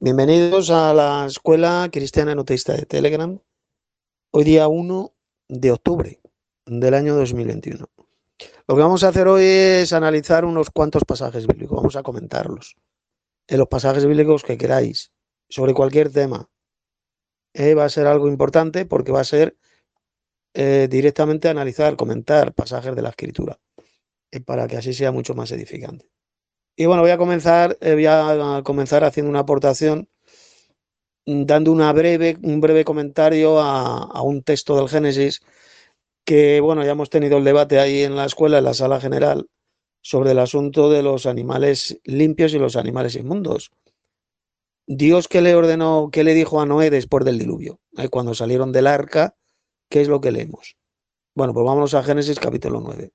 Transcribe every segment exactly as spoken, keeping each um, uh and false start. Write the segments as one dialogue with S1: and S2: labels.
S1: Bienvenidos a la Escuela Cristiana Notista de Telegram. Hoy día uno de octubre del año dos mil veintiuno. Lo que vamos a hacer hoy es analizar unos cuantos pasajes bíblicos. Vamos a comentarlos. En los pasajes bíblicos que queráis, sobre cualquier tema. Eh, va a ser algo importante porque va a ser eh, directamente analizar, comentar pasajes de la Escritura. Eh, para que así sea mucho más edificante. Y bueno, voy a comenzar, eh, voy a comenzar haciendo una aportación dando una breve, un breve comentario a, a, un texto del Génesis que, bueno, ya hemos tenido el debate ahí en la escuela, en la sala general, sobre el asunto de los animales limpios y los animales inmundos. Dios, ¿qué le ordenó, qué le dijo a Noé después del diluvio? ¿Eh? Cuando salieron del arca, ¿qué es lo que leemos? Bueno, pues vámonos a Génesis capítulo nueve.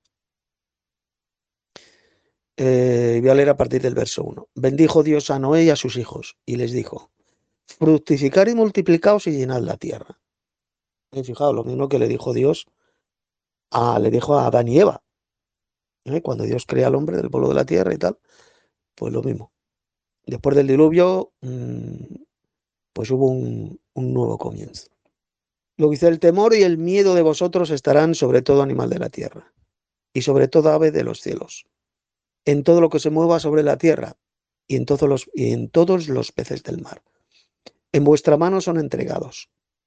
S1: Eh, voy a leer a partir del verso uno. Bendijo Dios a Noé y a sus hijos, y les dijo: fructificar y multiplicaos y llenad la tierra. Y fijaos, lo mismo que le dijo Dios a, le dijo a Adán y Eva, ¿eh? Cuando Dios crea al hombre del polvo de la tierra y tal, pues lo mismo. Después del diluvio, mmm, pues hubo un, un nuevo comienzo. Lo que dice: el temor y el miedo de vosotros estarán sobre todo animal de la tierra y sobre toda ave de los cielos, en todo lo que se mueva sobre la tierra y en todos los, y en todos los peces del mar. En vuestra mano son entregados.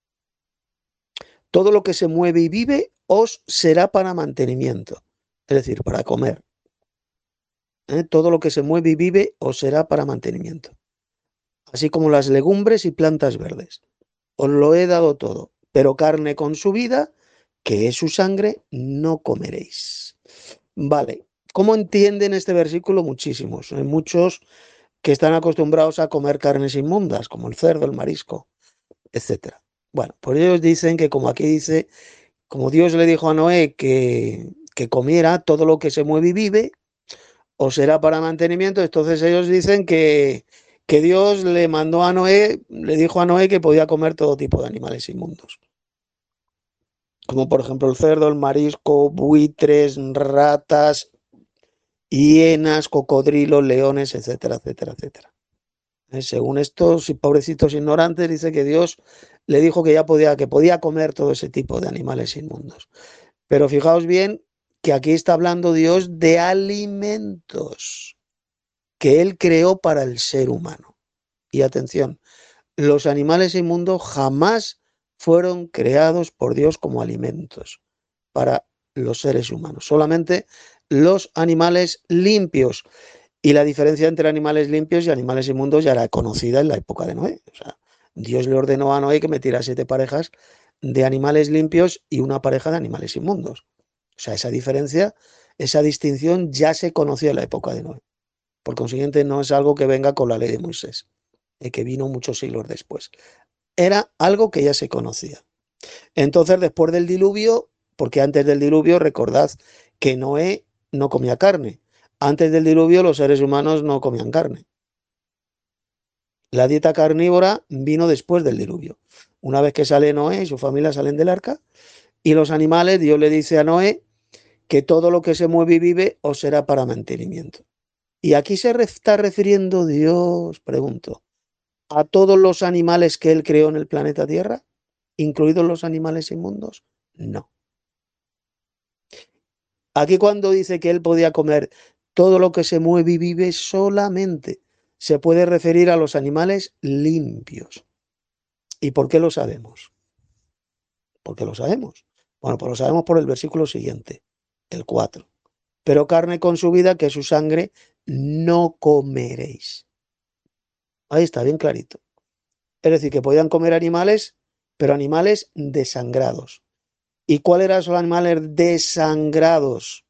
S1: Todo lo que se mueve y vive os será para mantenimiento, es decir, para comer. ¿Eh? Todo lo que se mueve y vive os será para mantenimiento, así como las legumbres y plantas verdes. Os lo he dado todo, pero carne con su vida, que es su sangre, no comeréis. Vale, ¿cómo entienden este versículo? Muchísimos. Hay muchos que están acostumbrados a comer carnes inmundas, como el cerdo, el marisco, etcétera. Bueno, pues ellos dicen que, como aquí dice, como Dios le dijo a Noé que, que comiera todo lo que se mueve y vive, o será para mantenimiento. Entonces ellos dicen que, que Dios le mandó a Noé, le dijo a Noé que podía comer todo tipo de animales inmundos, como por ejemplo el cerdo, el marisco, buitres, ratas, hienas, cocodrilos, leones, etcétera, etcétera, etcétera. Eh, según estos pobrecitos ignorantes, dice que Dios le dijo que ya podía, que podía comer todo ese tipo de animales inmundos. Pero fijaos bien que aquí está hablando Dios de alimentos que Él creó para el ser humano. Y atención, los animales inmundos jamás fueron creados por Dios como alimentos para los seres humanos, solamente los animales limpios. Y la diferencia entre animales limpios y animales inmundos ya era conocida en la época de Noé. O sea, Dios le ordenó a Noé que metiera siete parejas de animales limpios y una pareja de animales inmundos. O sea, esa diferencia, esa distinción ya se conocía en la época de Noé. Por consiguiente, no es algo que venga con la ley de Moisés, eh, que vino muchos siglos después. Era algo que ya se conocía. Entonces, después del diluvio, porque antes del diluvio, recordad que Noé no comía carne. Antes del diluvio, los seres humanos no comían carne. La dieta carnívora vino después del diluvio. Una vez que sale Noé y su familia salen del arca, y los animales, Dios le dice a Noé que todo lo que se mueve y vive os será para mantenimiento. ¿Y aquí se está refiriendo Dios, pregunto, a todos los animales que Él creó en el planeta Tierra, incluidos los animales inmundos? No. Aquí cuando dice que Él podía comer todo lo que se mueve y vive, solamente se puede referir a los animales limpios. ¿Y por qué lo sabemos? ¿Por qué lo sabemos? Bueno, pues lo sabemos por el versículo siguiente, el cuatro. Pero carne con su vida, que es su sangre, no comeréis. Ahí está, bien clarito. Es decir, que podían comer animales, pero animales desangrados. ¿Y cuáles eran esos animales desangrados?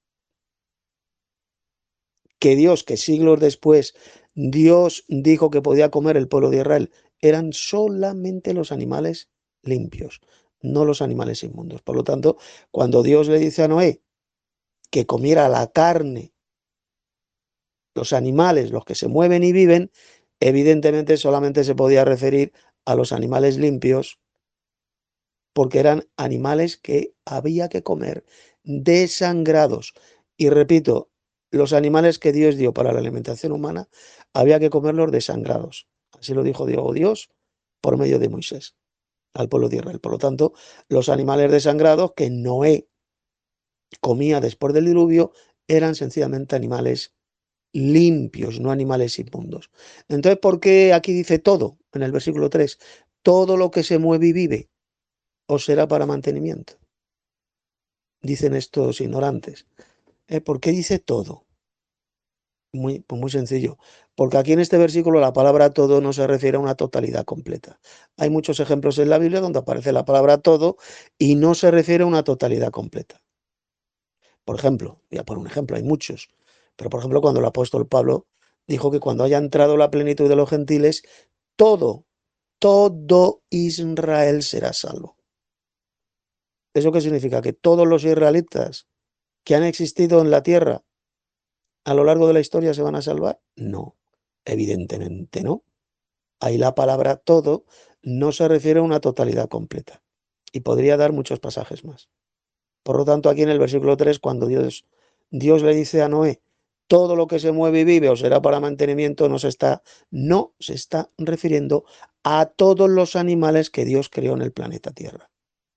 S1: Que Dios, que siglos después, Dios dijo que podía comer el pueblo de Israel, eran solamente los animales limpios, no los animales inmundos. Por lo tanto, cuando Dios le dice a Noé que comiera la carne, los animales, los que se mueven y viven, evidentemente solamente se podía referir a los animales limpios, porque eran animales que había que comer, desangrados. Y repito, los animales que Dios dio para la alimentación humana, había que comerlos desangrados. Así lo dijo Dios, Dios por medio de Moisés al pueblo de Israel. Por lo tanto, los animales desangrados que Noé comía después del diluvio eran sencillamente animales limpios, no animales inmundos. Entonces, ¿por qué aquí dice todo en el versículo tres? Todo lo que se mueve y vive os será para mantenimiento. Dicen estos ignorantes. ¿Eh? ¿Por qué dice todo? Muy, pues muy sencillo, porque aquí en este versículo la palabra todo no se refiere a una totalidad completa. Hay muchos ejemplos en la Biblia donde aparece la palabra todo y no se refiere a una totalidad completa. Por ejemplo, voy a poner un ejemplo, hay muchos, pero por ejemplo cuando el apóstol Pablo dijo que cuando haya entrado la plenitud de los gentiles, todo, todo Israel será salvo. ¿Eso qué significa? Que todos los israelitas que han existido en la tierra a lo largo de la historia se van a salvar. No, evidentemente no. Ahí la palabra todo no se refiere a una totalidad completa. Y podría dar muchos pasajes más. Por lo tanto, aquí en el versículo tres, cuando Dios, Dios le dice a Noé, todo lo que se mueve y vive os será para mantenimiento, no se está, no se está refiriendo a todos los animales que Dios creó en el planeta Tierra,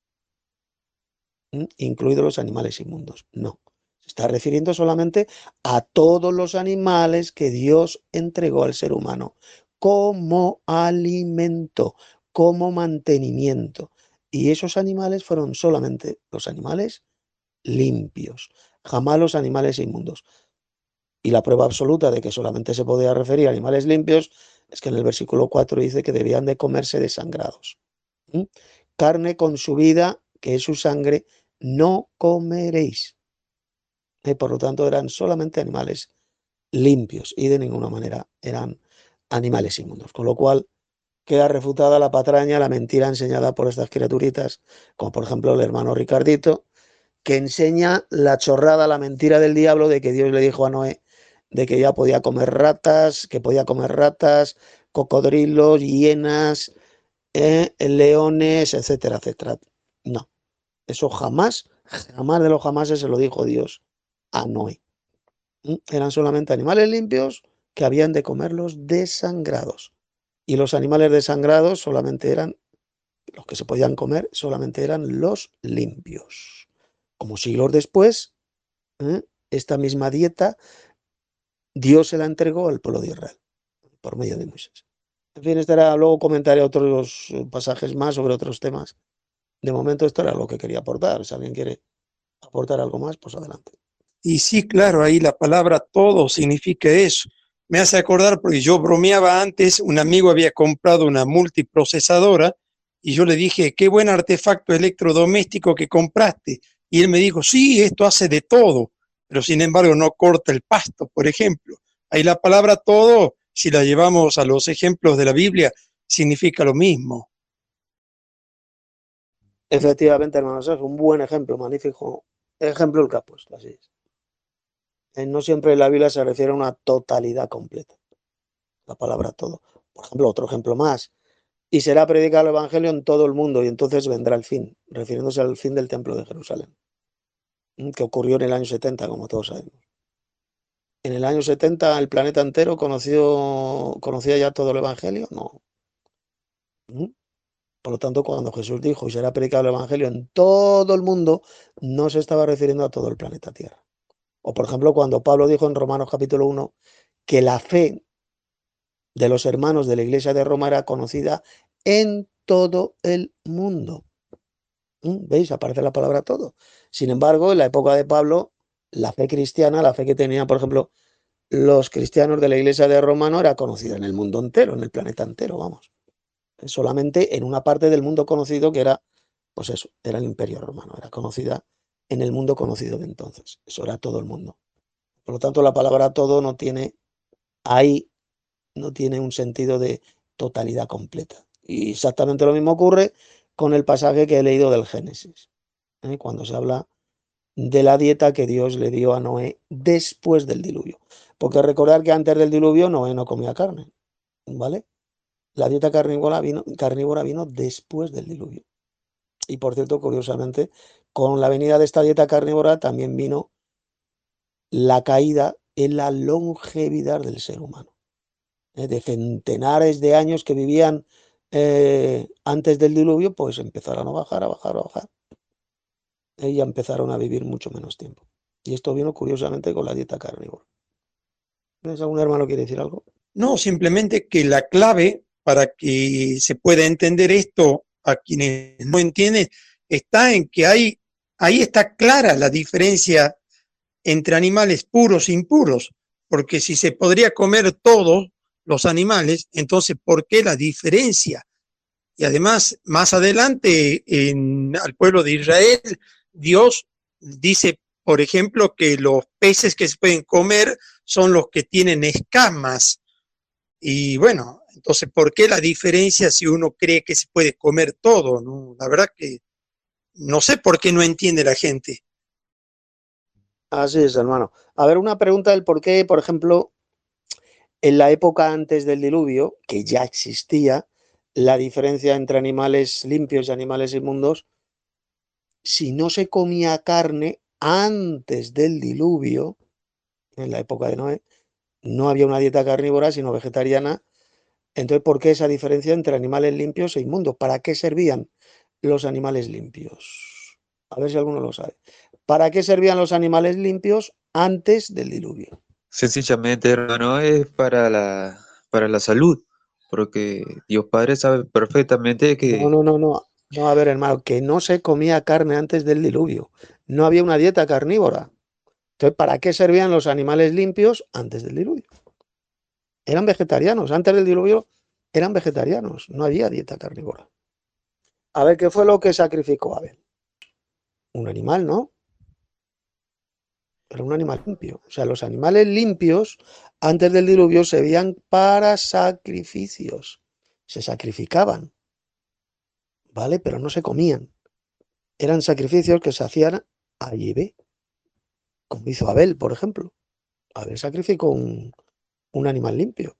S1: ¿Mm? incluidos los animales inmundos. No, se está refiriendo solamente a todos los animales que Dios entregó al ser humano como alimento, como mantenimiento. Y esos animales fueron solamente los animales limpios, jamás los animales inmundos. Y la prueba absoluta de que solamente se podía referir a animales limpios es que en el versículo cuatro dice que debían de comerse desangrados. ¿Mm? Carne con su vida, que es su sangre, no comeréis. Y por lo tanto eran solamente animales limpios y de ninguna manera eran animales inmundos. Con lo cual queda refutada la patraña, la mentira enseñada por estas criaturitas, como por ejemplo el hermano Ricardito, que enseña la chorrada, la mentira del diablo de que Dios le dijo a Noé de que ya podía comer ratas, que podía comer ratas, cocodrilos, hienas, eh, leones, etcétera, etcétera. No, eso jamás, jamás de los jamás se lo dijo Dios a Noé. ¿Mm? Eran solamente animales limpios que habían de comerlos desangrados. Y los animales desangrados solamente eran, los que se podían comer, solamente eran los limpios. Como siglos después, ¿eh? esta misma dieta Dios se la entregó al pueblo de Israel por medio de Moisés. En fin, estará, luego comentaré otros pasajes más sobre otros temas. De momento esto era lo que quería aportar. Si alguien quiere aportar algo más, pues adelante.
S2: Y sí, claro, ahí la palabra todo significa eso. Me hace acordar porque yo bromeaba antes, un amigo había comprado una multiprocesadora y yo le dije, qué buen artefacto electrodoméstico que compraste. Y él me dijo, sí, esto hace de todo, pero sin embargo no corta el pasto, por ejemplo. Ahí la palabra todo, si la llevamos a los ejemplos de la Biblia, significa lo mismo.
S1: Efectivamente, hermanos, es un buen ejemplo, magnífico ejemplo el que ha puesto, así es. Eh, No siempre en la Biblia se refiere a una totalidad completa, la palabra todo. Por ejemplo, otro ejemplo más. Y será predicado el Evangelio en todo el mundo y entonces vendrá el fin, refiriéndose al fin del templo de Jerusalén, que ocurrió en el año setenta, como todos sabemos. En el año setenta el planeta entero conoció, conocía ya todo el Evangelio, no. Por lo tanto, cuando Jesús dijo y será predicado el Evangelio en todo el mundo, no se estaba refiriendo a todo el planeta Tierra. O por ejemplo, cuando Pablo dijo en Romanos capítulo uno que la fe de los hermanos de la iglesia de Roma era conocida en todo el mundo. ¿Mm? ¿Veis? Aparece la palabra todo. Sin embargo, en la época de Pablo, la fe cristiana, la fe que tenían, por ejemplo, los cristianos de la iglesia de Roma no era conocida en el mundo entero, en el planeta entero, vamos. Solamente en una parte del mundo conocido que era, pues eso, era el Imperio Romano, era conocida en el mundo conocido de entonces. Eso era todo el mundo. Por lo tanto, la palabra todo no tiene ahí, no tiene un sentido de totalidad completa. Y exactamente lo mismo ocurre con el pasaje que he leído del Génesis, ¿eh? Cuando se habla de la dieta que Dios le dio a Noé después del diluvio. Porque recordar que antes del diluvio Noé no comía carne, ¿vale? La dieta carnívora vino, carnívora vino después del diluvio. Y por cierto, curiosamente, con la venida de esta dieta carnívora también vino la caída en la longevidad del ser humano. ¿eh? De centenares de años que vivían eh, antes del diluvio, pues empezaron a bajar, a bajar, a bajar. ¿Eh? Y ya empezaron a vivir mucho menos tiempo. Y esto vino curiosamente con la dieta carnívora. ¿Tienes algún hermano que quiere decir algo?
S2: No, simplemente que la clave para que se pueda entender esto a quienes no entienden está en que hay, ahí está clara la diferencia entre animales puros e impuros, porque si se podría comer todos los animales, entonces ¿por qué la diferencia? Y además, más adelante, en, al pueblo de Israel, Dios dice, por ejemplo, que los peces que se pueden comer son los que tienen escamas. Y bueno, entonces, ¿por qué la diferencia si uno cree que se puede comer todo? ¿No? La verdad que no sé por qué no entiende la gente.
S1: Así es, hermano. A ver, una pregunta del por qué, por ejemplo, en la época antes del diluvio, que ya existía la diferencia entre animales limpios y animales inmundos, si no se comía carne antes del diluvio, en la época de Noé, no había una dieta carnívora, sino vegetariana. Entonces, ¿por qué esa diferencia entre animales limpios e inmundos? ¿Para qué servían los animales limpios? A ver si alguno lo sabe. ¿Para qué servían los animales limpios antes del diluvio?
S3: Sencillamente, hermano, es para la, para la salud, porque Dios Padre sabe perfectamente
S1: No,
S3: que
S1: no, no, no. No, a ver, hermano, que no se comía carne antes del diluvio. No había una dieta carnívora. Entonces, ¿para qué servían los animales limpios antes del diluvio? Eran vegetarianos. Antes del diluvio eran vegetarianos. No había dieta carnívora. A ver, ¿qué fue lo que sacrificó Abel? Un animal, ¿no? Era un animal limpio. O sea, los animales limpios antes del diluvio se veían para sacrificios. Se sacrificaban, ¿vale? Pero no se comían. Eran sacrificios que se hacían allí, ¿ve? Como hizo Abel, por ejemplo. Abel sacrificó un, un animal limpio,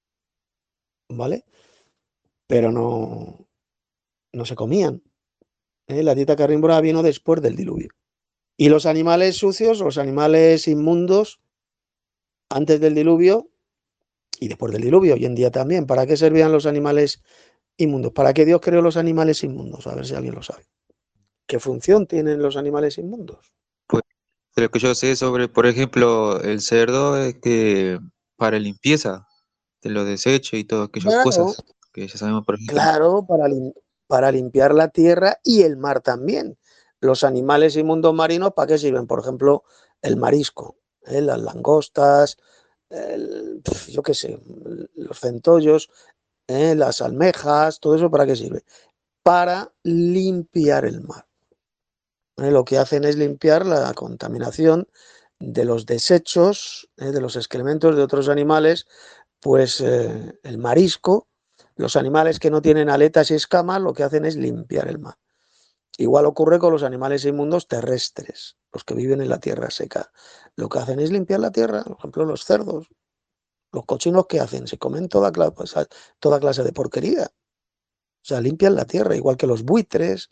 S1: ¿vale? Pero no, no se comían. ¿Eh? La dieta carnívora vino después del diluvio. Y los animales sucios, los animales inmundos, antes del diluvio y después del diluvio, hoy en día también. ¿Para qué servían los animales inmundos? ¿Para qué Dios creó los animales inmundos? A ver si alguien lo sabe. ¿Qué función tienen los animales inmundos?
S3: pues, de lo que yo sé sobre, por ejemplo, el cerdo, es que para limpieza de los desechos y todas aquellas
S1: Claro,
S3: cosas que ya sabemos perfectamente.
S1: claro, para, lim para limpiar la tierra y el mar también. Los animales inmundos marinos, ¿para qué sirven? Por ejemplo, el marisco, ¿eh? Las langostas, el, pf, yo qué sé, los centollos, ¿eh? Las almejas, todo eso, ¿para qué sirve? Para limpiar el mar. ¿Eh? Lo que hacen es limpiar la contaminación de los desechos, ¿eh? De los excrementos de otros animales, pues eh, el marisco, los animales que no tienen aletas y escamas, lo que hacen es limpiar el mar. Igual ocurre con los animales inmundos terrestres, los que viven en la tierra seca. Lo que hacen es limpiar la tierra, por ejemplo, los cerdos, los cochinos que hacen, se comen toda clase, pues, toda clase de porquería. O sea, limpian la tierra, igual que los buitres,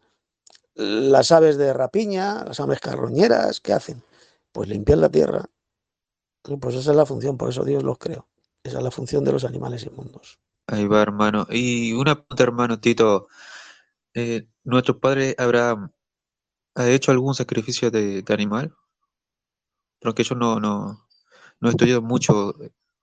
S1: las aves de rapiña, las aves carroñeras, ¿qué hacen? Pues limpian la tierra. Pues esa es la función, por eso Dios los creó. Esa es la función de los animales inmundos.
S3: Ahí va, hermano. Y una pregunta, hermano Tito, eh, ¿nuestro padre Abraham ha hecho algún sacrificio de, de animal? Porque yo no, no, no he estudiado mucho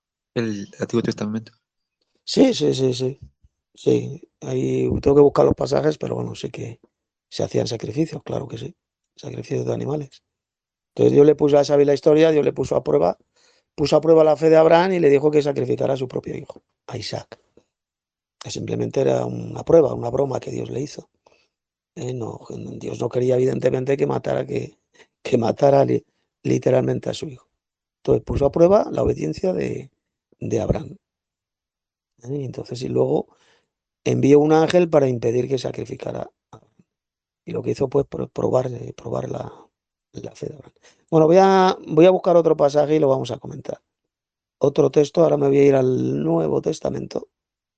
S3: el Antiguo Testamento.
S1: Sí, sí, sí, sí. Sí, ahí tengo que buscar los pasajes, pero bueno, sí que se hacían sacrificios, claro que sí. Sacrificios de animales. Entonces Dios le puso a Sabi la historia, Dios le puso a prueba, puso a prueba la fe de Abraham y le dijo que sacrificara a su propio hijo, a Isaac. Que simplemente era una prueba, una broma que Dios le hizo. Eh, no, Dios no quería evidentemente que matara, que, que matara li- literalmente a su hijo. Entonces puso a prueba la obediencia de, de Abraham. ¿Eh? Y entonces y luego envió un ángel para impedir que sacrificara. Y lo que hizo pues probar, eh, probar la, la fe de Abraham. Bueno, voy a, voy a buscar otro pasaje y lo vamos a comentar. Otro texto, ahora me voy a ir al Nuevo Testamento.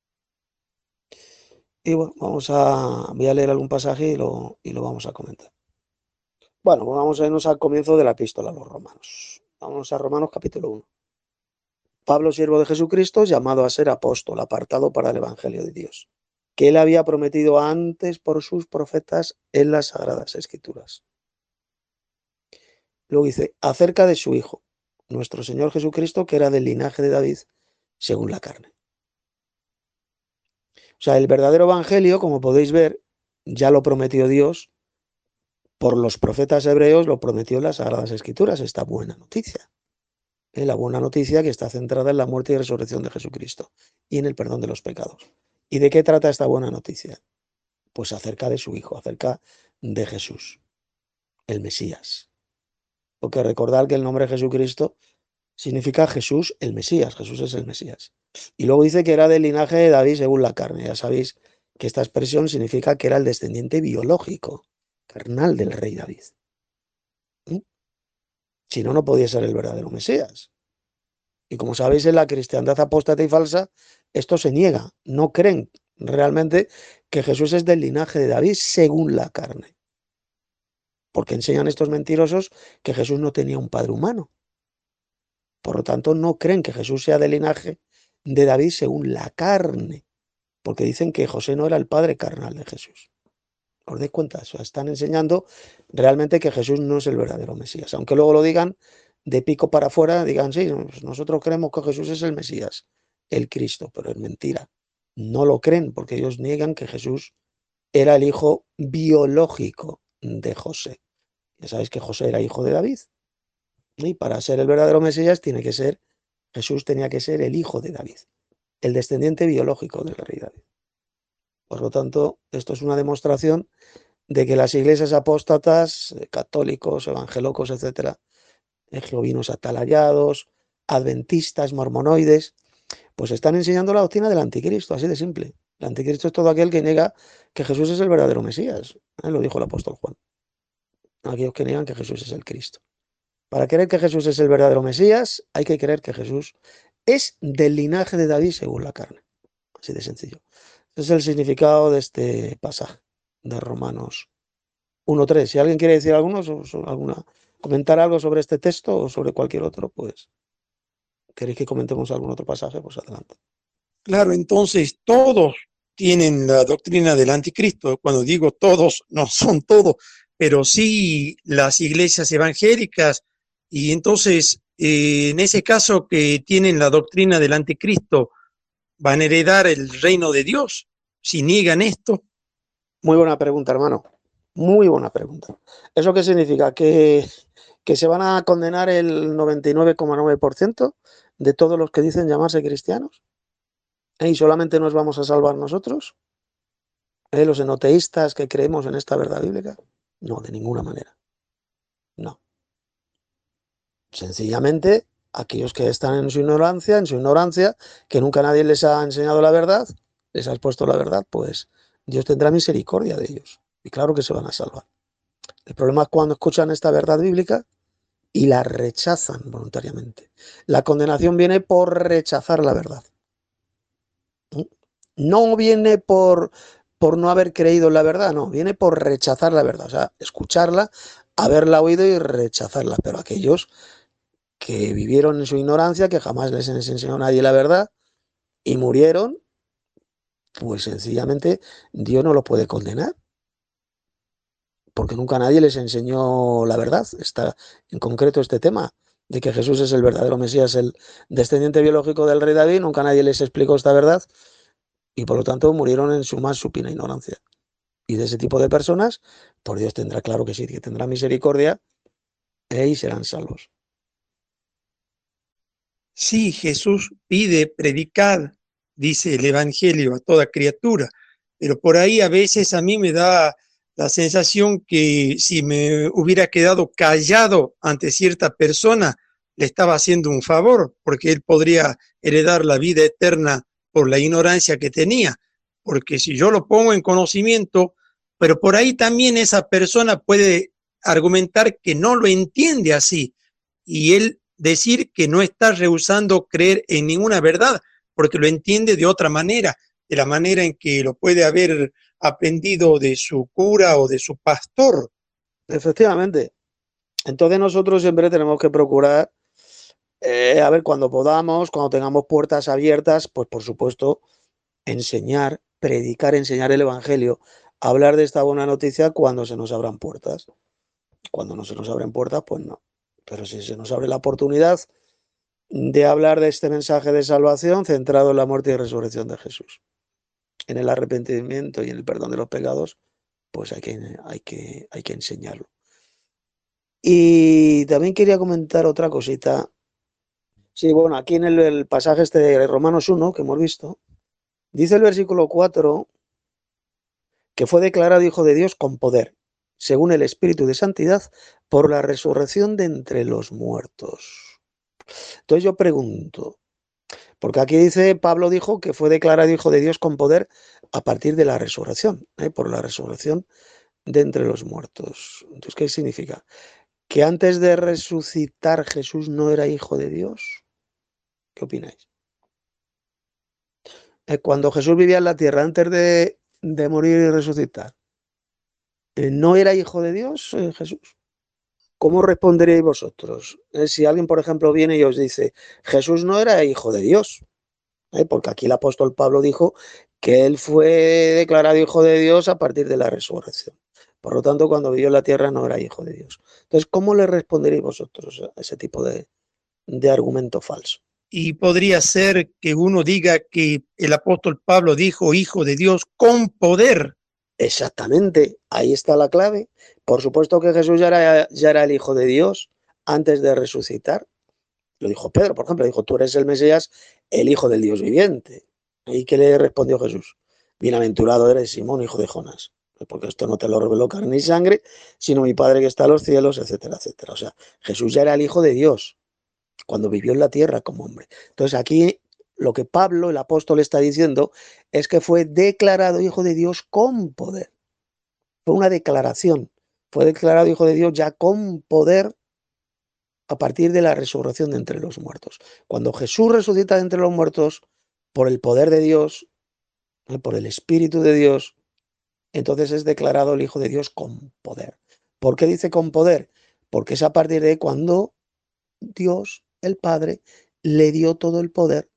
S1: Y bueno, vamos a, voy a leer algún pasaje y lo, y lo vamos a comentar. Bueno, pues vamos a irnos al comienzo de la epístola a los romanos. Vamos a Romanos capítulo uno. Pablo, siervo de Jesucristo, llamado a ser apóstol, apartado para el Evangelio de Dios, que él había prometido antes por sus profetas en las Sagradas Escrituras. Luego dice, acerca de su Hijo, nuestro Señor Jesucristo, que era del linaje de David, según la carne. O sea, el verdadero Evangelio, como podéis ver, ya lo prometió Dios por los profetas hebreos, lo prometió en las Sagradas Escrituras, esta buena noticia. ¿Eh? La buena noticia que está centrada en la muerte y resurrección de Jesucristo y en el perdón de los pecados. ¿Y de qué trata esta buena noticia? Pues acerca de su Hijo, acerca de Jesús, el Mesías. Porque recordad que el nombre Jesucristo significa Jesús el Mesías, Jesús es el Mesías. Y luego dice que era del linaje de David según la carne. Ya sabéis que esta expresión significa que era el descendiente biológico, carnal del rey David. ¿Mm? Si no, no podía ser el verdadero Mesías. Y como sabéis, en la cristiandad apóstata y falsa, esto se niega. No creen realmente que Jesús es del linaje de David según la carne. Porque enseñan estos mentirosos que Jesús no tenía un padre humano. Por lo tanto, no creen que Jesús sea del linaje de David según la carne. Porque dicen que José no era el padre carnal de Jesús. ¿Os dais cuenta? O sea, están enseñando realmente que Jesús no es el verdadero Mesías. Aunque luego lo digan de pico para afuera, digan, sí, nosotros creemos que Jesús es el Mesías, el Cristo, pero es mentira. No lo creen porque ellos niegan que Jesús era el hijo biológico de José. Ya sabéis que José era hijo de David. Y para ser el verdadero Mesías tiene que ser, Jesús tenía que ser el hijo de David, el descendiente biológico del rey David. Por lo tanto, esto es una demostración de que las iglesias apóstatas, católicos, evangelocos, etcétera, jehovinos atalayados, adventistas, mormonoides, pues están enseñando la doctrina del anticristo, así de simple. El anticristo es todo aquel que niega que Jesús es el verdadero Mesías, ¿eh? Lo dijo el apóstol Juan. Aquellos que niegan que Jesús es el Cristo. Para creer que Jesús es el verdadero Mesías, hay que creer que Jesús es del linaje de David según la carne. Así de sencillo. Ese es el significado de este pasaje de Romanos uno tres. Si alguien quiere decir alguno, alguna, comentar algo sobre este texto o sobre cualquier otro, pues queréis que comentemos algún otro pasaje, pues adelante.
S2: Claro, entonces todos tienen la doctrina del anticristo. Cuando digo todos, no son todos, pero sí las iglesias evangélicas. Y entonces, eh, en ese caso que tienen la doctrina del anticristo, ¿van a heredar el reino de Dios si niegan esto?
S1: Muy buena pregunta, hermano. Muy buena pregunta. ¿Eso qué significa? ¿Que, que se van a condenar el noventa y nueve coma nueve por ciento de todos los que dicen llamarse cristianos? ¿Eh? ¿Y solamente nos vamos a salvar nosotros? ¿Eh? ¿Los enoteístas que creemos en esta verdad bíblica? No, de ninguna manera. No. Sencillamente, aquellos que están en su ignorancia, en su ignorancia, que nunca nadie les ha enseñado la verdad, les ha expuesto la verdad, pues Dios tendrá misericordia de ellos. Y claro que se van a salvar. El problema es cuando escuchan esta verdad bíblica y la rechazan voluntariamente. La condenación viene por rechazar la verdad. No viene por, por no haber creído en la verdad, no, viene por rechazar la verdad. O sea, escucharla, haberla oído y rechazarla. Pero aquellos que vivieron en su ignorancia, que jamás les enseñó a nadie la verdad y murieron, pues sencillamente Dios no los puede condenar. Porque nunca nadie les enseñó la verdad, está en concreto este tema, de que Jesús es el verdadero Mesías, el descendiente biológico del rey David, nunca nadie les explicó esta verdad y por lo tanto murieron en su más supina ignorancia. Y de ese tipo de personas, por Dios tendrá, claro que sí, que tendrá misericordia eh, y serán salvos.
S2: Sí, Jesús pide predicar, dice el Evangelio, a toda criatura, pero por ahí a veces a mí me da la sensación que si me hubiera quedado callado ante cierta persona, le estaba haciendo un favor, porque él podría heredar la vida eterna por la ignorancia que tenía, porque si yo lo pongo en conocimiento, pero por ahí también esa persona puede argumentar que no lo entiende así, y él decir que no está rehusando creer en ninguna verdad, porque lo entiende de otra manera, de la manera en que lo puede haber aprendido de su cura o de su pastor.
S1: Efectivamente. Entonces nosotros siempre tenemos que procurar Eh, a ver, cuando podamos, cuando tengamos puertas abiertas, pues por supuesto, enseñar, predicar, enseñar el Evangelio, hablar de esta buena noticia cuando se nos abran puertas. Cuando no se nos abren puertas, pues no. Pero si se nos abre la oportunidad de hablar de este mensaje de salvación centrado en la muerte y resurrección de Jesús, en el arrepentimiento y en el perdón de los pecados, pues hay que, hay que, hay que enseñarlo. Y también quería comentar otra cosita. Sí, bueno, aquí en el, el pasaje este de Romanos uno que hemos visto, dice el versículo cuatro que fue declarado hijo de Dios con poder, según el Espíritu de Santidad, por la resurrección de entre los muertos. Entonces yo pregunto, porque aquí dice, Pablo dijo que fue declarado hijo de Dios con poder a partir de la resurrección, ¿eh? Por la resurrección de entre los muertos. Entonces, ¿qué significa? ¿Que antes de resucitar Jesús no era hijo de Dios? ¿Qué opináis? Eh, Cuando Jesús vivía en la tierra, antes de, de morir y resucitar, eh, ¿no era hijo de Dios eh, Jesús? ¿Cómo responderíais vosotros? Eh, si alguien, por ejemplo, viene y os dice, Jesús no era hijo de Dios, ¿eh? Porque aquí el apóstol Pablo dijo que él fue declarado hijo de Dios a partir de la resurrección. Por lo tanto, cuando vivió en la tierra no era hijo de Dios. Entonces, ¿cómo le responderéis vosotros a ese tipo de, de argumento falso?
S2: Y podría ser que uno diga que el apóstol Pablo dijo hijo de Dios con poder.
S1: Exactamente, ahí está la clave. Por supuesto que Jesús ya era, ya era el Hijo de Dios antes de resucitar. Lo dijo Pedro, por ejemplo, dijo, tú eres el Mesías, el Hijo del Dios viviente. ¿Y qué le respondió Jesús? Bienaventurado eres Simón, hijo de Jonás, porque esto no te lo reveló carne ni sangre, sino mi Padre que está en los cielos, etcétera, etcétera. O sea, Jesús ya era el Hijo de Dios cuando vivió en la tierra como hombre. Entonces aquí lo que Pablo, el apóstol, está diciendo es que fue declarado Hijo de Dios con poder. Fue una declaración. Fue declarado Hijo de Dios ya con poder a partir de la resurrección de entre los muertos. Cuando Jesús resucita de entre los muertos, por el poder de Dios, por el Espíritu de Dios, entonces es declarado el Hijo de Dios con poder. ¿Por qué dice con poder? Porque es a partir de cuando Dios, el Padre, le dio todo el poder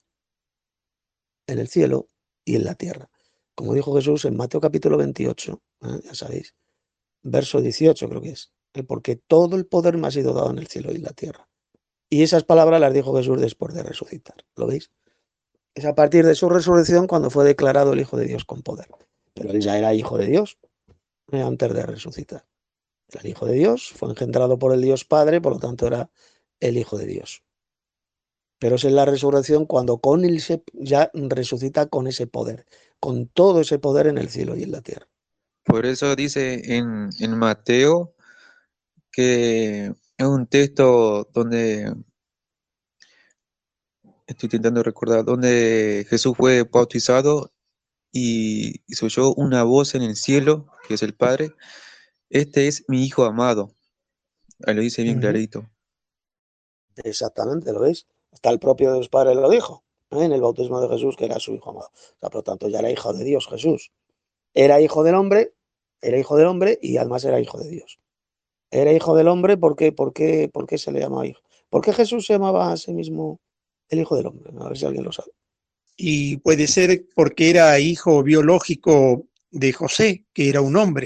S1: en el cielo y en la tierra. Como dijo Jesús en Mateo capítulo veintiocho, ¿eh? Ya sabéis, verso dieciocho creo que es, ¿eh? Porque todo el poder me ha sido dado en el cielo y en la tierra. Y esas palabras las dijo Jesús después de resucitar. ¿Lo veis? Es a partir de su resurrección cuando fue declarado el Hijo de Dios con poder. Pero él ya era Hijo de Dios eh, antes de resucitar. Era el Hijo de Dios, fue engendrado por el Dios Padre, por lo tanto era el Hijo de Dios. Pero es en la resurrección cuando con él se ya resucita con ese poder, con todo ese poder en el cielo y en la tierra.
S3: Por eso dice en, en Mateo que es un texto donde, estoy intentando recordar, donde Jesús fue bautizado y, y se oyó una voz en el cielo, que es el Padre, este es mi Hijo amado. Ahí lo dice bien
S1: Uh-huh.
S3: clarito.
S1: Exactamente, ¿lo veis? Hasta el propio Dios Padre lo dijo, ¿eh? En el bautismo de Jesús, que era su Hijo amado. O sea, por lo tanto, ya era hijo de Dios Jesús. Era hijo del hombre, era hijo del hombre y además era hijo de Dios. Era hijo del hombre, ¿por qué, por qué, por qué se le llamaba hijo? ¿Por qué Jesús se llamaba a sí mismo el hijo del hombre? A ver si alguien lo sabe.
S2: Y puede ser porque era hijo biológico de José, que era un hombre.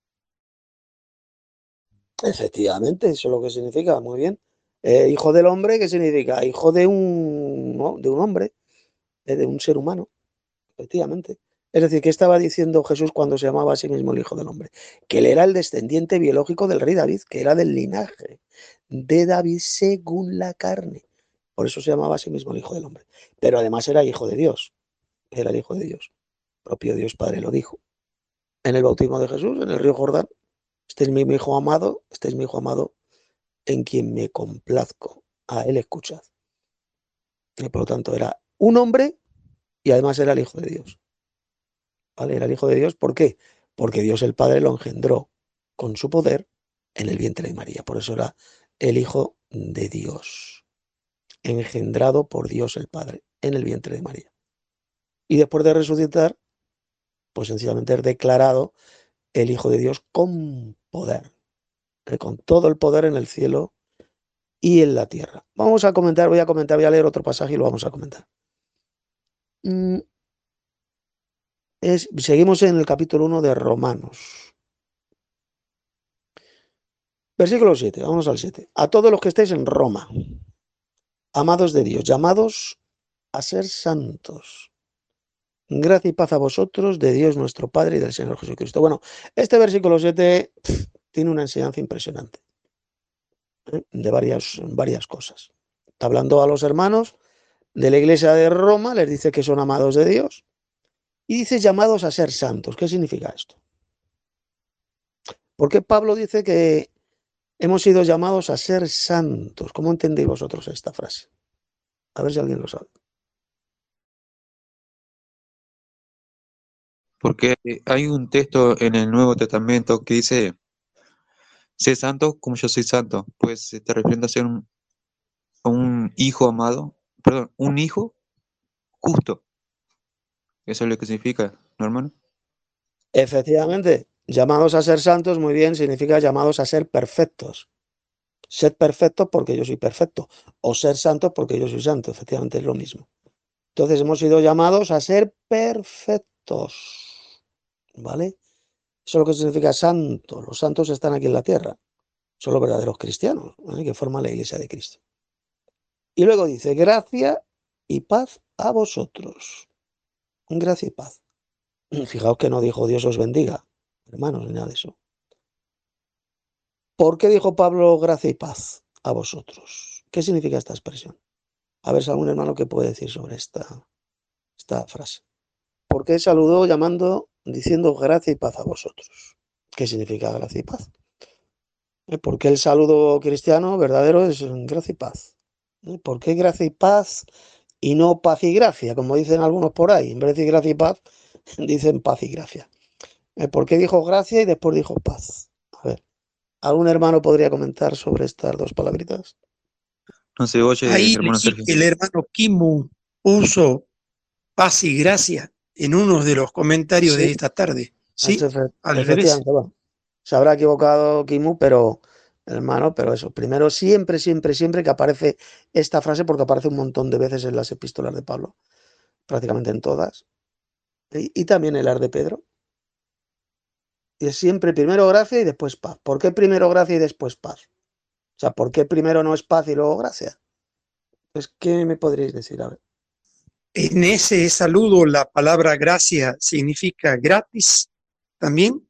S1: Efectivamente, eso es lo que significa, muy bien. Eh, hijo del hombre, ¿qué significa? Hijo de un, ¿no? de un hombre, eh, de un ser humano, efectivamente. Es decir, ¿qué estaba diciendo Jesús cuando se llamaba a sí mismo el Hijo del Hombre? Que él era el descendiente biológico del rey David, que era del linaje de David según la carne. Por eso se llamaba a sí mismo el Hijo del Hombre. Pero además era hijo de Dios, era el Hijo de Dios. El propio Dios Padre lo dijo. En el bautismo de Jesús, en el río Jordán, este es mi hijo amado, este es mi hijo amado, en quien me complazco. A él escuchad. Y por lo tanto, era un hombre y además era el Hijo de Dios. ¿Vale? Era el Hijo de Dios, ¿por qué? Porque Dios el Padre lo engendró con su poder en el vientre de María. Por eso era el Hijo de Dios, engendrado por Dios el Padre en el vientre de María. Y después de resucitar, pues sencillamente es declarado el Hijo de Dios con poder, con todo el poder en el cielo y en la tierra. Vamos a comentar, voy a comentar, voy a leer otro pasaje y lo vamos a comentar. Mm, es, seguimos en el capítulo uno de Romanos. Versículo siete, vamos al siete. A todos los que estéis en Roma, amados de Dios, llamados a ser santos. Gracia y paz a vosotros, de Dios nuestro Padre y del Señor Jesucristo. Bueno, este versículo siete pff, tiene una enseñanza impresionante, ¿eh? de varias, varias cosas. Está hablando a los hermanos de la iglesia de Roma, les dice que son amados de Dios y dice llamados a ser santos. ¿Qué significa esto? ¿Por qué Pablo dice que hemos sido llamados a ser santos? ¿Cómo entendéis vosotros esta frase? A ver si alguien lo sabe.
S3: Porque hay un texto en el Nuevo Testamento que dice, sé santo como yo soy santo. Pues se está refiriendo a ser un, a un hijo amado, perdón, un hijo justo. Eso es lo que significa, ¿no, hermano?
S1: Efectivamente, llamados a ser santos, muy bien, significa llamados a ser perfectos. Ser perfectos porque yo soy perfecto, o ser santos porque yo soy santo, efectivamente es lo mismo. Entonces hemos sido llamados a ser perfectos, ¿vale? Eso es lo que significa santo. Los santos están aquí en la tierra, son los verdaderos cristianos, ¿eh? que forman la iglesia de Cristo. Y luego dice, gracia y paz a vosotros. Gracia y paz. Fijaos que no dijo Dios os bendiga, hermanos, ni nada de eso. ¿Por qué dijo Pablo gracia y paz a vosotros? ¿Qué significa esta expresión? A ver si algún hermano que puede decir sobre esta, esta frase. ¿Por qué saludó llamando, diciendo gracia y paz a vosotros? ¿Qué significa gracia y paz? ¿Eh? ¿Por qué el saludo cristiano verdadero es gracia y paz? ¿Eh? ¿Por qué gracia y paz y no paz y gracia, como dicen algunos por ahí? En vez de decir gracia y paz, dicen paz y gracia. ¿Eh? ¿Por qué dijo gracia y después dijo paz? A ver, ¿algún hermano podría comentar sobre estas dos palabritas?
S3: No se oye,
S2: Ahí
S3: hermano
S2: leí
S3: Sergio.
S2: que el hermano Kimu puso paz y gracia en uno de los comentarios de
S1: Sí,
S2: esta tarde.
S1: es
S2: ¿Sí?
S1: efe-
S2: Al revés.
S1: efectivamente, bueno, se habrá equivocado Kimu, pero hermano, pero eso, primero siempre, siempre, siempre que aparece esta frase, porque aparece un montón de veces en las epístolas de Pablo, prácticamente en todas, y, y también en las de Pedro, y es siempre primero gracia y después paz. ¿Por qué primero gracia y después paz? O sea, ¿por qué primero no es paz y luego gracia? Pues, ¿qué me podríais decir? A ver.
S2: En ese saludo la palabra gracia significa gratis también.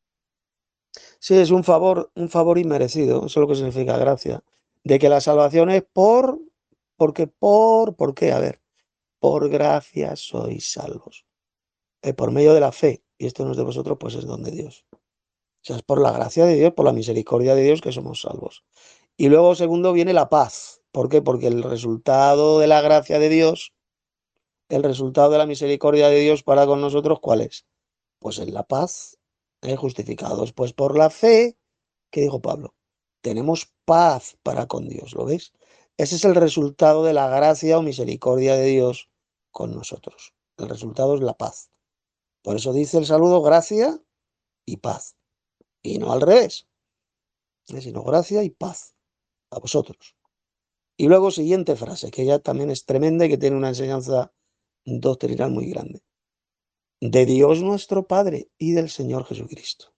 S1: Sí, es un favor, un favor inmerecido, eso es lo que significa gracia. De que la salvación es por, porque por, ¿por qué? A ver, por gracia sois salvos. Eh, por medio de la fe, y esto no es de vosotros, pues es don de Dios. O sea, es por la gracia de Dios, por la misericordia de Dios que somos salvos. Y luego, segundo, viene la paz. ¿Por qué? Porque el resultado de la gracia de Dios, el resultado de la misericordia de Dios para con nosotros, ¿cuál es? Pues es la paz, ¿eh? Justificados pues por la fe. ¿Qué dijo Pablo? Tenemos paz para con Dios, ¿lo veis? Ese es el resultado de la gracia o misericordia de Dios con nosotros. El resultado es la paz. Por eso dice el saludo gracia y paz. Y no al revés, ¿eh? Sino gracia y paz a vosotros. Y luego siguiente frase, que ya también es tremenda y que tiene una enseñanza doctrinal muy grande. De Dios nuestro Padre y del Señor Jesucristo.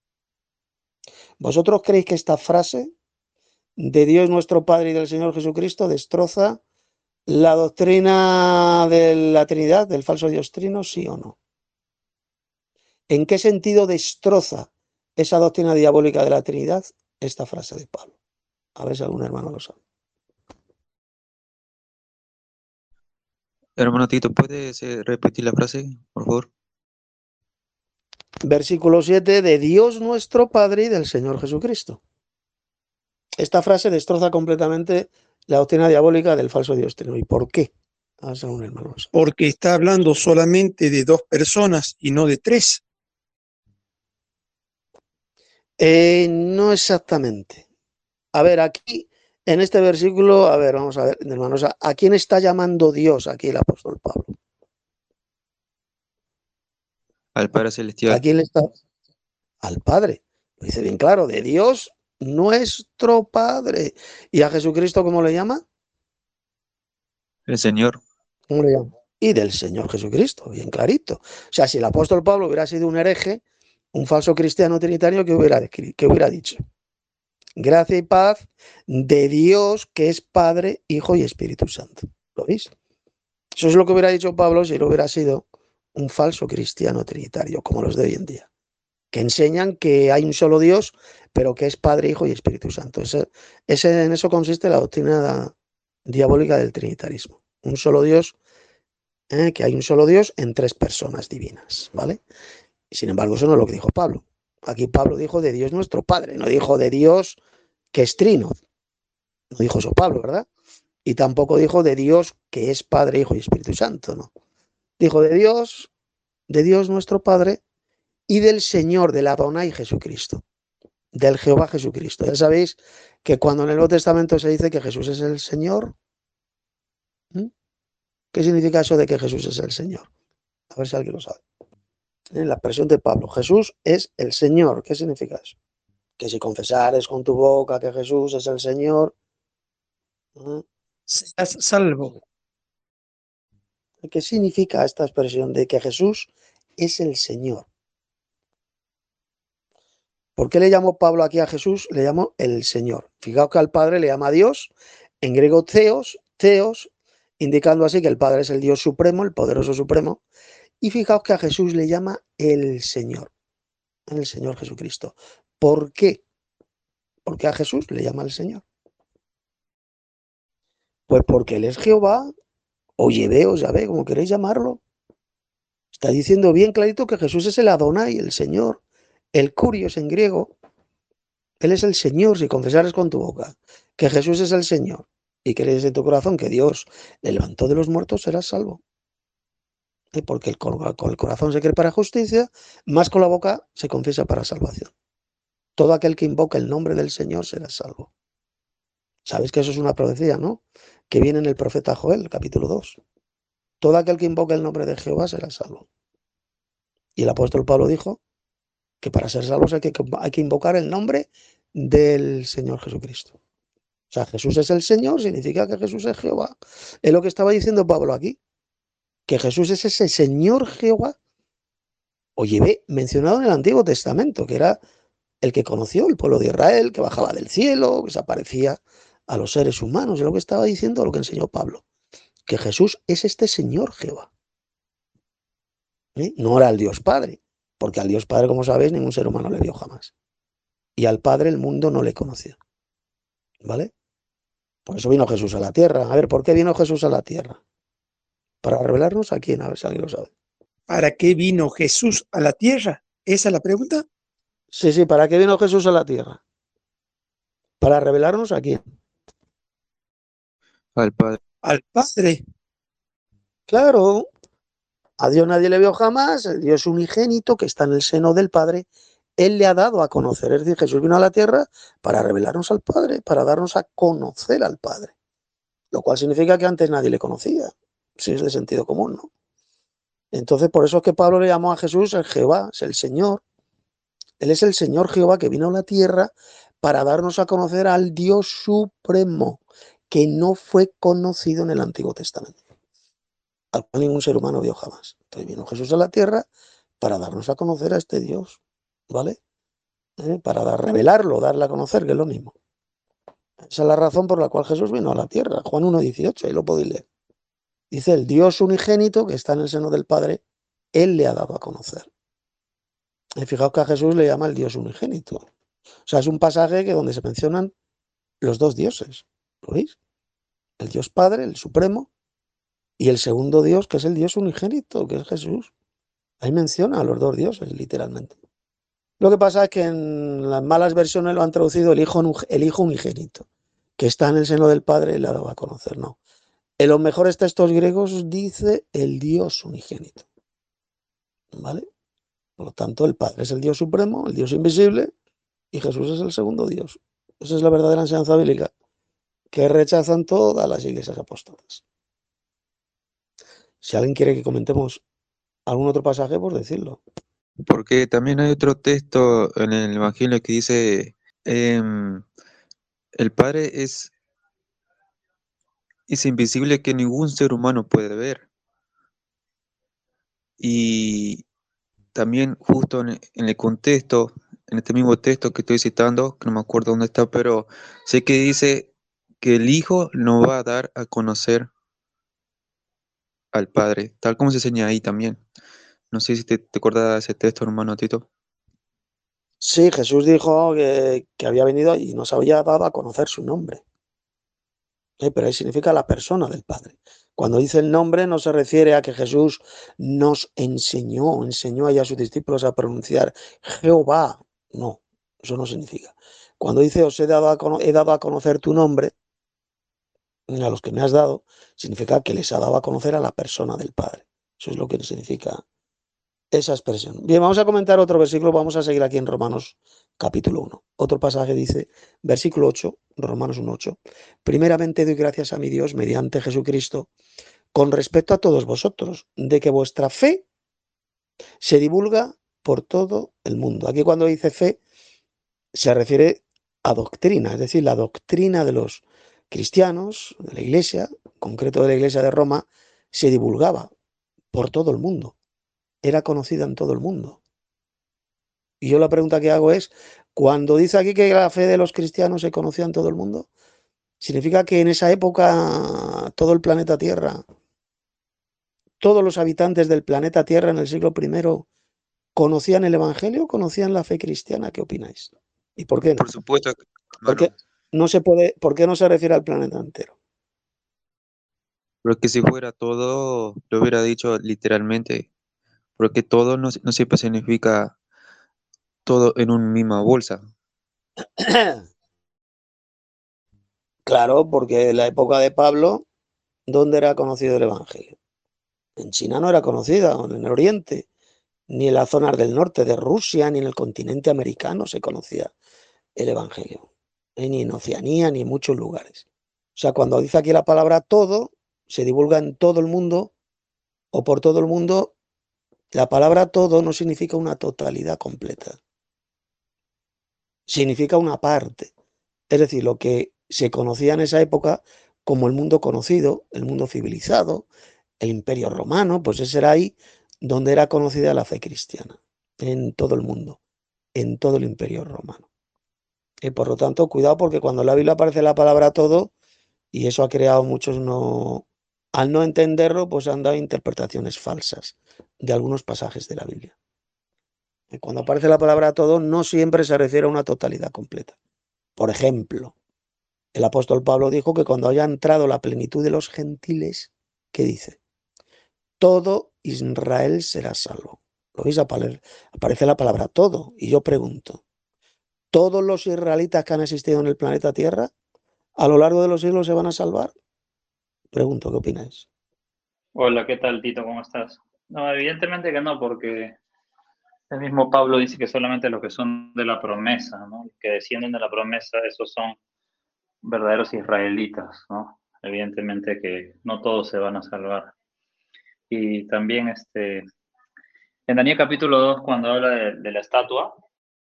S1: ¿Vosotros creéis que esta frase de Dios nuestro Padre y del Señor Jesucristo destroza la doctrina de la Trinidad, del falso Dios trino, sí o no? ¿En qué sentido destroza esa doctrina diabólica de la Trinidad esta frase de Pablo? A ver si algún hermano lo sabe.
S3: Hermano Tito, ¿puedes eh, repetir la frase, por favor?
S1: Versículo siete, de Dios nuestro Padre y del Señor Jesucristo. Esta frase destroza completamente la doctrina diabólica del falso Dios trino. ¿Y por qué? A ver si algún hermano lo sabe.
S2: Porque está hablando solamente de dos personas y no de tres.
S1: Eh, no exactamente. A ver, aquí, en este versículo, a ver, vamos a ver, hermanos, ¿a, a quién está llamando Dios aquí el apóstol Pablo?
S3: Al Padre
S1: ¿A
S3: Celestial.
S1: quién le está? Al Padre. Lo dice bien claro, de Dios nuestro Padre. ¿Y a Jesucristo cómo le llama?
S3: El Señor.
S1: ¿Cómo le llama? Y del Señor Jesucristo, bien clarito. O sea, si el apóstol Pablo hubiera sido un hereje, un falso cristiano trinitario, ¿qué hubiera, qué hubiera dicho? Gracia y paz de Dios, que es Padre, Hijo y Espíritu Santo. ¿Lo veis? Eso es lo que hubiera dicho Pablo si él hubiera sido un falso cristiano trinitario, como los de hoy en día, que enseñan que hay un solo Dios, pero que es Padre, Hijo y Espíritu Santo. Ese, ese, en eso consiste la doctrina diabólica del trinitarismo. Un solo Dios, eh, que hay un solo Dios en tres personas divinas, ¿vale? Y sin embargo, eso no es lo que dijo Pablo. Aquí Pablo dijo de Dios nuestro Padre, no dijo de Dios que es trino. No dijo eso Pablo, ¿verdad? Y tampoco dijo de Dios que es Padre, Hijo y Espíritu Santo, ¿no? Dijo de Dios, de Dios nuestro Padre y del Señor, del Adonai Jesucristo, del Jehová Jesucristo. Ya sabéis que cuando en el Nuevo Testamento se dice que Jesús es el Señor, ¿eh? ¿Qué significa eso de que Jesús es el Señor? A ver si alguien lo sabe. En la expresión de Pablo, Jesús es el Señor. ¿Qué significa eso? Que si confesares con tu boca que Jesús es el Señor, ¿eh?
S2: Serás salvo.
S1: ¿Qué significa esta expresión de que Jesús es el Señor? ¿Por qué le llamó Pablo aquí a Jesús? Le llamó el Señor. Fijaos que al Padre le llama Dios, en griego Theos, Theos, indicando así que el Padre es el Dios supremo, el poderoso supremo. Y fijaos que a Jesús le llama el Señor, el Señor Jesucristo. ¿Por qué? Porque a Jesús le llama el Señor. Pues porque Él es Jehová, o Yahvé, o Yahvé, como queréis llamarlo. Está diciendo bien clarito que Jesús es el Adonai, el Señor, el Kurios en griego. Él es el Señor, si confesares con tu boca que Jesús es el Señor y crees en tu corazón que Dios le levantó de los muertos, serás salvo. ¿Eh? Porque el, con el corazón se cree para justicia, más con la boca se confiesa para salvación. Todo aquel que invoca el nombre del Señor será salvo. Sabéis que eso es una profecía, ¿no? Que viene en el profeta Joel, capítulo dos. Todo aquel que invoca el nombre de Jehová será salvo. Y el apóstol Pablo dijo que para ser salvos hay que, hay que invocar el nombre del Señor Jesucristo. O sea, Jesús es el Señor, significa que Jesús es Jehová. Es lo que estaba diciendo Pablo aquí, que Jesús es ese Señor Jehová, o Yahvé, mencionado en el Antiguo Testamento, que era el que conoció el pueblo de Israel, que bajaba del cielo, que se aparecía a los seres humanos. Es lo que estaba diciendo, lo que enseñó Pablo, que Jesús es este Señor Jehová. ¿Eh? No era el Dios Padre, porque al Dios Padre, como sabéis, ningún ser humano le vio jamás. Y al Padre el mundo no le conoció. ¿Vale? Por eso vino Jesús a la tierra. A ver, ¿por qué vino Jesús a la tierra? Para revelarnos a quién, a ver si alguien lo sabe.
S2: ¿Para qué vino Jesús a la tierra? ¿Esa es la pregunta?
S1: Sí, sí, ¿para qué vino Jesús a la tierra? Para revelarnos a quién.
S3: Al Padre.
S2: Al Padre.
S1: Claro, a Dios nadie le vio jamás, el Dios unigénito que está en el seno del Padre, Él le ha dado a conocer. Es decir, Jesús vino a la tierra para revelarnos al Padre, para darnos a conocer al Padre. Lo cual significa que antes nadie le conocía. Si es de sentido común, ¿no? Entonces, por eso es que Pablo le llamó a Jesús el Jehová, es el Señor. Él es el Señor Jehová que vino a la tierra para darnos a conocer al Dios supremo, que no fue conocido en el Antiguo Testamento, al cual ningún ser humano vio jamás. Entonces vino Jesús a la tierra para darnos a conocer a este Dios, ¿vale? ¿Eh? Para dar, revelarlo, darle a conocer, que es lo mismo. Esa es la razón por la cual Jesús vino a la tierra. Juan uno dieciocho, ahí lo podéis leer. Dice, el Dios unigénito que está en el seno del Padre, Él le ha dado a conocer. Y fijaos que a Jesús le llama el Dios unigénito. O sea, es un pasaje que donde se mencionan los dos dioses. ¿Lo veis? El Dios Padre, el Supremo, y el segundo Dios, que es el Dios unigénito, que es Jesús. Ahí menciona a los dos dioses, literalmente. Lo que pasa es que en las malas versiones lo han traducido el Hijo, el hijo unigénito, que está en el seno del Padre y le ha dado a conocer. No. En los mejores textos griegos dice el Dios unigénito. ¿Vale? Por lo tanto, el Padre es el Dios supremo, el Dios invisible, y Jesús es el segundo Dios. Esa es la verdadera enseñanza bíblica, que rechazan todas las iglesias apóstolas. Si alguien quiere que comentemos algún otro pasaje, pues decirlo.
S3: Porque también hay otro texto en el Evangelio que dice em, el Padre es, es invisible que ningún ser humano puede ver. Y también justo en, en el contexto, en este mismo texto que estoy citando, que no me acuerdo dónde está, pero sé que dice que el Hijo no va a dar a conocer al Padre, tal como se enseña ahí también. No sé si te, te acuerdas de ese texto, hermano Tito.
S1: Sí, Jesús dijo que, que había venido y nos había dado a conocer su nombre. ¿eh? Pero ahí significa la persona del Padre. Cuando dice el nombre no se refiere a que Jesús nos enseñó, enseñó ahí a sus discípulos a pronunciar Jehová. No, eso no significa. Cuando dice os he dado a, he dado a conocer tu nombre, a los que me has dado, significa que les ha dado a conocer a la persona del Padre. Eso es lo que significa esa expresión. Bien, vamos a comentar otro versículo, vamos a seguir aquí en Romanos capítulo uno. Otro pasaje dice, versículo ocho, Romanos uno ocho. Primeramente doy gracias a mi Dios mediante Jesucristo con respecto a todos vosotros, de que vuestra fe se divulga por todo el mundo. Aquí cuando dice fe se refiere a doctrina, es decir, la doctrina de los cristianos, de la Iglesia, en concreto de la Iglesia de Roma, se divulgaba por todo el mundo, era conocida en todo el mundo. Y yo la pregunta que hago es, cuando dice aquí que la fe de los cristianos se conocía en todo el mundo, ¿significa que en esa época todo el planeta Tierra, todos los habitantes del planeta Tierra en el siglo primero conocían el Evangelio, conocían la fe cristiana? ¿Qué opináis? ¿Y por qué no?
S3: Por supuesto,
S1: ¿Por qué
S3: hermano,
S1: no se puede, por qué no se refiere al planeta entero?
S3: porque si fuera todo, lo hubiera dicho literalmente, porque todo no, no siempre significa todo en una misma bolsa.
S1: Claro, porque en la época de Pablo, ¿dónde era conocido el Evangelio? En China no era conocida, en el Oriente, ni en las zonas del norte de Rusia, ni en el continente americano se conocía el Evangelio, eh, ni en Oceanía, ni en muchos lugares. O sea, cuando dice aquí la palabra todo, se divulga en todo el mundo o por todo el mundo, la palabra todo no significa una totalidad completa, significa una parte. Es decir, lo que se conocía en esa época como el mundo conocido, el mundo civilizado, el imperio romano, pues ese era ahí donde era conocida la fe cristiana, en todo el mundo, en todo el imperio romano. Y por lo tanto, cuidado porque cuando en la Biblia aparece la palabra todo, y eso ha creado muchos no, al no entenderlo, pues han dado interpretaciones falsas de algunos pasajes de la Biblia. Y cuando aparece la palabra todo, no siempre se refiere a una totalidad completa. Por ejemplo, el apóstol Pablo dijo que cuando haya entrado la plenitud de los gentiles, ¿qué dice? Todo Israel será salvo. ¿Lo veis? Aparece la palabra todo. Y yo pregunto, ¿todos los israelitas que han existido en el planeta Tierra a lo largo de los siglos se van a salvar? Pregunto, ¿qué opináis?
S4: Hola, ¿qué tal, Tito? ¿Cómo estás? No, evidentemente que no, porque el mismo Pablo dice que solamente los que son de la promesa, ¿no? Los que descienden de la promesa, esos son verdaderos israelitas, ¿no? Evidentemente que no todos se van a salvar. Y también este, en Daniel capítulo dos, cuando habla de, de la estatua,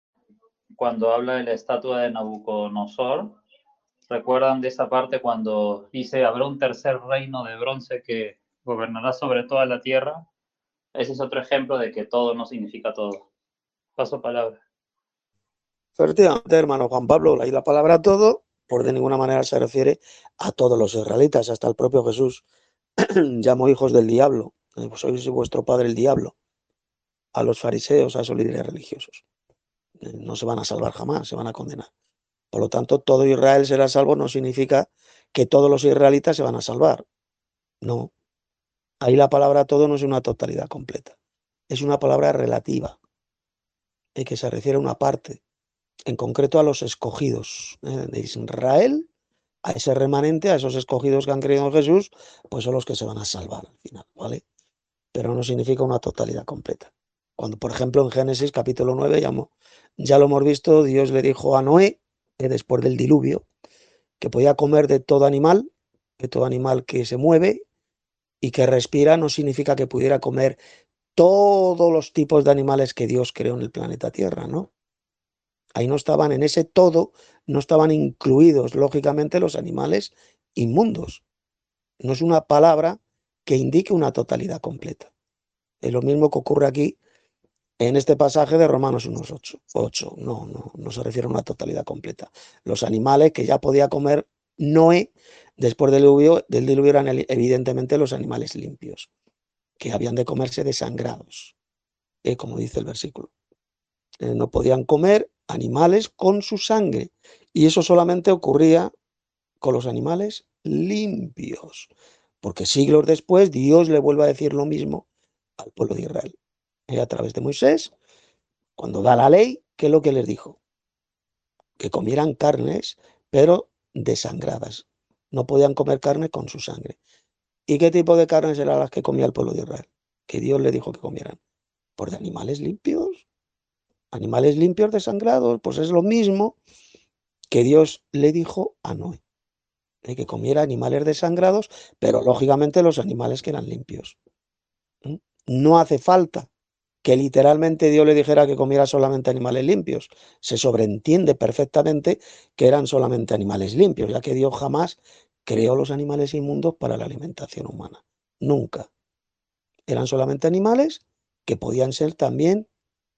S4: cuando habla de la estatua de Nabucodonosor, ¿recuerdan de esa parte cuando dice habrá un tercer reino de bronce que gobernará sobre toda la tierra? Ese es otro ejemplo de que todo no significa todo. Paso palabra.
S1: Efectivamente, hermano Juan Pablo, ahí la palabra todo, por de ninguna manera se refiere a todos los israelitas, hasta el propio Jesús llamó hijos del diablo, sois vuestro padre el diablo, a los fariseos, a esos líderes religiosos. No se van a salvar jamás, se van a condenar. Por lo tanto, todo Israel será salvo no significa que todos los israelitas se van a salvar. No. Ahí la palabra todo no es una totalidad completa. Es una palabra relativa, y que se refiere a una parte, en concreto a los escogidos ¿eh? de Israel, a ese remanente, a esos escogidos que han creído en Jesús, pues son los que se van a salvar al final, ¿vale? Pero no significa una totalidad completa. Cuando, por ejemplo, en Génesis capítulo nueve, ya, ya lo hemos visto, Dios le dijo a Noé, que después del diluvio, que podía comer de todo animal, de todo animal que se mueve y que respira, no significa que pudiera comer todos los tipos de animales que Dios creó en el planeta Tierra, ¿no? Ahí no estaban, en ese todo, no estaban incluidos, lógicamente, los animales inmundos. No es una palabra que indique una totalidad completa. Es lo mismo que ocurre aquí en este pasaje de Romanos uno ocho. No, no, no se refiere a una totalidad completa. Los animales que ya podía comer Noé después del diluvio, del diluvio eran evidentemente los animales limpios, que habían de comerse desangrados, eh, como dice el versículo. Eh, no podían comer animales con su sangre, y eso solamente ocurría con los animales limpios, porque siglos después Dios le vuelve a decir lo mismo al pueblo de Israel. Y a través de Moisés, cuando da la ley, ¿qué es lo que les dijo? Que comieran carnes, pero desangradas. No podían comer carne con su sangre. ¿Y qué tipo de carnes eran las que comía el pueblo de Israel? Que Dios le dijo que comieran. Pues de animales limpios. Animales limpios desangrados, pues es lo mismo que Dios le dijo a Noé, de que comiera animales desangrados, pero lógicamente los animales que eran limpios. ¿Mm? No hace falta que literalmente Dios le dijera que comiera solamente animales limpios. Se sobreentiende perfectamente que eran solamente animales limpios, ya que Dios jamás creó los animales inmundos para la alimentación humana. Nunca. Eran solamente animales que podían ser también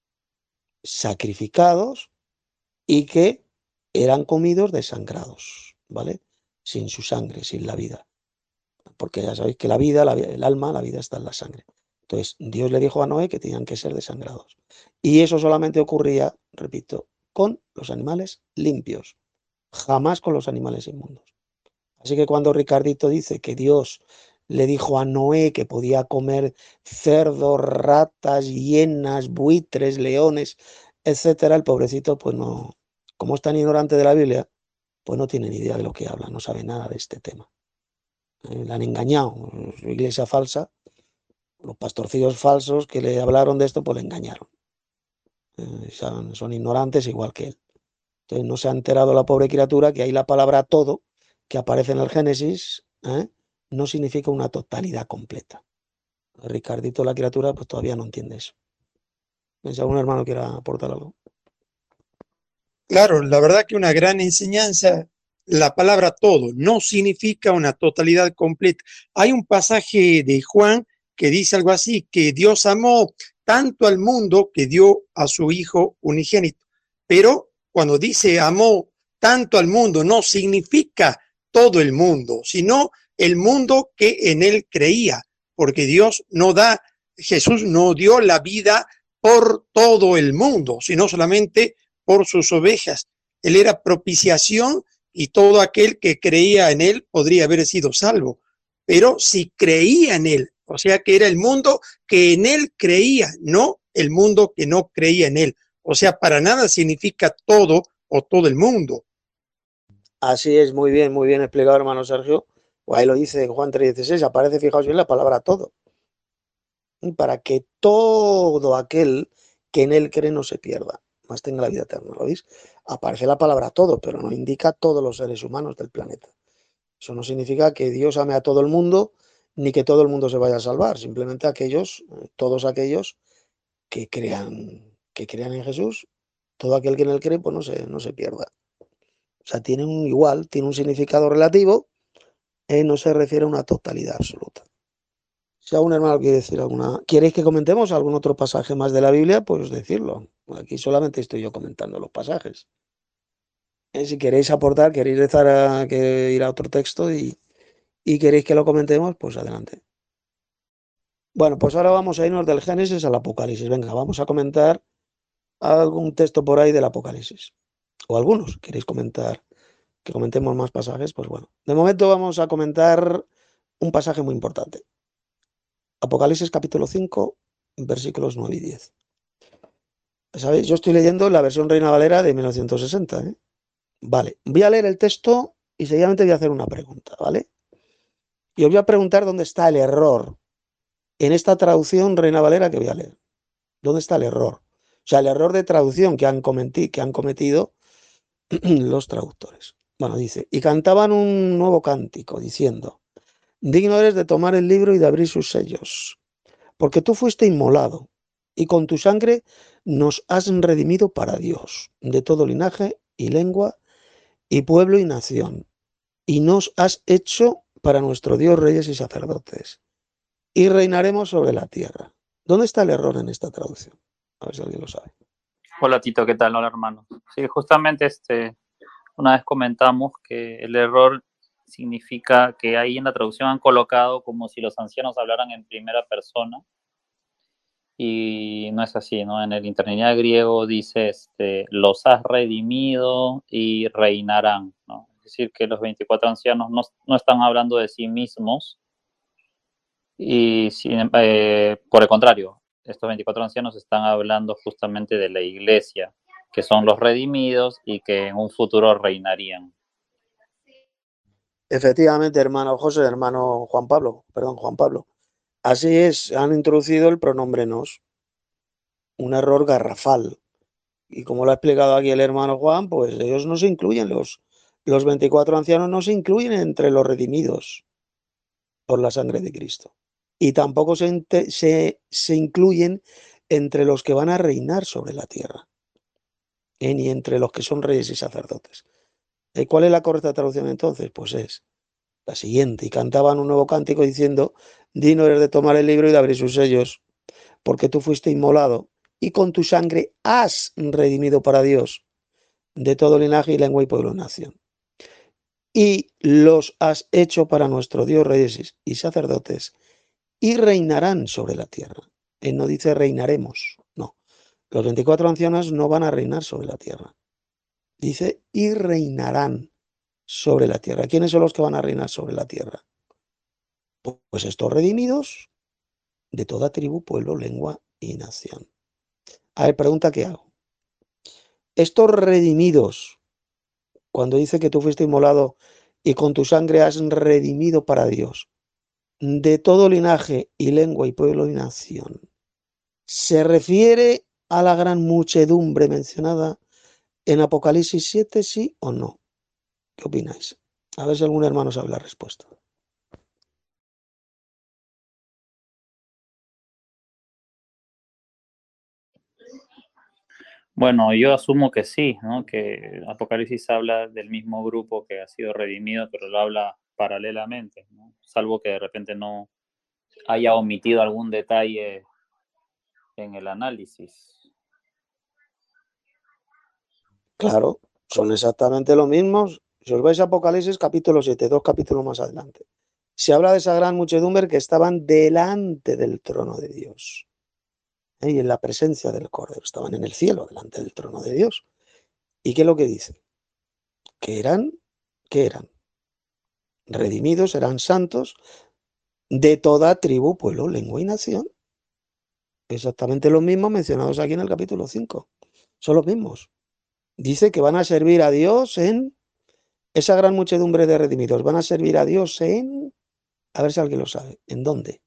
S1: sacrificados y que eran comidos desangrados, ¿vale? Sin su sangre, sin la vida. Porque ya sabéis que la vida, la, el alma, la vida está en la sangre. Entonces, Dios le dijo a Noé que tenían que ser desangrados. Y eso solamente ocurría, repito, con los animales limpios, jamás con los animales inmundos. Así que cuando Ricardito dice que Dios le dijo a Noé que podía comer cerdos, ratas, hienas, buitres, leones, etcétera, el pobrecito, pues no, como es tan ignorante de la Biblia, pues no tiene ni idea de lo que habla, no sabe nada de este tema. Eh, le han engañado, su iglesia falsa, los pastorcillos falsos que le hablaron de esto, pues le engañaron. Eh, son, son ignorantes igual que él. Entonces no se ha enterado la pobre criatura que ahí la palabra todo, que aparece en el Génesis, ¿eh? no significa una totalidad completa. Ricardito, la criatura, pues todavía no entiende eso. Si algún hermano quiera aportar algo.
S2: Claro, la verdad que una gran enseñanza, la palabra todo no significa una totalidad completa. Hay un pasaje de Juan que dice algo así, que Dios amó tanto al mundo que dio a su Hijo unigénito. Pero cuando dice amó tanto al mundo, no significa todo el mundo, sino el mundo que en él creía, porque Dios no da, Jesús no dio la vida por todo el mundo, sino solamente por sus ovejas. Él era propiciación y todo aquel que creía en él podría haber sido salvo. Pero si creía en él, o sea que era el mundo que en él creía, no el mundo que no creía en él. O sea, para nada significa todo o todo el mundo.
S1: Así es, muy bien, muy bien explicado, hermano Sergio. O ahí lo dice Juan tres dieciséis, aparece, fijaos bien, la palabra todo. Y para que todo aquel que en él cree no se pierda, más tenga la vida eterna, ¿lo veis? Aparece la palabra todo, pero no indica todos los seres humanos del planeta. Eso no significa que Dios ame a todo el mundo, ni que todo el mundo se vaya a salvar, simplemente aquellos, todos aquellos que crean, que crean en Jesús, todo aquel que en él cree, pues no se, no se pierda. O sea, tiene un igual, tiene un significado relativo, eh, no se refiere a una totalidad absoluta. Si algún hermano quiere decir alguna, ¿queréis que comentemos algún otro pasaje más de la Biblia? Pues decirlo. Aquí solamente estoy yo comentando los pasajes. Eh, si queréis aportar, queréis rezar a, que ir a otro texto y, y queréis que lo comentemos, pues adelante. Bueno, pues ahora vamos a irnos del Génesis al Apocalipsis. Venga, vamos a comentar algún texto por ahí del Apocalipsis. O algunos, ¿queréis comentar? Que comentemos más pasajes, pues bueno. De momento vamos a comentar un pasaje muy importante. Apocalipsis capítulo cinco, versículos nueve y diez. ¿Sabéis? Yo estoy leyendo la versión Reina Valera de mil novecientos sesenta. ¿eh? Vale, voy a leer el texto y seguidamente voy a hacer una pregunta, ¿vale? Y os voy a preguntar dónde está el error en esta traducción Reina Valera que voy a leer. ¿Dónde está el error? O sea, el error de traducción que han cometido, que han cometido los traductores. Bueno, dice, y cantaban un nuevo cántico diciendo, digno eres de tomar el libro y de abrir sus sellos, porque tú fuiste inmolado y con tu sangre nos has redimido para Dios, de todo linaje y lengua y pueblo y nación, y nos has hecho para nuestro Dios reyes y sacerdotes, y reinaremos sobre la tierra. ¿Dónde está el error en esta traducción? A ver si alguien lo sabe.
S4: Hola Tito, ¿qué tal? Hola hermano. Sí, justamente este, una vez comentamos que el error significa que ahí en la traducción han colocado como si los ancianos hablaran en primera persona, y no es así, ¿no? En el interlineal griego dice, este, los has redimido y reinarán, ¿no? Es decir, que los veinticuatro ancianos no, no están hablando de sí mismos, y sin, eh, por el contrario, estos veinticuatro ancianos están hablando justamente de la iglesia, que son los redimidos y que en un futuro reinarían.
S1: Efectivamente, hermano José, hermano Juan Pablo, perdón, Juan Pablo. Así es, han introducido el pronombre nos, un error garrafal. Y como lo ha explicado aquí el hermano Juan, pues ellos no se incluyen, los, los veinticuatro ancianos no se incluyen entre los redimidos por la sangre de Cristo. Y tampoco se, se, se incluyen entre los que van a reinar sobre la tierra, eh, ni entre los que son reyes y sacerdotes. ¿Y cuál es la correcta traducción entonces? Pues es la siguiente. Y cantaban un nuevo cántico diciendo, digno eres de tomar el libro y de abrir sus sellos, porque tú fuiste inmolado y con tu sangre has redimido para Dios de todo linaje y lengua y pueblo y nación. Y los has hecho para nuestro Dios reyes y sacerdotes, y reinarán sobre la tierra. Él no dice reinaremos, no. Los veinticuatro ancianos no van a reinar sobre la tierra. Dice, y reinarán sobre la tierra. ¿Quiénes son los que van a reinar sobre la tierra? Pues estos redimidos de toda tribu, pueblo, lengua y nación. A ver, pregunta que hago. Estos redimidos, cuando dice que tú fuiste inmolado y con tu sangre has redimido para Dios, de todo linaje y lengua y pueblo y nación, ¿se refiere a la gran muchedumbre mencionada en Apocalipsis siete, sí o no? ¿Qué opináis? A ver si algún hermano sabe la respuesta.
S4: Bueno, yo asumo que sí, ¿no? Que Apocalipsis habla del mismo grupo que ha sido redimido, pero lo habla paralelamente, ¿no? Salvo que de repente no haya omitido algún detalle en el análisis.
S1: Claro, son exactamente los mismos. Si os vais a Apocalipsis capítulo siete, dos capítulos más adelante, se habla de esa gran muchedumbre que estaban delante del trono de Dios, ¿eh? Y en la presencia del Cordero, estaban en el cielo, delante del trono de Dios. ¿Y qué es lo que dice? Que eran, que eran redimidos, eran santos de toda tribu, pueblo, lengua y nación. Exactamente los mismos mencionados aquí en el capítulo cinco. Son los mismos. Dice que van a servir a Dios en esa gran muchedumbre de redimidos. Van a servir a Dios en... A ver si alguien lo sabe. ¿En dónde?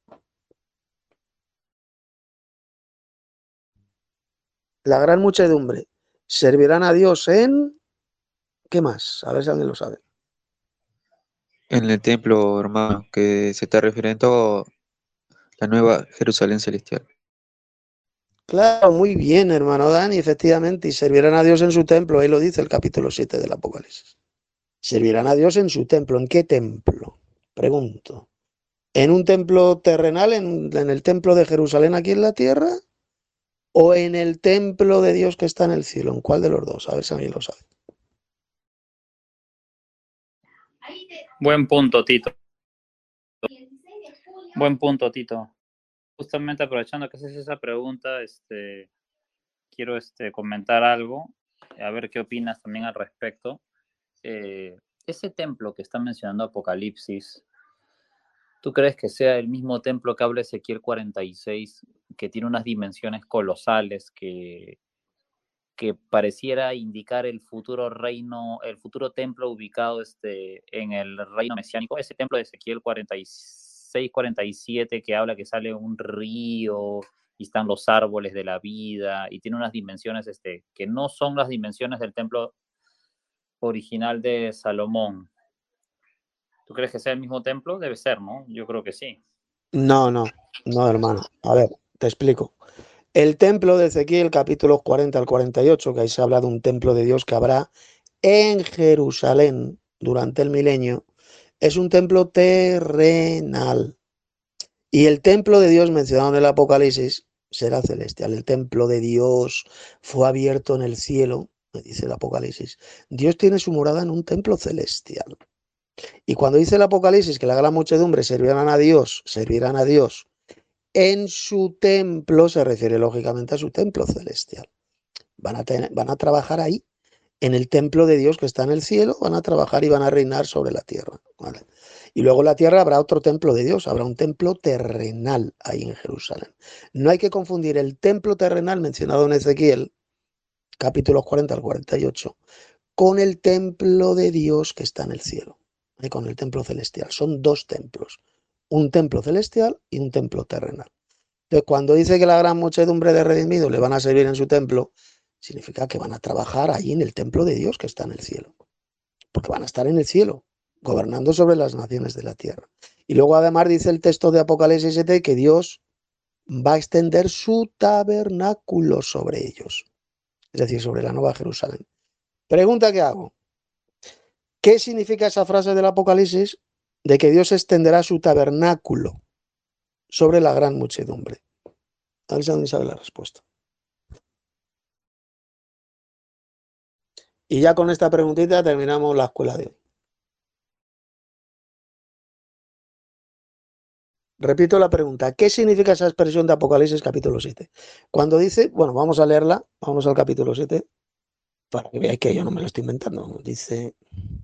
S1: La gran muchedumbre. Servirán a Dios en... ¿Qué más? A ver si alguien lo sabe.
S3: En el templo, hermano, que se está refiriendo a la nueva Jerusalén celestial.
S1: Claro, muy bien, hermano Dani, efectivamente. Y servirán a Dios en su templo. Ahí lo dice el capítulo siete del Apocalipsis. Servirán a Dios en su templo. ¿En qué templo? Pregunto. ¿En un templo terrenal, en, en el templo de Jerusalén aquí en la tierra? ¿O en el templo de Dios que está en el cielo? ¿En cuál de los dos? A ver si alguien lo sabe.
S4: Buen punto, Tito. Buen punto, Tito. Justamente aprovechando que haces esa pregunta, este, quiero este, comentar algo, a ver qué opinas también al respecto. Eh, ese templo que está mencionando Apocalipsis, ¿tú crees que sea el mismo templo que habla Ezequiel cuarenta y seis, que tiene unas dimensiones colosales, que, que pareciera indicar el futuro reino, el futuro templo ubicado este, en el reino mesiánico? Ese templo de Ezequiel cuarenta y seis, cuarenta y siete, que habla que sale un río y están los árboles de la vida, y tiene unas dimensiones este, que no son las dimensiones del templo original de Salomón. ¿Tú crees que sea el mismo templo? Debe ser, ¿no? Yo creo que sí.
S1: No, no, no, hermano. A ver, te explico. El templo de Ezequiel, capítulos cuarenta al cuarenta y ocho, que ahí se habla de un templo de Dios que habrá en Jerusalén durante el milenio, es un templo terrenal. Y el templo de Dios mencionado en el Apocalipsis será celestial. El templo de Dios fue abierto en el cielo, me dice el Apocalipsis. Dios tiene su morada en un templo celestial. Y cuando dice el Apocalipsis que la gran muchedumbre servirán a Dios, servirán a Dios en su templo, se refiere lógicamente a su templo celestial. Van a, tener, van a trabajar ahí, en el templo de Dios que está en el cielo, van a trabajar y van a reinar sobre la tierra. ¿Vale? Y luego en la tierra habrá otro templo de Dios, habrá un templo terrenal ahí en Jerusalén. No hay que confundir el templo terrenal mencionado en Ezequiel, capítulos cuarenta al cuarenta y ocho, con el templo de Dios que está en el cielo, ¿eh? Con el templo celestial. Son dos templos, un templo celestial y un templo terrenal. Entonces, cuando dice que la gran muchedumbre de redimidos le van a servir en su templo, significa que van a trabajar ahí en el templo de Dios que está en el cielo, porque van a estar en el cielo, gobernando sobre las naciones de la tierra. Y luego además dice el texto de Apocalipsis siete que Dios va a extender su tabernáculo sobre ellos, es decir, sobre la Nueva Jerusalén. Pregunta que hago: ¿qué significa esa frase del Apocalipsis de que Dios extenderá su tabernáculo sobre la gran muchedumbre? A ver si alguien sabe la respuesta. Y ya con esta preguntita terminamos la escuela de hoy. Repito la pregunta: ¿qué significa esa expresión de Apocalipsis capítulo siete? Cuando dice, bueno, vamos a leerla, vamos al capítulo siete, para que veáis que yo no me lo estoy inventando. Dice,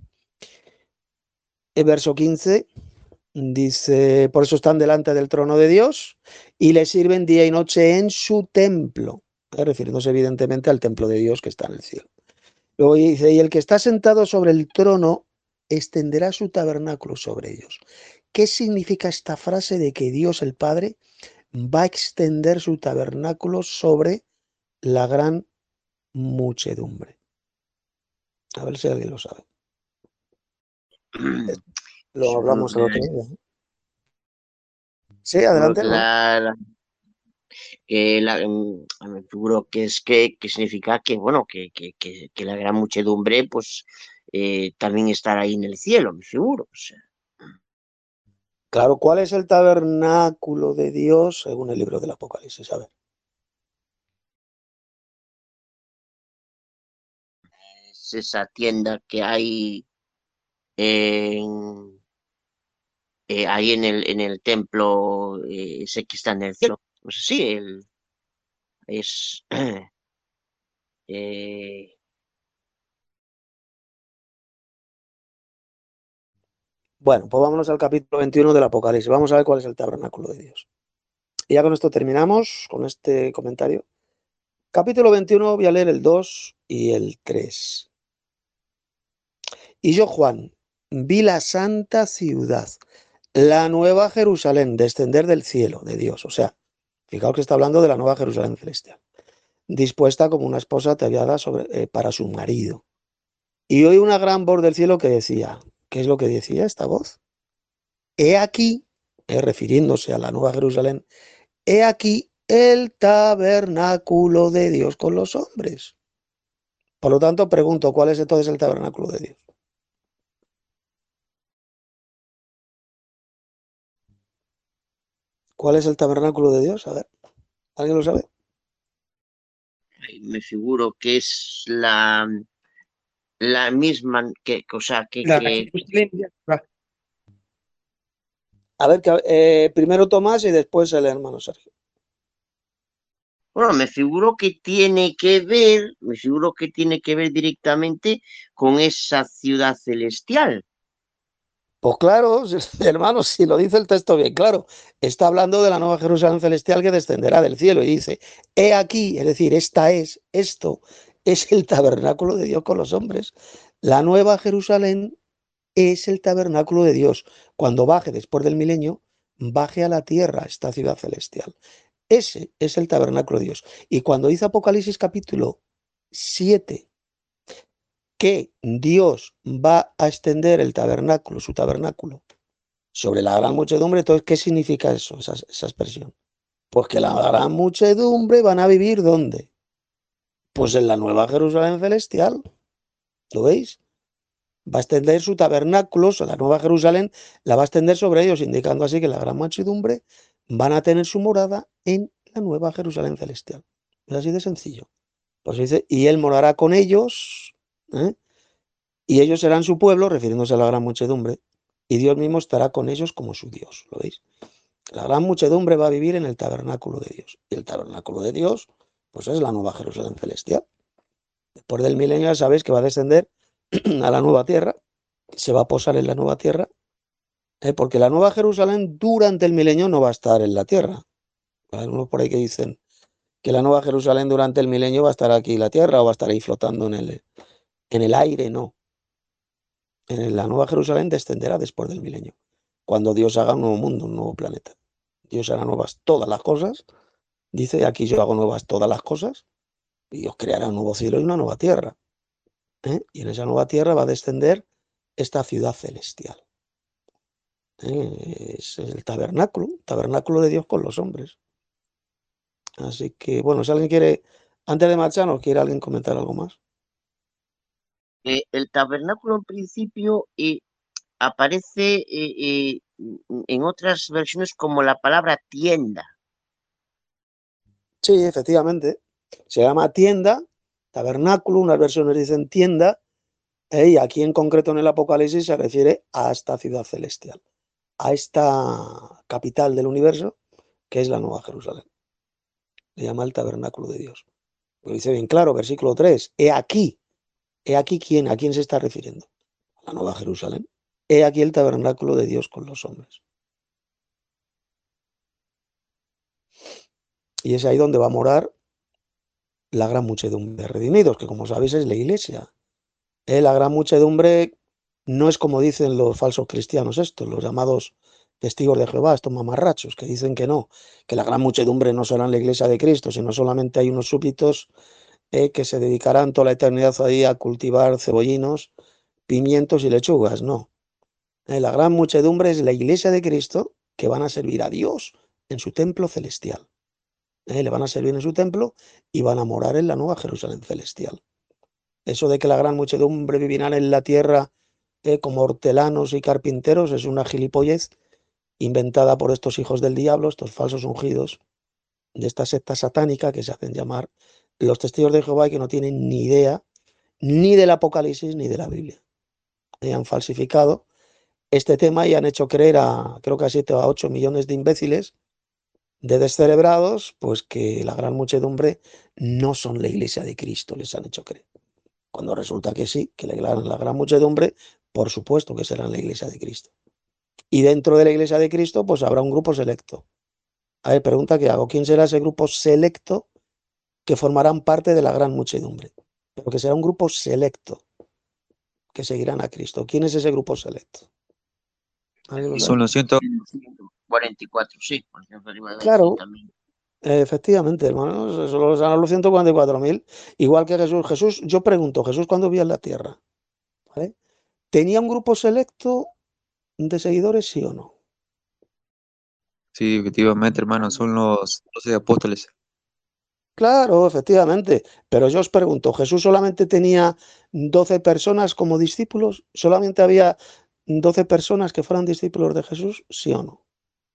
S1: el verso quince, dice, por eso están delante del trono de Dios y le sirven día y noche en su templo, ¿eh? Refiriéndose evidentemente al templo de Dios que está en el cielo. Luego dice, y el que está sentado sobre el trono extenderá su tabernáculo sobre ellos. ¿Qué significa esta frase de que Dios el Padre va a extender su tabernáculo sobre la gran muchedumbre? A ver si alguien lo sabe. Lo hablamos el otro día. Sí, adelante.
S5: La, la, eh, la, me figuro que es que, que significa que, bueno, que, que, que, que la gran muchedumbre, pues, eh, también estará ahí en el cielo, me figuro. O sea.
S1: Claro, ¿cuál es el tabernáculo de Dios según el libro del Apocalipsis? A ver.
S5: Es esa tienda que hay en, eh, ahí en el, en el templo, eh, ese que está en el cielo. No sé si el, es... eh,
S1: Bueno, pues vámonos al capítulo veintiuno del Apocalipsis. Vamos a ver cuál es el tabernáculo de Dios. Y ya con esto terminamos, con este comentario. Capítulo veintiuno, voy a leer el dos y el tres. Y yo, Juan, vi la santa ciudad, la nueva Jerusalén, descender del cielo de Dios. O sea, fijaos que está hablando de la nueva Jerusalén celestial, dispuesta como una esposa ataviada sobre, eh, para su marido. Y oí una gran voz del cielo que decía, ¿qué es lo que decía esta voz? He aquí, eh, refiriéndose a la nueva Jerusalén, he aquí el tabernáculo de Dios con los hombres. Por lo tanto, pregunto, ¿cuál es entonces el tabernáculo de Dios? ¿Cuál es el tabernáculo de Dios? A ver, ¿alguien lo sabe?
S5: me figuro que es la, la misma que, o sea, que,
S2: La
S5: que,
S1: A ver, que, eh, primero Tomás y después el hermano Sergio.
S5: bueno, me figuro que tiene que ver, me figuro que tiene que ver directamente con esa ciudad celestial.
S1: Pues claro, hermanos, si lo dice el texto bien claro, está hablando de la nueva Jerusalén celestial que descenderá del cielo y dice, he aquí, es decir, esta es, esto es el tabernáculo de Dios con los hombres. La nueva Jerusalén es el tabernáculo de Dios. Cuando baje después del milenio, baje a la tierra esta ciudad celestial. Ese es el tabernáculo de Dios. Y cuando dice Apocalipsis capítulo siete, que Dios va a extender el tabernáculo, su tabernáculo, sobre la gran muchedumbre, entonces, ¿qué significa eso, esa, esa expresión? Pues que la gran muchedumbre van a vivir ¿dónde? Pues en la nueva Jerusalén celestial. ¿Lo veis? Va a extender su tabernáculo, la nueva Jerusalén la va a extender sobre ellos, indicando así que la gran muchedumbre van a tener su morada en la nueva Jerusalén celestial. Es así de sencillo. Pues dice, y él morará con ellos, ¿eh? Y ellos serán su pueblo, refiriéndose a la gran muchedumbre, y Dios mismo estará con ellos como su Dios. ¿Lo veis? La gran muchedumbre va a vivir en el tabernáculo de Dios. Y el tabernáculo de Dios, pues es la nueva Jerusalén celestial. Después del milenio ya sabéis que va a descender a la nueva tierra, se va a posar en la nueva tierra, ¿eh? Porque la nueva Jerusalén durante el milenio no va a estar en la tierra. Hay algunos por ahí que dicen que la nueva Jerusalén durante el milenio va a estar aquí en la tierra o va a estar ahí flotando en el, en el aire. No. En la nueva Jerusalén descenderá después del milenio, cuando Dios haga un nuevo mundo, un nuevo planeta. Dios hará nuevas todas las cosas. Dice, aquí yo hago nuevas todas las cosas, y Dios creará un nuevo cielo y una nueva tierra. ¿eh? Y en esa nueva tierra va a descender esta ciudad celestial. ¿eh? Es el tabernáculo, tabernáculo de Dios con los hombres. Así que, bueno, si alguien quiere, antes de marcharnos, ¿quiere alguien comentar algo más?
S5: Eh, el tabernáculo en principio eh, aparece eh, eh, en otras versiones como la palabra tienda.
S1: Sí, efectivamente. Se llama tienda, tabernáculo, unas versiones dicen tienda, ¿eh? Y aquí en concreto en el Apocalipsis se refiere a esta ciudad celestial, a esta capital del universo, que es la Nueva Jerusalén. Le llama el tabernáculo de Dios. Lo dice bien claro, versículo tres. He aquí, he aquí quién, a quién se está refiriendo. A la Nueva Jerusalén. He aquí el tabernáculo de Dios con los hombres. Y es ahí donde va a morar la gran muchedumbre de redimidos, que como sabéis es la iglesia. ¿Eh? La gran muchedumbre no es como dicen los falsos cristianos estos, los llamados testigos de Jehová, estos mamarrachos, que dicen que no, que la gran muchedumbre no será en la iglesia de Cristo, sino solamente hay unos súbditos eh, que se dedicarán toda la eternidad ahí a cultivar cebollinos, pimientos y lechugas. No. Eh, la gran muchedumbre es la iglesia de Cristo, que van a servir a Dios en su templo celestial. Eh, le van a servir en su templo y van a morar en la nueva Jerusalén celestial. Eso de que la gran muchedumbre vivirán en la tierra eh, como hortelanos y carpinteros es una gilipollez inventada por estos hijos del diablo, estos falsos ungidos de esta secta satánica que se hacen llamar los testigos de Jehová y que no tienen ni idea ni del Apocalipsis ni de la Biblia. Y han falsificado este tema y han hecho creer a creo que a siete o a ocho millones de imbéciles, de descerebrados, pues que la gran muchedumbre no son la iglesia de Cristo, les han hecho creer. Cuando resulta que sí, que la, la gran muchedumbre, por supuesto que será en la iglesia de Cristo. Y dentro de la iglesia de Cristo, pues habrá un grupo selecto. A ver, pregunta que hago, ¿quién será ese grupo selecto que formarán parte de la gran muchedumbre? Pero que será un grupo selecto que seguirán a Cristo. ¿Quién es ese grupo selecto? ¿Alguien lo sabe?
S3: Son los ciento
S5: cuarenta y cuatro, sí.
S1: Claro,
S5: También.
S1: efectivamente, hermanos, solo son los ciento cuarenta y cuatro mil. Igual que Jesús. Jesús, yo pregunto, Jesús cuando vivía en la tierra, ¿vale? ¿Tenía un grupo selecto de seguidores, sí o no?
S3: Sí, efectivamente, hermano, son los doce apóstoles.
S1: Claro, efectivamente. Pero yo os pregunto, ¿Jesús solamente tenía doce personas como discípulos? ¿Solamente había doce personas que fueran discípulos de Jesús? ¿Sí o no?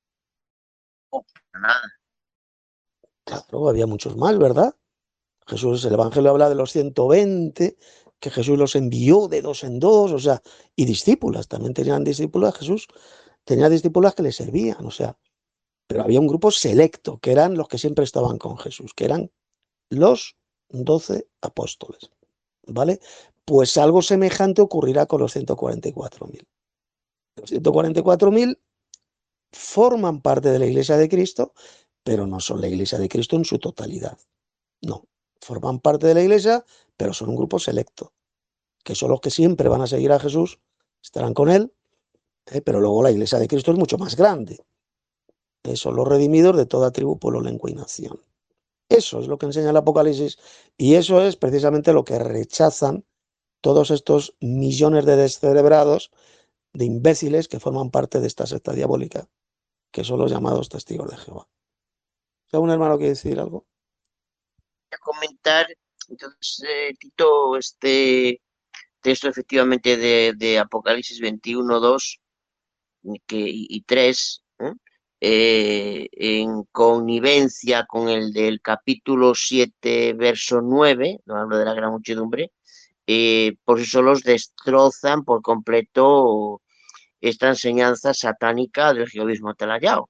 S5: Oh, nada.
S1: Claro, había muchos más, ¿verdad? Jesús, el Evangelio habla de los ciento veinte, que Jesús los envió de dos en dos, o sea, y discípulas, también tenían discípulas, Jesús tenía discípulas que le servían, o sea, pero había un grupo selecto, que eran los que siempre estaban con Jesús, que eran los doce apóstoles, ¿vale? Pues algo semejante ocurrirá con los ciento cuarenta y cuatro mil. Los ciento cuarenta y cuatro mil forman parte de la Iglesia de Cristo, pero no son la Iglesia de Cristo en su totalidad. No, forman parte de la Iglesia, pero son un grupo selecto, que son los que siempre van a seguir a Jesús, estarán con él, ¿eh? Pero luego la Iglesia de Cristo es mucho más grande. ¿eh? Son los redimidos de toda tribu, pueblo, lengua y nación. Eso es lo que enseña el Apocalipsis y eso es precisamente lo que rechazan todos estos millones de descerebrados, de imbéciles que forman parte de esta secta diabólica, que son los llamados testigos de Jehová. ¿Algún hermano quiere decir algo?
S5: A comentar, entonces, eh, Tito, este texto efectivamente de, de Apocalipsis veintiuno, dos que, y, y tres, ¿eh? Eh, en connivencia con el del capítulo siete, verso nueve, no hablo de la gran muchedumbre, eh, por eso los destrozan por completo esta enseñanza satánica del jehovismo atalayado.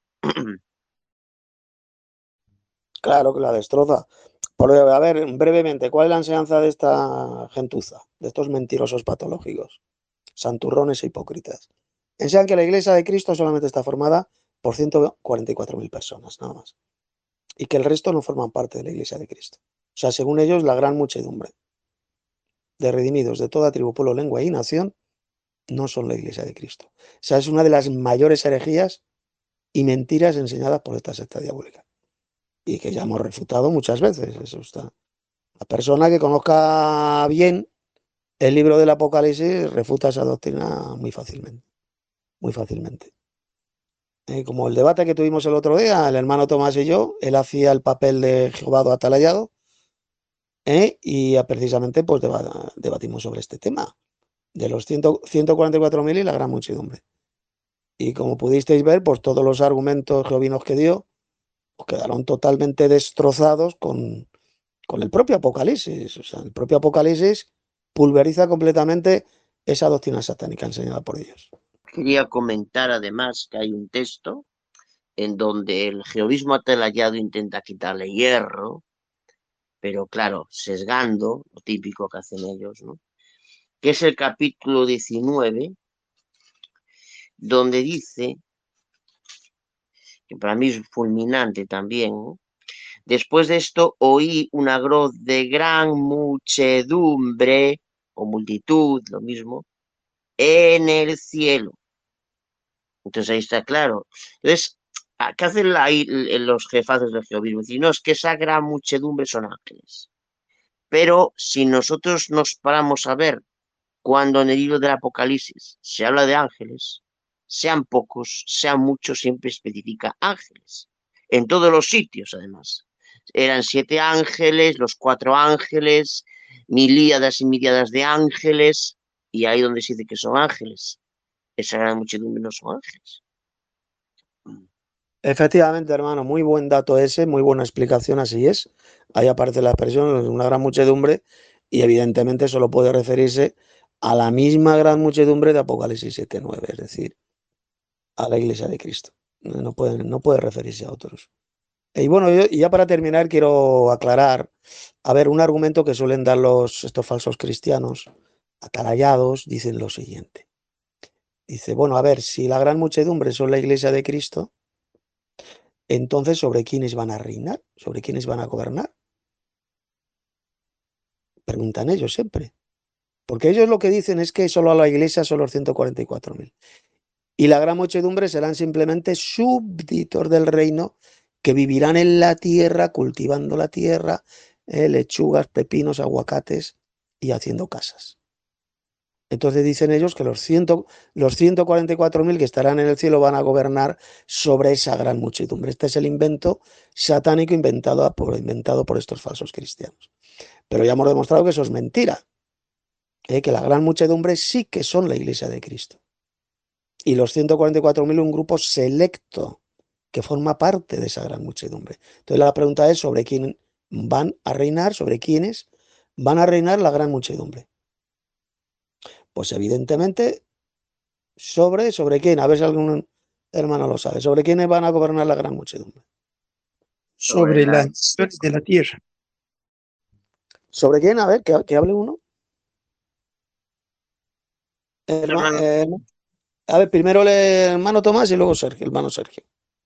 S1: Claro que la destroza. Por, a ver, brevemente, ¿cuál es la enseñanza de esta gentuza, de estos mentirosos patológicos, santurrones e hipócritas? Enseñan que la Iglesia de Cristo solamente está formada por ciento cuarenta y cuatro mil personas, nada más. Y que el resto no forman parte de la Iglesia de Cristo. O sea, según ellos, la gran muchedumbre de redimidos de toda tribu, pueblo, lengua y nación no son la Iglesia de Cristo. O sea, es una de las mayores herejías y mentiras enseñadas por esta secta diabólica. Y que ya hemos refutado muchas veces. Eso está. La persona que conozca bien el libro del Apocalipsis refuta esa doctrina muy fácilmente. Muy fácilmente. Eh, como el debate que tuvimos el otro día, el hermano Tomás y yo, él hacía el papel de Jehová atalayado, eh, y precisamente pues deba, debatimos sobre este tema, de los ciento cuarenta y cuatro mil y la gran muchedumbre. Y como pudisteis ver, pues todos los argumentos jehovinos que dio pues quedaron totalmente destrozados con, con el propio Apocalipsis. O sea, el propio Apocalipsis pulveriza completamente esa doctrina satánica enseñada por ellos.
S5: Quería comentar además que hay un texto en donde el jehovismo atalayado intenta quitarle hierro, pero claro, sesgando, lo típico que hacen ellos, ¿no? Que es el capítulo diecinueve, donde dice, que para mí es fulminante también, ¿no? Después de esto oí una voz de gran muchedumbre, o multitud, lo mismo, en el cielo. Entonces ahí está claro. Entonces, ¿qué hacen ahí los jefazos del jehovismo? Dicen, no, es que esa gran muchedumbre son ángeles. Pero si nosotros nos paramos a ver cuando en el libro del Apocalipsis se habla de ángeles, sean pocos, sean muchos, siempre especifica ángeles. En todos los sitios, además. Eran siete ángeles, los cuatro ángeles, milíadas y milíadas de ángeles, y ahí donde se dice que son ángeles. Esa gran muchedumbre no son ángeles.
S1: Efectivamente, hermano, muy buen dato ese, muy buena explicación, así es. Ahí aparece la expresión, una gran muchedumbre, y evidentemente solo puede referirse a la misma gran muchedumbre de Apocalipsis siete nueve, es decir, a la Iglesia de Cristo. No puede, no puede referirse a otros. Y bueno, yo, y ya para terminar quiero aclarar, a ver, un argumento que suelen dar los, estos falsos cristianos, atalayados, dicen lo siguiente. Dice, bueno, a ver, si la gran muchedumbre son la Iglesia de Cristo, entonces, ¿sobre quiénes van a reinar? ¿Sobre quiénes van a gobernar? Preguntan ellos siempre. Porque ellos lo que dicen es que solo a la Iglesia son los ciento cuarenta y cuatro mil. Y la gran muchedumbre serán simplemente súbditos del reino que vivirán en la tierra, cultivando la tierra, eh, lechugas, pepinos, aguacates y haciendo casas. Entonces dicen ellos que los, cien, los ciento cuarenta y cuatro mil que estarán en el cielo van a gobernar sobre esa gran muchedumbre. Este es el invento satánico inventado por, inventado por estos falsos cristianos. Pero ya hemos demostrado que eso es mentira, ¿eh? Que la gran muchedumbre sí que son la Iglesia de Cristo. Y los ciento cuarenta y cuatro mil un grupo selecto que forma parte de esa gran muchedumbre. Entonces la pregunta es sobre quién van a reinar, sobre quiénes van a reinar la gran muchedumbre. Pues evidentemente, sobre, sobre quién, a ver si algún hermano lo sabe, sobre quiénes van a gobernar la gran muchedumbre.
S2: Sobre las naciones de la tierra.
S1: ¿Sobre quién? A ver, que, que hable uno. Herma, eh, a ver, primero el hermano Tomás y luego Sergio, el hermano Sergio.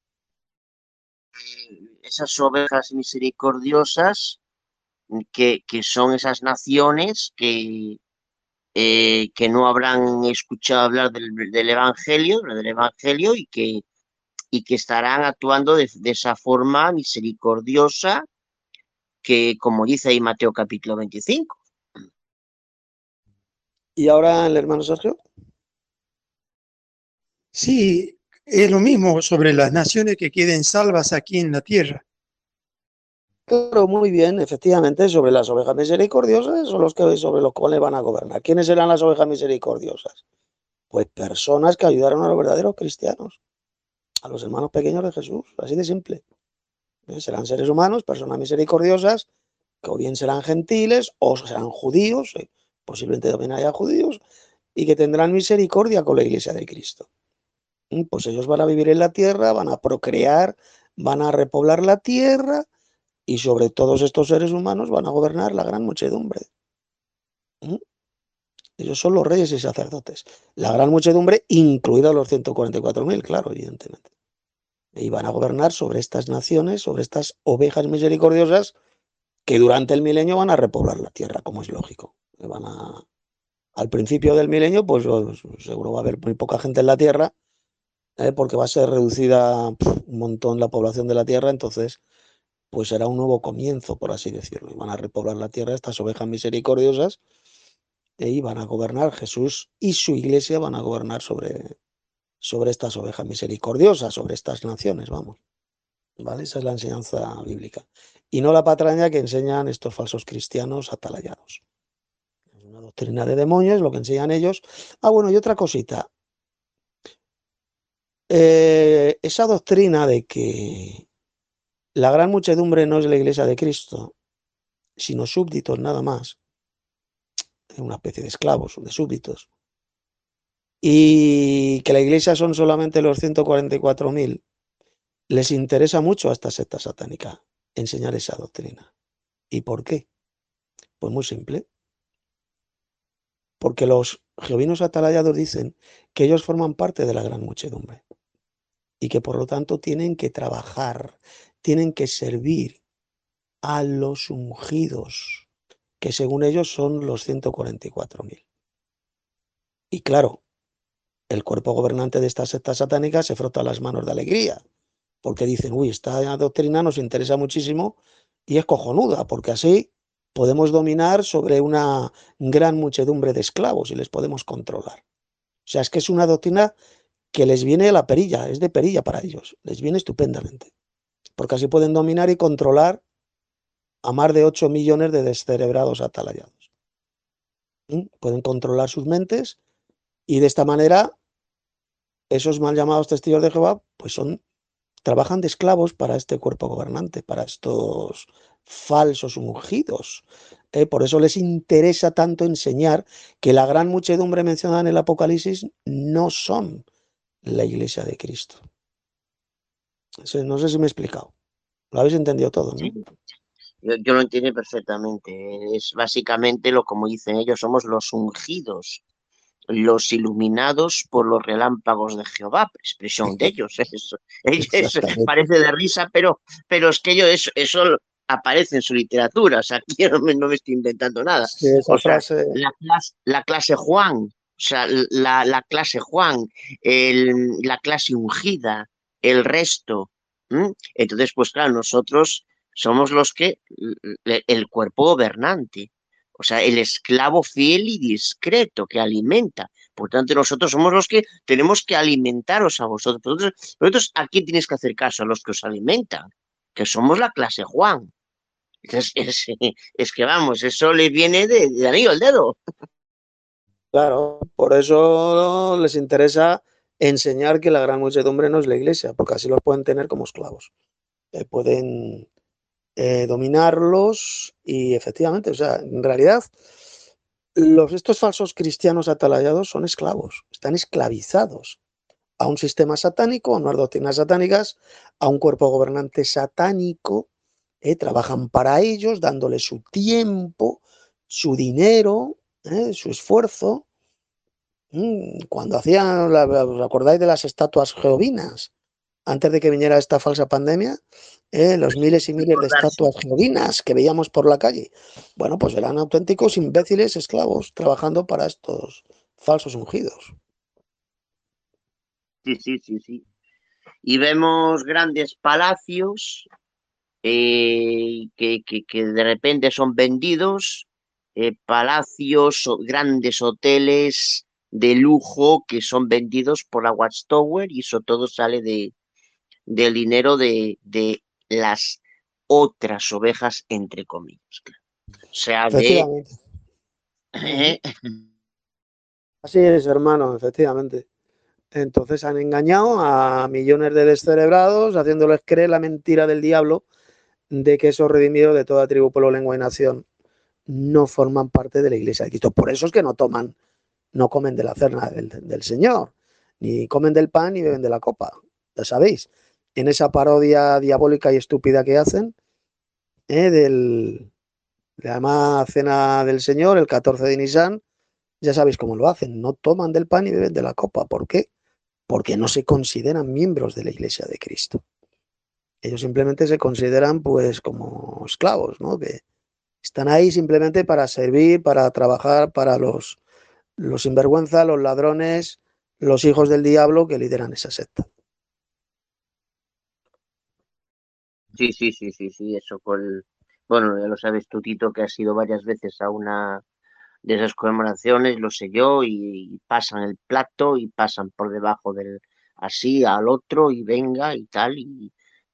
S5: Esas ovejas misericordiosas, que, que son esas naciones que, eh, que no habrán escuchado hablar del, del Evangelio, del Evangelio y que, y que estarán actuando de, de esa forma misericordiosa que, como dice ahí Mateo capítulo veinticinco.
S1: ¿Y ahora el hermano Sergio?
S2: Sí, es lo mismo sobre las naciones que queden salvas aquí en la tierra.
S1: Claro, muy bien, efectivamente, sobre las ovejas misericordiosas son los que sobre los cuales van a gobernar. ¿Quiénes eran las ovejas misericordiosas? Pues personas que ayudaron a los verdaderos cristianos, a los hermanos pequeños de Jesús, así de simple. ¿Eh? Serán seres humanos, personas misericordiosas, que o bien serán gentiles o serán judíos, eh, posiblemente también haya judíos, y que tendrán misericordia con la iglesia de Cristo. ¿Mm? Pues ellos van a vivir en la tierra, van a procrear, van a repoblar la tierra, y sobre todos estos seres humanos van a gobernar la gran muchedumbre. ¿Mm? Ellos son los reyes y sacerdotes. La gran muchedumbre, incluidos los ciento cuarenta y cuatro mil, claro, evidentemente. Y van a gobernar sobre estas naciones, sobre estas ovejas misericordiosas que durante el milenio van a repoblar la tierra, como es lógico. Van a, al principio del milenio, pues seguro va a haber muy poca gente en la tierra, ¿eh? Porque va a ser reducida pff, un montón la población de la tierra, entonces pues será un nuevo comienzo, por así decirlo. Y van a repoblar la tierra estas ovejas misericordiosas y van a gobernar, Jesús y su iglesia van a gobernar sobre, sobre estas ovejas misericordiosas, sobre estas naciones, vamos. ¿Vale? Esa es la enseñanza bíblica. Y no la patraña que enseñan estos falsos cristianos atalayados. Es una doctrina de demonios, lo que enseñan ellos. Ah, bueno, y otra cosita. Eh, esa doctrina de que la gran muchedumbre no es la iglesia de Cristo, sino súbditos nada más, una especie de esclavos, de súbditos, y que la iglesia son solamente los ciento cuarenta y cuatro mil, les interesa mucho a esta secta satánica enseñar esa doctrina. ¿Y por qué? Pues muy simple. Porque los jehovinos atalayados dicen que ellos forman parte de la gran muchedumbre y que por lo tanto tienen que trabajar, tienen que servir a los ungidos, que según ellos son los ciento cuarenta y cuatro mil. Y claro, el cuerpo gobernante de esta secta satánica se frota las manos de alegría, porque dicen, uy, esta doctrina nos interesa muchísimo y es cojonuda, porque así podemos dominar sobre una gran muchedumbre de esclavos y les podemos controlar. O sea, es que es una doctrina que les viene a la perilla, es de perilla para ellos, les viene estupendamente, porque así pueden dominar y controlar a más de ocho millones de descerebrados atalayados. ¿Mm? Pueden controlar sus mentes y de esta manera esos mal llamados testigos de Jehová pues son, trabajan de esclavos para este cuerpo gobernante, para estos falsos ungidos. ¿Eh? Por eso les interesa tanto enseñar que la gran muchedumbre mencionada en el Apocalipsis no son la iglesia de Cristo. No sé si me he explicado. Lo habéis entendido todo, ¿no?
S5: Sí, yo, yo lo entiendo perfectamente. Es básicamente lo como dicen ellos, somos los ungidos, los iluminados por los relámpagos de Jehová, expresión de ellos. Eso, eso parece de risa, pero, pero es que ellos, eso, eso aparece en su literatura, o sea, yo no me, no me estoy inventando nada.
S1: Sí, esa
S5: O sea,
S1: frase...
S5: la clase, la clase Juan, o sea, la, la clase Juan, el, la clase ungida, el resto. ¿Mm? Entonces, pues claro, nosotros somos los que, el cuerpo gobernante, o sea, el esclavo fiel y discreto que alimenta. Por tanto, nosotros somos los que tenemos que alimentaros a vosotros. Vosotros, vosotros ¿a quién tienes que hacer caso? A los que os alimentan, que somos la clase Juan. Es, es, es que vamos, eso le viene de, de anillo al dedo.
S1: Claro, por eso les interesa enseñar que la gran muchedumbre no es la iglesia, porque así los pueden tener como esclavos. Eh, pueden eh, dominarlos y efectivamente, o sea, en realidad los, estos falsos cristianos atalayados son esclavos, están esclavizados a un sistema satánico, a unas doctrinas satánicas, a un cuerpo gobernante satánico, eh, trabajan para ellos, dándole su tiempo, su dinero, eh, su esfuerzo. Mm, Cuando hacían, ¿os acordáis de las estatuas jehovinas? Antes de que viniera esta falsa pandemia, eh, los miles y miles de estatuas jehovinas que veíamos por la calle. Bueno, pues eran auténticos imbéciles esclavos trabajando para estos falsos ungidos.
S5: Sí, sí, sí, sí. Y vemos grandes palacios eh, que, que, que de repente son vendidos, eh, palacios, o grandes hoteles de lujo que son vendidos por la Watchtower y eso todo sale de, del dinero de, de las otras ovejas, entre comillas. Claro. O sea, de...
S1: Efectivamente.
S5: ¿eh?
S1: Así es, hermano, efectivamente. Entonces han engañado a millones de descerebrados, haciéndoles creer la mentira del diablo de que esos redimidos de toda tribu, pueblo, lengua y nación no forman parte de la iglesia de Cristo. Por eso es que no toman, no comen de la cena del, del Señor, ni comen del pan ni beben de la copa. Ya sabéis, en esa parodia diabólica y estúpida que hacen, ¿eh? del, de la llamada cena del Señor, el catorce de Nisan, ya sabéis cómo lo hacen, no toman del pan ni beben de la copa. ¿Por qué? Porque no se consideran miembros de la iglesia de Cristo. Ellos simplemente se consideran pues como esclavos, ¿no? Que están ahí simplemente para servir, para trabajar para los, los sinvergüenzas, los ladrones, los hijos del diablo que lideran esa secta.
S5: Sí, sí, sí, sí, sí, eso con... Bueno, ya lo sabes tú, Tito, que has ido varias veces a una de esas conmemoraciones, lo sé yo, y, y pasan el plato y pasan por debajo del así al otro y venga y tal, y,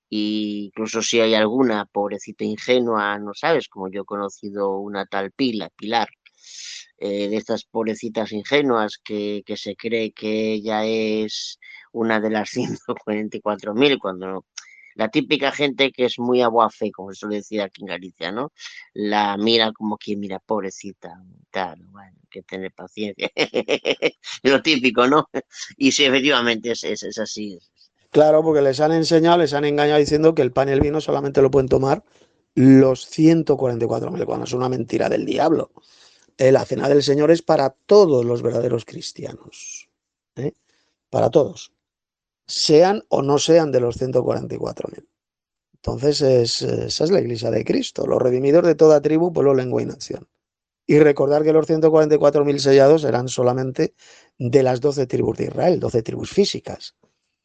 S5: y incluso si hay alguna pobrecita ingenua, no sabes, como yo he conocido una tal Pila, Pilar, eh, de estas pobrecitas ingenuas que, que se cree que ella es una de las ciento cuarenta y cuatro mil cuando no. La típica gente que es muy agua fe, como se suele decir aquí en Galicia, ¿no? La mira como quien mira, pobrecita, tal, bueno, hay que tener paciencia. Lo típico, ¿no? Y sí, efectivamente es, es, es así.
S1: Claro, porque les han enseñado, les han engañado diciendo que el pan y el vino solamente lo pueden tomar los ciento cuarenta y cuatro mil, cuando es una mentira del diablo. Eh, la cena del Señor es para todos los verdaderos cristianos, ¿eh? Para todos, sean o no sean de los ciento cuarenta y cuatro mil. Entonces, es, esa es la iglesia de Cristo, los redimidos de toda tribu, pueblo, lengua y nación. Y recordar que los ciento cuarenta y cuatro mil sellados eran solamente de las doce tribus de Israel, doce tribus físicas.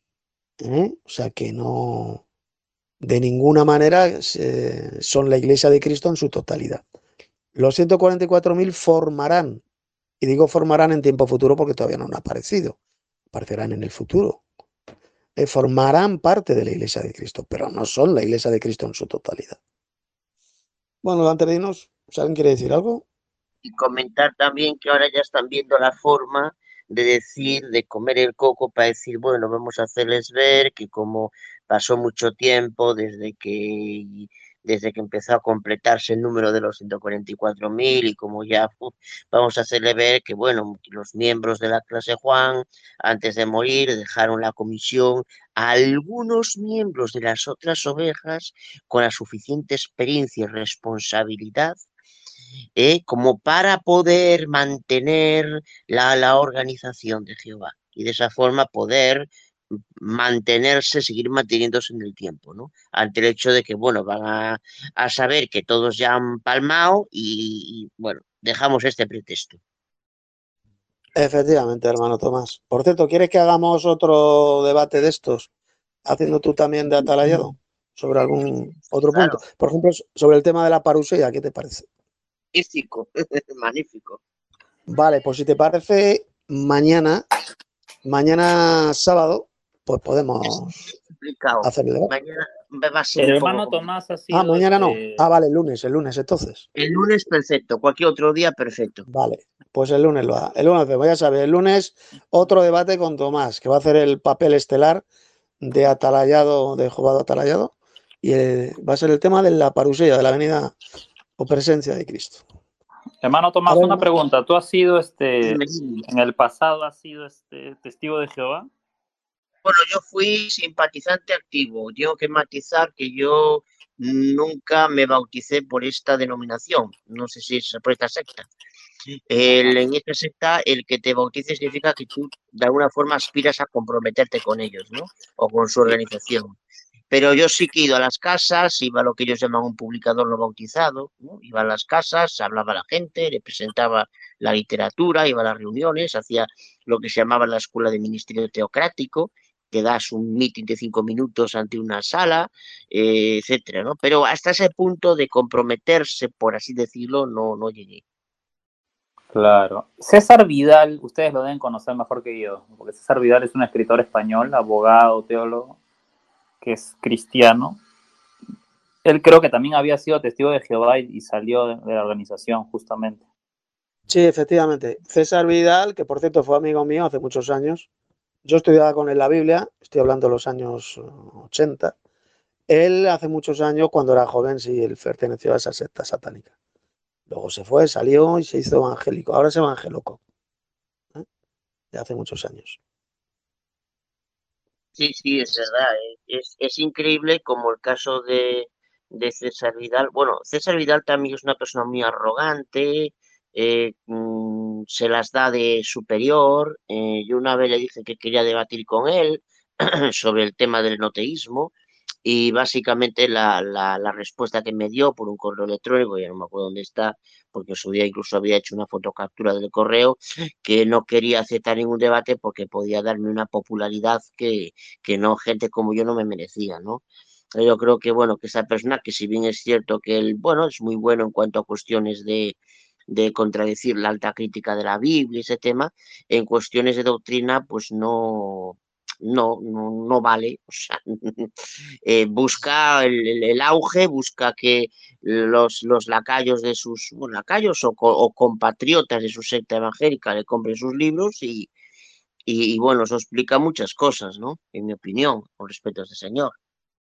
S1: ¿Eh? O sea que no, de ninguna manera eh, son la iglesia de Cristo en su totalidad. Los ciento cuarenta y cuatro mil formarán, y digo formarán en tiempo futuro porque todavía no han aparecido, aparecerán en el futuro. Eh, formarán parte de la iglesia de Cristo, pero no son la iglesia de Cristo en su totalidad. Bueno, antes de irnos, ¿alguien quiere decir algo?
S5: Y comentar también que ahora ya están viendo la forma de decir, de comer el coco para decir, bueno, vamos a hacerles ver que como pasó mucho tiempo desde que desde que empezó a completarse el número de los ciento cuarenta y cuatro mil y como ya uf, vamos a hacerle ver que, bueno, los miembros de la clase Juan, antes de morir, dejaron la comisión a algunos miembros de las otras ovejas con la suficiente experiencia y responsabilidad ¿eh? Como para poder mantener la, la organización de Jehová y de esa forma poder mantenerse, seguir manteniéndose en el tiempo, ¿no? Ante el hecho de que, bueno, van a, a saber que todos ya han palmado y, y, bueno, dejamos este pretexto.
S1: Efectivamente, hermano Tomás. Por cierto, ¿quieres que hagamos otro debate de estos? Haciendo tú también de atalayado sobre algún otro
S5: Claro,
S1: punto. Por ejemplo, sobre el tema de la parusía, ¿qué te parece?
S5: magnífico, magnífico.
S1: Vale, pues si te parece, mañana, mañana sábado, pues podemos
S5: Complicado.
S1: hacer el debate.
S5: Mañana va a ser
S4: El
S5: un
S4: hermano
S5: poco complicado.
S4: Tomás ha
S1: Ah,
S4: sido
S1: mañana no.
S4: este.
S1: Ah, vale, el lunes, el lunes entonces.
S5: El lunes perfecto, cualquier otro día perfecto.
S1: Vale, pues el lunes lo da. El lunes, voy a saber, el lunes otro debate con Tomás, que va a hacer el papel estelar de atalayado, de jugado atalayado, y eh, va a ser el tema de la parusía, de la venida o presencia de Cristo.
S4: Hermano
S1: A
S4: Tomás,
S1: ver,
S4: una pregunta. ¿Tú has sido este,
S5: Dime, dime.
S4: en el pasado has sido este testigo de Jehová?
S5: Bueno, yo fui simpatizante activo. Tengo que matizar que yo nunca me bauticé por esta denominación. No sé si es por esta secta. El, en esta secta, el que te bautice significa que tú de alguna forma aspiras a comprometerte con ellos, ¿no? O con su organización. Pero yo sí que he ido a las casas, iba a lo que ellos llaman un publicador no bautizado, ¿no? Iba a las casas, hablaba a la gente, le presentaba la literatura, iba a las reuniones, hacía lo que se llamaba la escuela de ministerio teocrático, que das un meeting de cinco minutos ante una sala, eh, etcétera, ¿no? Pero hasta ese punto de comprometerse, por así decirlo, no, no llegué.
S4: Claro. César Vidal, ustedes lo deben conocer mejor que yo, porque César Vidal es un escritor español, abogado, teólogo, que es cristiano. Él creo que también había sido testigo de Jehová y, y salió de, de la organización, justamente.
S1: Sí, efectivamente. César Vidal, que por cierto fue amigo mío hace muchos años. Yo estudiaba con él la Biblia, estoy hablando de los años ochenta. Él hace muchos años, cuando era joven, sí, él perteneció a esa secta satánica. Luego se fue, salió y se hizo evangélico. Ahora es evangélico. ¿eh? De hace muchos años.
S5: Sí, sí, es verdad. eh, Es, es increíble como el caso de, de César Vidal. Bueno, César Vidal también es una persona muy arrogante, eh, mm, se las da de superior. eh, yo una vez le dije que quería debatir con él sobre el tema del noteísmo y básicamente la, la, la respuesta que me dio por un correo electrónico, ya no me acuerdo dónde está, porque en su día incluso había hecho una fotocaptura del correo, que no quería aceptar ningún debate porque podía darme una popularidad que, que no, gente como yo no me merecía, ¿no? Yo creo que, bueno, que esa persona, que si bien es cierto que él, bueno, es muy bueno en cuanto a cuestiones de, de contradecir la alta crítica de la Biblia y ese tema, en cuestiones de doctrina, pues no, no, no, no vale. O sea, eh, busca el, el, el, auge, busca que los, los lacayos de sus, bueno, lacayos o, o compatriotas de su secta evangélica le compren sus libros y, y, y, bueno, eso explica muchas cosas, ¿no? En mi opinión, con respecto a este señor.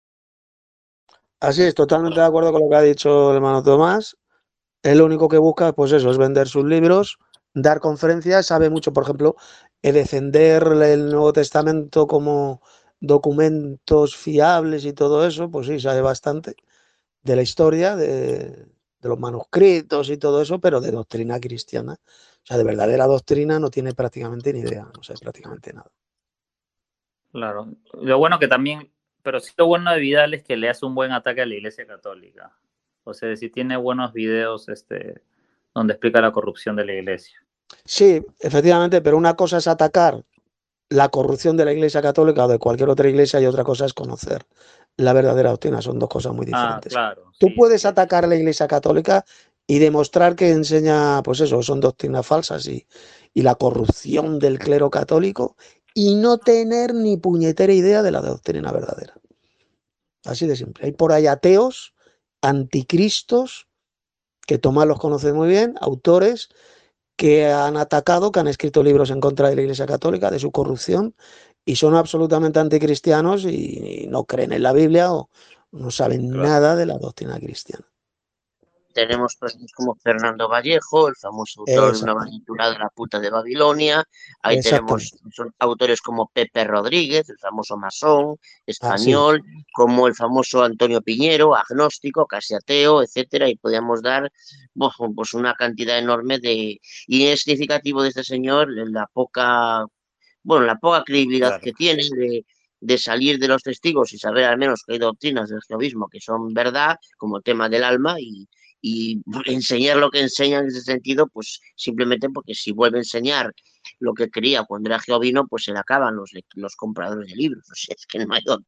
S1: Así es, totalmente de acuerdo con lo que ha dicho el hermano Tomás. Él lo único que busca, pues eso, es vender sus libros, dar conferencias, sabe mucho, por ejemplo, eh, defender el Nuevo Testamento como documentos fiables y todo eso, pues sí, sabe bastante de la historia, de, de los manuscritos y todo eso, pero de doctrina cristiana. O sea, de verdadera doctrina no tiene prácticamente ni idea, no sabe prácticamente nada.
S4: Claro. Lo bueno que también, pero sí lo bueno de Vidal es que le hace un buen ataque a la Iglesia Católica. O sea, si tiene buenos videos este, donde explica la corrupción de la Iglesia.
S1: Sí, efectivamente, pero una cosa es atacar la corrupción de la Iglesia Católica o de cualquier otra iglesia y otra cosa es conocer la verdadera doctrina. Son dos cosas muy diferentes.
S4: Ah, claro.
S1: Tú
S4: Sí,
S1: puedes
S4: sí.
S1: atacar a la Iglesia Católica y demostrar que enseña, pues eso, son doctrinas falsas y, y la corrupción del clero católico y no tener ni puñetera idea de la doctrina verdadera. Así de simple. Hay por ahí ateos, anticristos, que Tomás los conoce muy bien, autores que han atacado, que han escrito libros en contra de la Iglesia Católica, de su corrupción, y son absolutamente anticristianos y no creen en la Biblia o no saben
S4: Claro.
S1: nada de la doctrina cristiana.
S5: Tenemos personas como Fernando Vallejo, el famoso autor de una aventura de la puta de Babilonia. Ahí tenemos son autores como Pepe Rodríguez, el famoso masón español, ah, sí. como el famoso Antonio Piñero, agnóstico, casi ateo, etcétera. Y podríamos dar bueno, pues una cantidad enorme de... Y es significativo de este señor la poca, bueno, la poca credibilidad claro. que tiene de, de salir de los testigos y saber al menos que hay doctrinas del jehovismo que son verdad, como el tema del alma, y y enseñar lo que enseña en ese sentido, pues simplemente porque si vuelve a enseñar lo que quería cuando era jehovino, pues se le acaban los, los compradores de libros. O sea, es que no hay otro.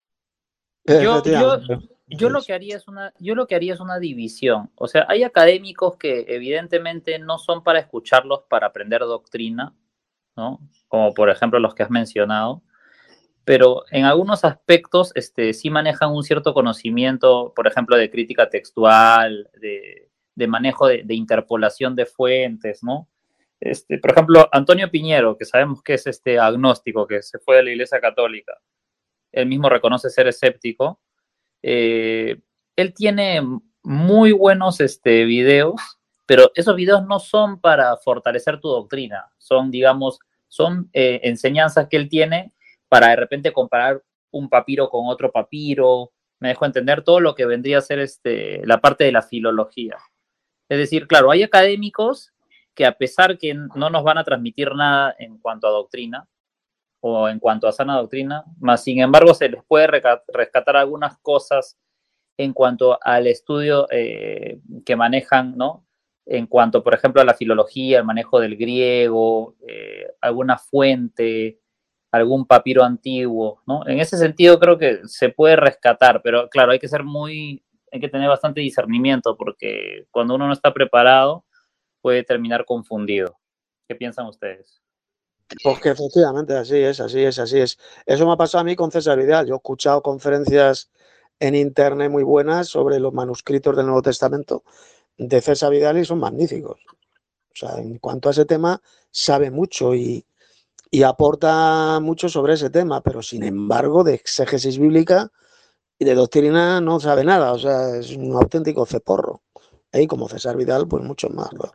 S4: Yo, yo, yo lo que haría es una, yo lo que haría es una división. O sea, hay académicos que evidentemente no son para escucharlos para aprender doctrina, ¿no? Como por ejemplo los que has mencionado. Pero en algunos aspectos este, sí manejan un cierto conocimiento, por ejemplo, de crítica textual, de, de manejo de, de interpolación de fuentes, ¿no? Este, por ejemplo, Antonio Piñero, que sabemos que es este agnóstico, que se fue de la Iglesia Católica, él mismo reconoce ser escéptico, eh, él tiene muy buenos este, videos, pero esos videos no son para fortalecer tu doctrina, son, digamos, son eh, enseñanzas que él tiene para de repente comparar un papiro con otro papiro, me dejo entender todo lo que vendría a ser este, la parte de la filología. Es decir, claro, hay académicos que a pesar que no nos van a transmitir nada en cuanto a doctrina o en cuanto a sana doctrina, más sin embargo se les puede rescatar algunas cosas en cuanto al estudio eh, que manejan, ¿no? En cuanto, por ejemplo, a la filología, el manejo del griego, eh, alguna fuente, algún papiro antiguo, ¿no? En ese sentido creo que se puede rescatar, pero claro, hay que ser muy, hay que tener bastante discernimiento porque cuando uno no está preparado puede terminar confundido. ¿Qué piensan ustedes?
S1: Pues que efectivamente así es, así es, así es. Eso me ha pasado a mí con César Vidal. Yo he escuchado conferencias en internet muy buenas sobre los manuscritos del Nuevo Testamento de César Vidal y son magníficos. O sea, en cuanto a ese tema, sabe mucho y, y aporta mucho sobre ese tema, pero sin embargo, de exégesis bíblica y de doctrina no sabe nada. O sea, es un auténtico ceporro. Y como César Vidal, pues mucho más, ¿no?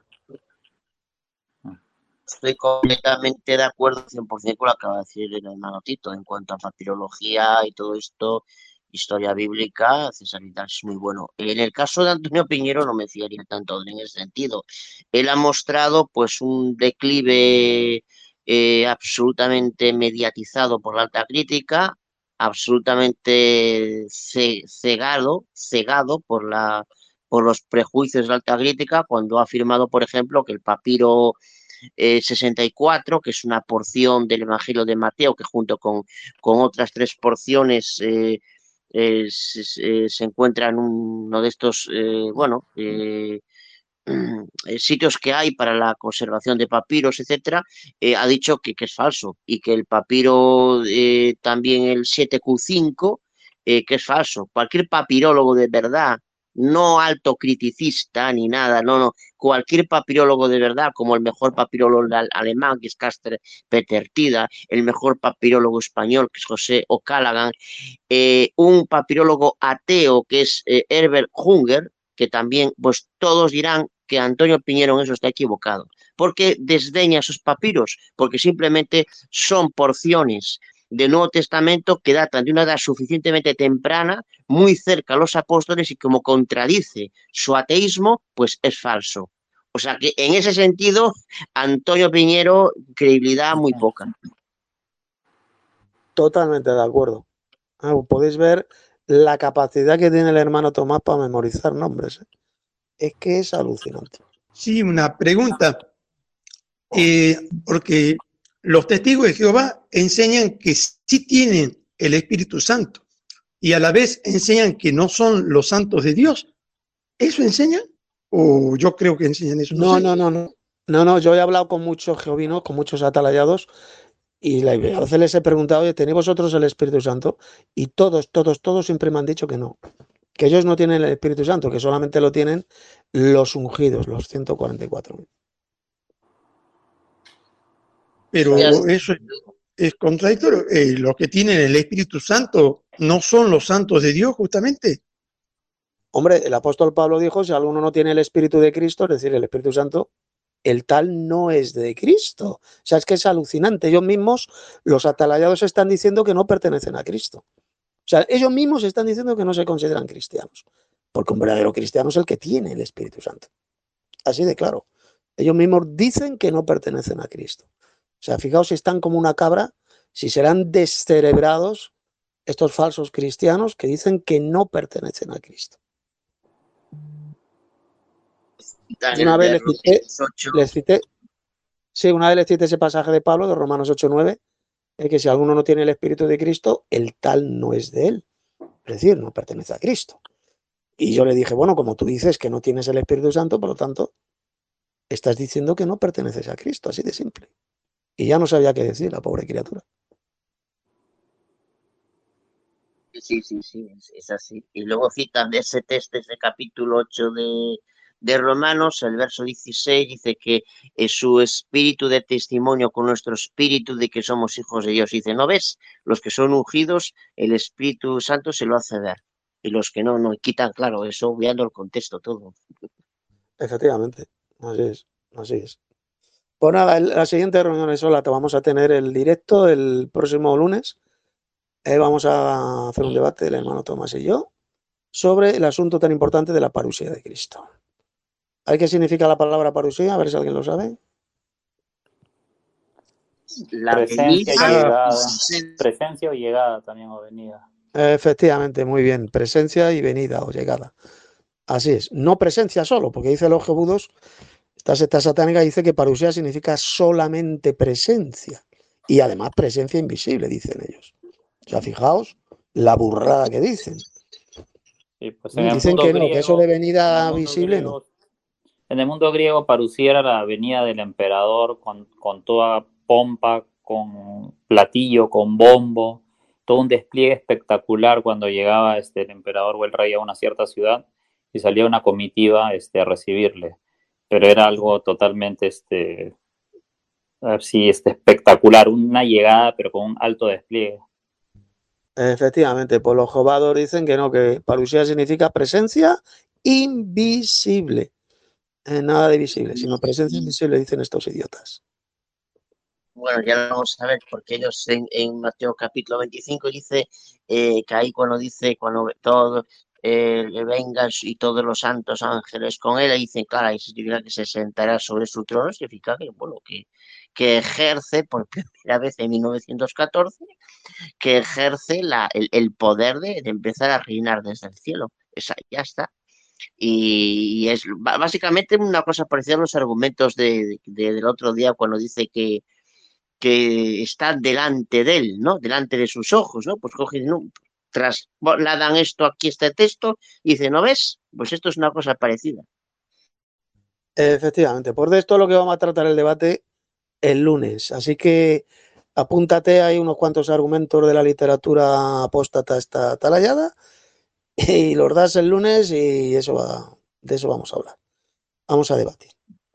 S5: Estoy completamente de acuerdo cien por ciento con lo que acaba de decir el hermano Tito en cuanto a papirología y todo esto, historia bíblica. César Vidal es muy bueno. En el caso de Antonio Piñero no me fiaría tanto en ese sentido. Él ha mostrado pues un declive eh, absolutamente mediatizado por la alta crítica, absolutamente ce- cegado, cegado por la por los prejuicios de la alta crítica, cuando ha afirmado, por ejemplo, que el papiro eh, sesenta y cuatro, que es una porción del Evangelio de Mateo, que junto con, con otras tres porciones eh, eh, se, se, encuentra en uno de estos, eh, bueno, eh, sitios que hay para la conservación de papiros, etcétera, eh, ha dicho que, que, es falso y que el papiro, eh, también el siete Q cinco, eh, que es falso. Cualquier papirólogo de verdad, no alto criticista ni nada, no, no, cualquier papirólogo de verdad, como el mejor papirólogo alemán, que es Caster Peter Tida, el mejor papirólogo español, que es José O'Callaghan, eh, un papirólogo ateo, que es eh, Herbert Hunger, que también, pues todos dirán que Antonio Piñero en eso está equivocado, porque desdeña esos papiros, porque simplemente son porciones del Nuevo Testamento que datan de una edad suficientemente temprana, muy cerca a los apóstoles, y como contradice su ateísmo, pues es falso. O sea que en ese sentido, Antonio Piñero, credibilidad muy poca.
S1: Totalmente de acuerdo. Ah, podéis ver la capacidad que tiene el hermano Tomás para memorizar nombres. Es que es alucinante.
S2: Sí, una pregunta. Eh, porque los testigos de Jehová enseñan que sí tienen el Espíritu Santo y a la vez enseñan que no son los santos de Dios. ¿Eso enseñan? O yo creo que enseñan eso.
S1: No, no, no, no. No, no, yo he hablado con muchos jehovinos, con muchos atalayados, y a veces les he preguntado, oye, ¿tenéis vosotros el Espíritu Santo? Y todos, todos, todos siempre me han dicho que no. Que ellos no tienen el Espíritu Santo, que solamente lo tienen los ungidos, los ciento cuarenta y cuatro mil.
S2: Pero eso es, es contradictorio. Eh, los que tienen el Espíritu Santo no son los santos de Dios, justamente.
S1: Hombre, el apóstol Pablo dijo, si alguno no tiene el Espíritu de Cristo, es decir, el Espíritu Santo, el tal no es de Cristo. O sea, es que es alucinante. Ellos mismos, los atalayados, están diciendo que no pertenecen a Cristo. O sea, ellos mismos están diciendo que no se consideran cristianos. Porque un verdadero cristiano es el que tiene el Espíritu Santo. Así de claro. Ellos mismos dicen que no pertenecen a Cristo. O sea, fijaos si están como una cabra, si serán descerebrados estos falsos cristianos que dicen que no pertenecen a Cristo. Una vez les cité, les cité, sí, una vez les cité ese pasaje de Pablo de Romanos ocho nueve, es que si alguno no tiene el Espíritu de Cristo, el tal no es de él. Es decir, no pertenece a Cristo. Y yo le dije, bueno, como tú dices que no tienes el Espíritu Santo, por lo tanto, estás diciendo que no perteneces a Cristo, así de simple. Y ya no sabía qué decir, la pobre criatura.
S5: Sí, sí, sí, es, es así. Y luego citan de ese texto, ese capítulo ocho de, de Romanos, el verso dieciséis, dice que es su espíritu de testimonio con nuestro espíritu de que somos hijos de Dios. Dice, ¿no ves? Los que son ungidos, el Espíritu Santo se lo hace ver. Y los que no, no quitan, claro, eso obviando el contexto todo.
S1: Efectivamente, así es, así es. Pues nada, la siguiente reunión es la que vamos a tener el directo el próximo lunes. Eh, vamos a hacer un debate, el hermano Tomás y yo, sobre el asunto tan importante de la parusía de Cristo. ¿A ver qué significa la palabra parusía? A ver si alguien lo sabe.
S5: La
S4: presencia y
S5: venida,
S4: llegada. Presencia o llegada también, o venida.
S1: Efectivamente, muy bien. Presencia y venida o llegada. Así es. No presencia solo, porque dice los jebudos, esta secta satánica dice que parusía significa solamente presencia. Y además presencia invisible, dicen ellos. O sea, fijaos la burrada que dicen.
S4: Sí, pues en el
S1: Dicen
S4: mundo
S1: que
S4: griego,
S1: no, que eso de venida visible
S4: griego,
S1: no.
S4: En el mundo griego, parusía era la venida del emperador con, con toda pompa, con platillo, con bombo. todo un despliegue espectacular cuando llegaba este, el emperador o el rey a una cierta ciudad y salía una comitiva este, a recibirle. Pero era algo totalmente este, así, este, espectacular, una llegada pero con un alto despliegue.
S1: Efectivamente, pues los jovados dicen que no, que parusia significa presencia invisible. Eh, nada de visible, sino presencia invisible, dicen estos idiotas.
S5: Bueno, ya lo vamos a ver, porque ellos en, en Mateo capítulo veinticinco dice eh, que ahí cuando dice, cuando todo eh, vengas y todos los santos ángeles con él, ahí dicen, claro, ahí significa que se sentará sobre su trono, significa que, bueno, que, que ejerce por primera vez en mil novecientos catorce, que ejerce la, el, el poder de, de empezar a reinar desde el cielo. Esa, ya está. Y, y es básicamente una cosa parecida a los argumentos de, de, del otro día cuando dice que que están delante de él, ¿no? Delante de sus ojos, ¿no? Pues cogen, ¿no? Trasladan esto aquí, este texto, y dice, ¿no ves? Pues esto es una cosa parecida.
S1: Efectivamente, por esto es lo que vamos a tratar el debate el lunes. Así que apúntate, hay unos cuantos argumentos de la literatura apóstata esta talayada y los das el lunes y eso va, de eso vamos a hablar. Vamos a debatir.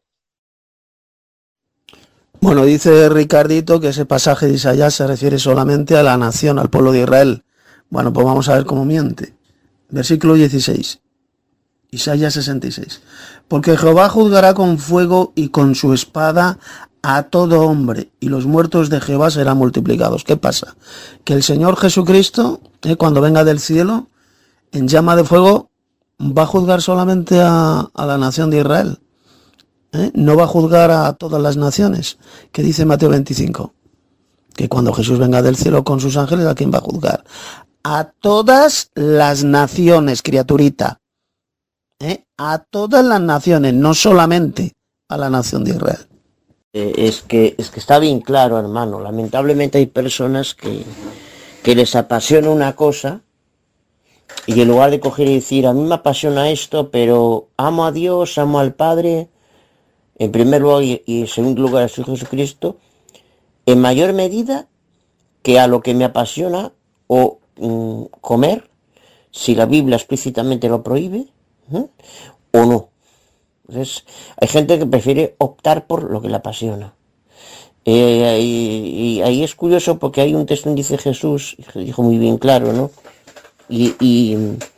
S1: Bueno, dice Ricardito que ese pasaje de Isaías se refiere solamente a la nación, al pueblo de Israel. Bueno, pues vamos a ver cómo miente. Versículo dieciséis. Isaías sesenta y seis. Porque Jehová juzgará con fuego y con su espada a todo hombre, y los muertos de Jehová serán multiplicados. ¿Qué pasa? Que el Señor Jesucristo, eh, cuando venga del cielo, en llama de fuego, va a juzgar solamente a, a la nación de Israel. ¿Eh? No va a juzgar a todas las naciones, que dice Mateo veinticinco, que cuando Jesús venga del cielo con sus ángeles, ¿a quién va a juzgar? A todas las naciones, criaturita, ¿eh? A todas las naciones, no solamente a la nación de Israel.
S5: Eh, es, que, es que está bien claro, hermano, lamentablemente hay personas que, que les apasiona una cosa y en lugar de coger y decir, a mí me apasiona esto, pero amo a Dios, amo al Padre, en primer lugar y, y en segundo lugar a su Jesucristo, en mayor medida que a lo que me apasiona o mm, comer, si la Biblia explícitamente lo prohíbe, ¿eh? o no. Entonces, hay gente que prefiere optar por lo que le apasiona. Eh, y, y ahí es curioso porque hay un texto donde dice Jesús, dijo muy bien claro, ¿no? Y, y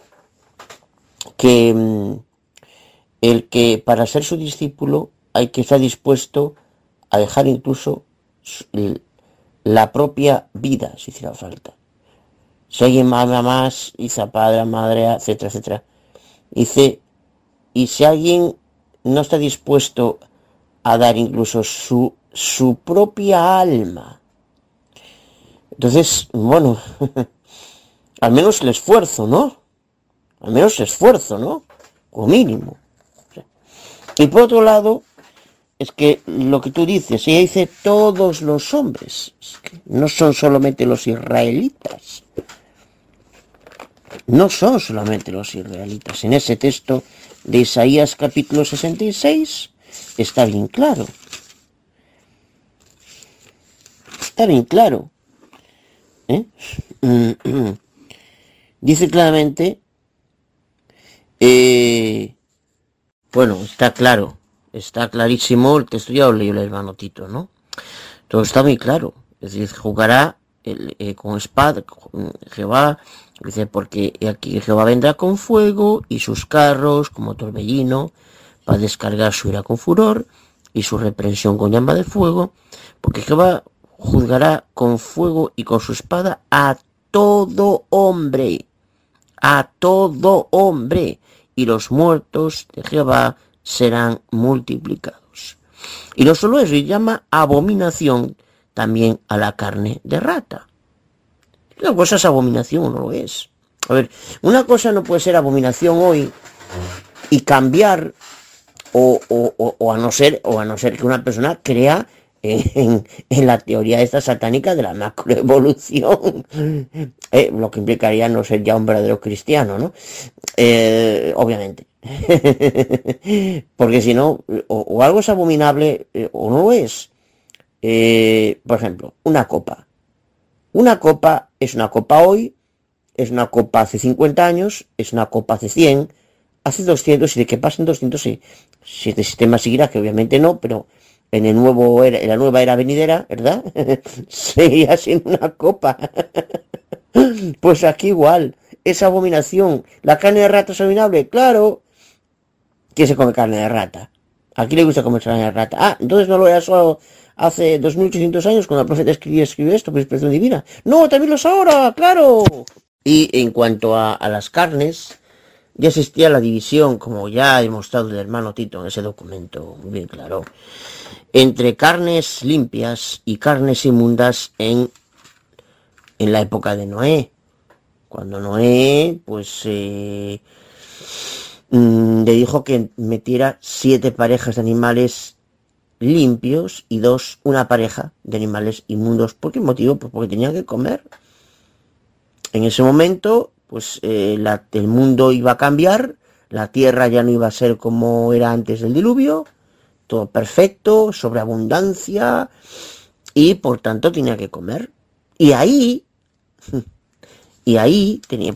S5: que mm, el que para ser su discípulo hay que estar dispuesto a dejar incluso la propia vida, si hiciera falta. Si alguien ama más, dice a padre, a madre, etcétera, etcétera. Dice, y si alguien no está dispuesto a dar incluso su, su propia alma, entonces, bueno, al menos el esfuerzo, ¿no? Al menos el esfuerzo, ¿no? Como mínimo. Y por otro lado, es que lo que tú dices, ella dice todos los hombres, es que no son solamente los israelitas, no son solamente los israelitas. En ese texto de Isaías capítulo sesenta y seis está bien claro, está bien claro, ¿eh? Dice claramente, eh, bueno, está claro, está clarísimo, el texto ya lo leyó el hermano Tito, ¿no? Todo está muy claro, es decir, jugará el, eh, con espada, con Jehová, dice, porque aquí Jehová vendrá con fuego y sus carros como torbellino, para descargar su ira con furor y su reprensión con llama de fuego, porque Jehová juzgará con fuego y con su espada a todo hombre, a todo hombre, y los muertos de Jehová serán multiplicados. Y no solo eso, y llama abominación también a la carne de rata. Una cosa es abominación o no lo es. A ver, una cosa no puede ser abominación hoy y cambiar, o, o, o, o a no ser, o a no ser que una persona crea en, en la teoría esta satánica de la macroevolución, eh, lo que implicaría no ser ya un verdadero cristiano, ¿no? Eh, obviamente. Porque si no, o, o algo es abominable eh, o no lo es. Eh, por ejemplo, una copa. Una copa es una copa hoy, es una copa hace cincuenta años, es una copa hace cien, hace doscientos, y de que pasen doscientos, si, si este sistema seguirá, que obviamente no, pero en el nuevo era, en la nueva era venidera, ¿verdad? Seguirá siendo una copa. Pues aquí igual, esa abominación. ¿La carne de rata es abominable? Claro. ¿Quién se come carne de rata? ¿A quién le gusta comer carne de rata? Ah, entonces no lo era solo hace dos mil ochocientos años cuando el profeta escribió, escribió esto, por inspiración divina. No, también lo es ahora, claro. Y en cuanto a, a las carnes, ya existía la división, como ya ha demostrado el hermano Tito en ese documento, muy bien claro, entre carnes limpias y carnes inmundas en, en la época de Noé. Cuando Noé, pues, eh, mmm, le dijo que metiera siete parejas de animales limpios y dos, una pareja de animales inmundos. ¿Por qué motivo? Pues porque tenían que comer. En ese momento, pues, eh, la, el mundo iba a cambiar, la tierra ya no iba a ser como era antes del diluvio, todo perfecto, sobreabundancia, y por tanto tenía que comer. Y ahí, y ahí tenía,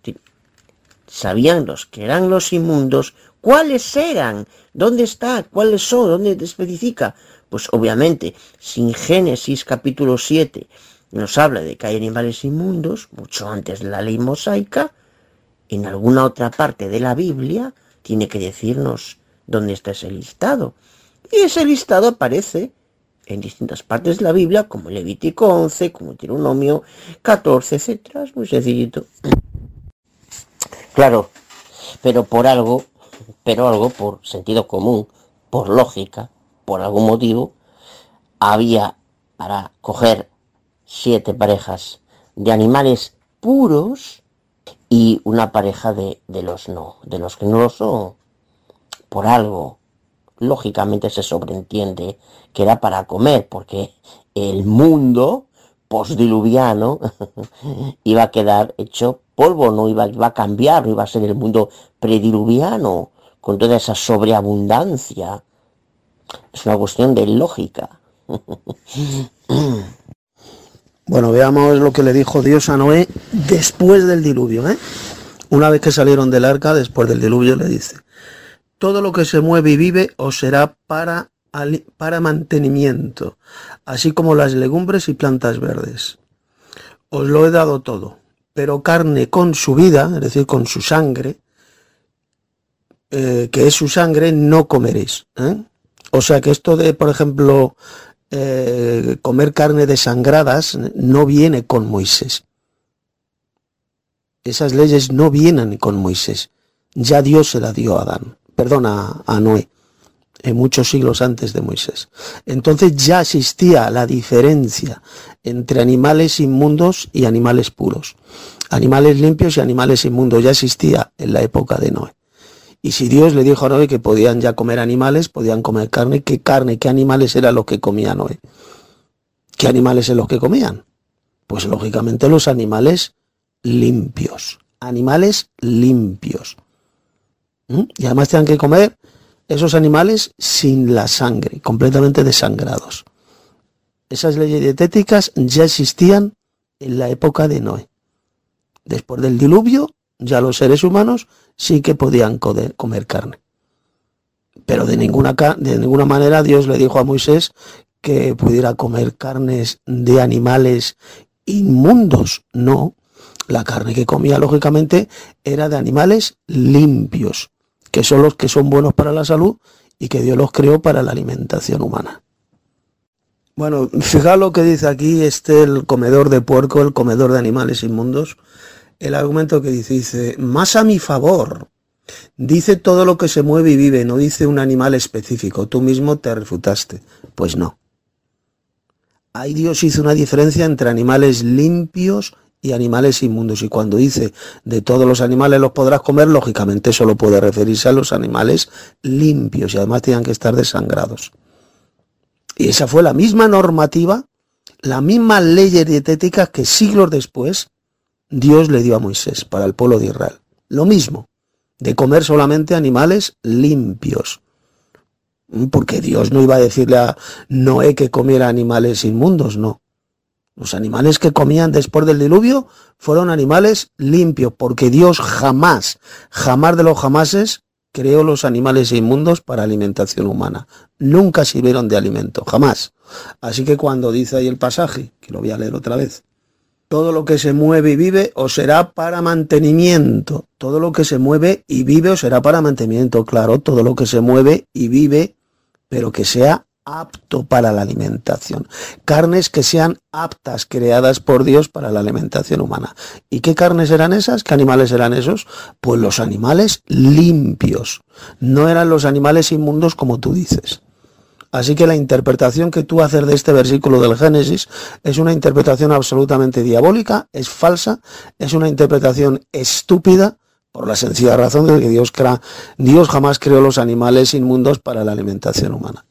S5: sabían los que eran los inmundos, cuáles eran, dónde está, cuáles son, dónde te especifica. Pues obviamente, si en Génesis capítulo siete nos habla de que hay animales inmundos, mucho antes de la ley mosaica, en alguna otra parte de la Biblia tiene que decirnos dónde está ese listado. Y ese listado aparece en distintas partes de la Biblia, como Levítico once, como Deuteronomio catorce, etcétera. Es muy sencillito. Claro, pero por algo, pero algo por sentido común, por lógica, por algún motivo, había para coger siete parejas de animales puros y una pareja de, de los no, de los que no lo son. Por algo, lógicamente se sobreentiende que era para comer, porque el mundo postdiluviano iba a quedar hecho polvo, no iba, iba a cambiar, no iba a ser el mundo prediluviano, con toda esa sobreabundancia. Es una cuestión de lógica.
S1: Bueno, veamos lo que le dijo Dios a Noé después del diluvio, ¿eh? Una vez que salieron del arca, después del diluvio, le dice: todo lo que se mueve y vive os será para, para mantenimiento, así como las legumbres y plantas verdes. Os lo he dado todo, pero carne con su vida, es decir, con su sangre, eh, que es su sangre, no comeréis, ¿eh? O sea que esto de, por ejemplo, eh, comer carne desangradas no viene con Moisés. Esas leyes no vienen con Moisés. Ya Dios se la dio a Adán, perdón, a, a Noé, en muchos siglos antes de Moisés. Entonces ya existía la diferencia entre animales inmundos y animales puros. Animales limpios y animales inmundos ya existía en la época de Noé. Y si Dios le dijo a Noé que podían ya comer animales, podían comer carne, ¿qué carne, qué animales eran los que comía Noé? ¿Qué animales eran los que comían? Pues lógicamente los animales limpios. Animales limpios. ¿Mm? Y además tenían que comer esos animales sin la sangre, completamente desangrados. Esas leyes dietéticas ya existían en la época de Noé. Después del diluvio, ya los seres humanos sí que podían comer carne. Pero de ninguna, de ninguna manera Dios le dijo a Moisés que pudiera comer carnes de animales inmundos. No, la carne que comía lógicamente era de animales limpios, que son los que son buenos para la salud y que Dios los creó para la alimentación humana. Bueno, fijaos lo que dice aquí este el comedor de puerco, el comedor de animales inmundos. El argumento que dice, dice, más a mi favor, dice todo lo que se mueve y vive, no dice un animal específico. Tú mismo te refutaste. Pues no. Ahí Dios hizo una diferencia entre animales limpios y animales inmundos. Y cuando dice de todos los animales los podrás comer, lógicamente solo puede referirse a los animales limpios y además tienen que estar desangrados. Y esa fue la misma normativa, la misma leyes dietéticas que siglos después Dios le dio a Moisés para el pueblo de Israel. Lo mismo, de comer solamente animales limpios. Porque Dios no iba a decirle a Noé que comiera animales inmundos, no. Los animales que comían después del diluvio fueron animales limpios, porque Dios jamás, jamás de los jamases creó los animales inmundos para alimentación humana. Nunca sirvieron de alimento, jamás. Así que cuando dice ahí el pasaje, que lo voy a leer otra vez, todo lo que se mueve y vive os será para mantenimiento. Todo lo que se mueve y vive os será para mantenimiento. Claro, todo lo que se mueve y vive, pero que sea apto para la alimentación. Carnes que sean aptas, creadas por Dios para la alimentación humana. ¿Y qué carnes eran esas? ¿Qué animales eran esos? Pues los animales limpios. No eran los animales inmundos como tú dices. Así que la interpretación que tú haces de este versículo del Génesis es una interpretación absolutamente diabólica, es falsa, es una interpretación estúpida, por la sencilla razón de que Dios, crea, Dios jamás creó los animales inmundos para la alimentación humana.